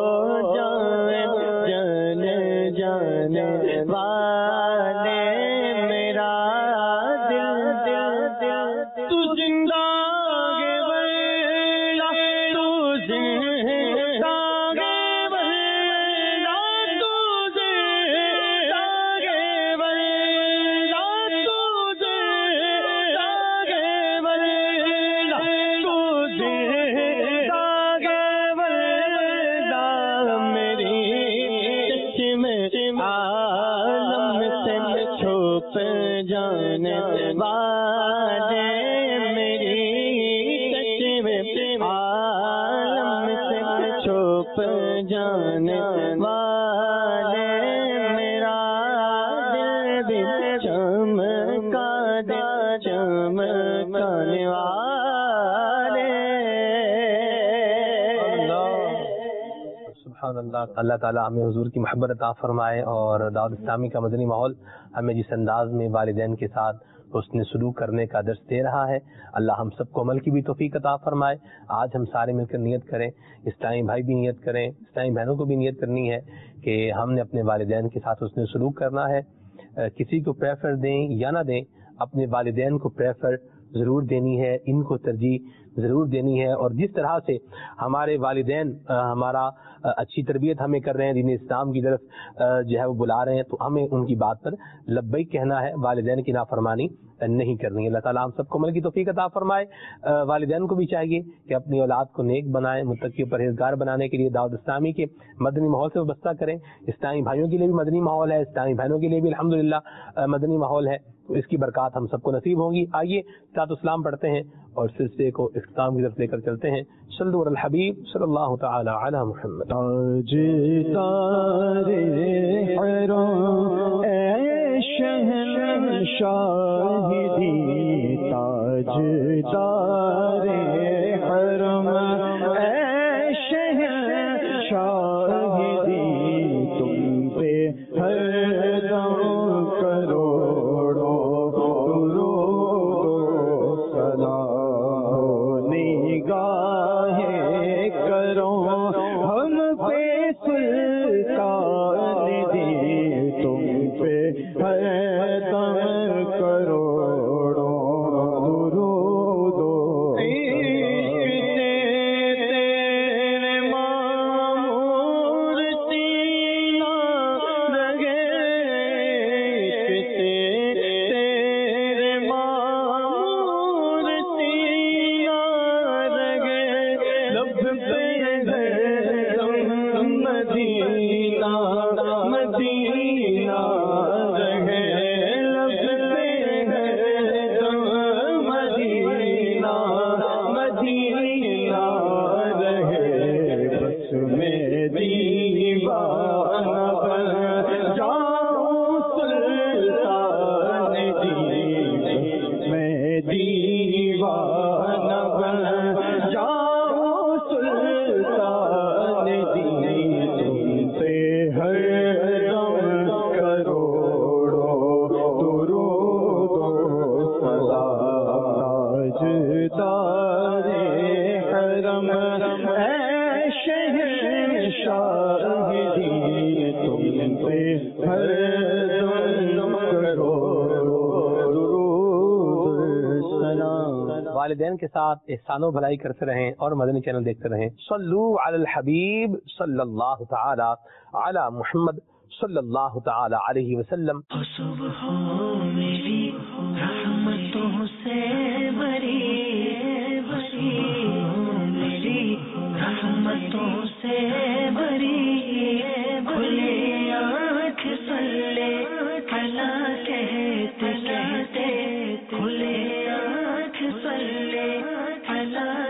جانے والے میرا دل تو زندہ گے بلا تو زندہ گے بلا تو زندہ گے بلا تو زندہ گے بلا تو زندہ گے بلا میری چشم عالم سے چھپ جانے والے میری چشم عالم سے چھپ جانے والے میرا دل بھی چمکا دے چمکانے والے سبحان اللہ. اللہ تعالیٰ ہمیں حضور کی محبت عطا فرمائے اور دعوت اسلامی کا مدنی ماحول ہمیں جس انداز میں والدین کے ساتھ حسن سلوک کرنے کا درس دے رہا ہے، اللہ ہم سب کو عمل کی بھی توفیق عطا فرمائے. آج ہم سارے مل کر نیت کریں، اسلامی بھائی بھی نیت کریں، اسلامی بہنوں کو بھی نیت کرنی ہے کہ ہم نے اپنے والدین کے ساتھ حسن سلوک کرنا ہے. کسی کو پریفر دیں یا نہ دیں، اپنے والدین کو پریفر ضرور دینی ہے، ان کو ترجیح ضرور دینی ہے. اور جس طرح سے ہمارے والدین ہمارا اچھی تربیت ہمیں کر رہے ہیں، دین اسلام کی طرف جو ہے وہ بلا رہے ہیں، تو ہمیں ان کی بات پر لبیک کہنا ہے، والدین کی نافرمانی نہیں کرنی ہے. اللہ تعالیٰ ہم سب کو عمل کی توفیق عطا فرمائے. والدین کو بھی چاہیے کہ اپنی اولاد کو نیک بنائیں، متقی و پرہیزگار بنانے کے لیے دعوت اسلامی کے مدنی ماحول سے وابستہ کریں. اسلامی بھائیوں کے لیے بھی مدنی ماحول ہے، اسلامی بہنوں کے لیے بھی الحمدللہ مدنی ماحول ہے، تو اس کی برکات ہم سب کو نصیب ہوں گی. آئیے صلاۃ اسلام پڑھتے ہیں اور سلسلے کو اختتام کی طرف لے کر چلتے ہیں. صلوا علی الحبیب صلی اللہ تعالی علی محمد. تاجدار حرم اے شہنشاہی تاجدار حرم اے شہنشاہی تم پہ ہر دم کروڑوں درود سلام نگاہیں کرو ہم پہ سلطان دی تم پہ ہر دم کروڑوں درود والدین کے ساتھ احسان و بھلائی کرتے رہیں اور مدنی چینل دیکھتے رہیں. صلو علی الحبیب صلی اللہ تعالی علی محمد صلی اللہ تعالی علیہ وسلم. صبح میری رحمتوں سے بری میری رحمتوں سے بری کھلے آنکھ صلی اللہ کہتے کھلے صلی علی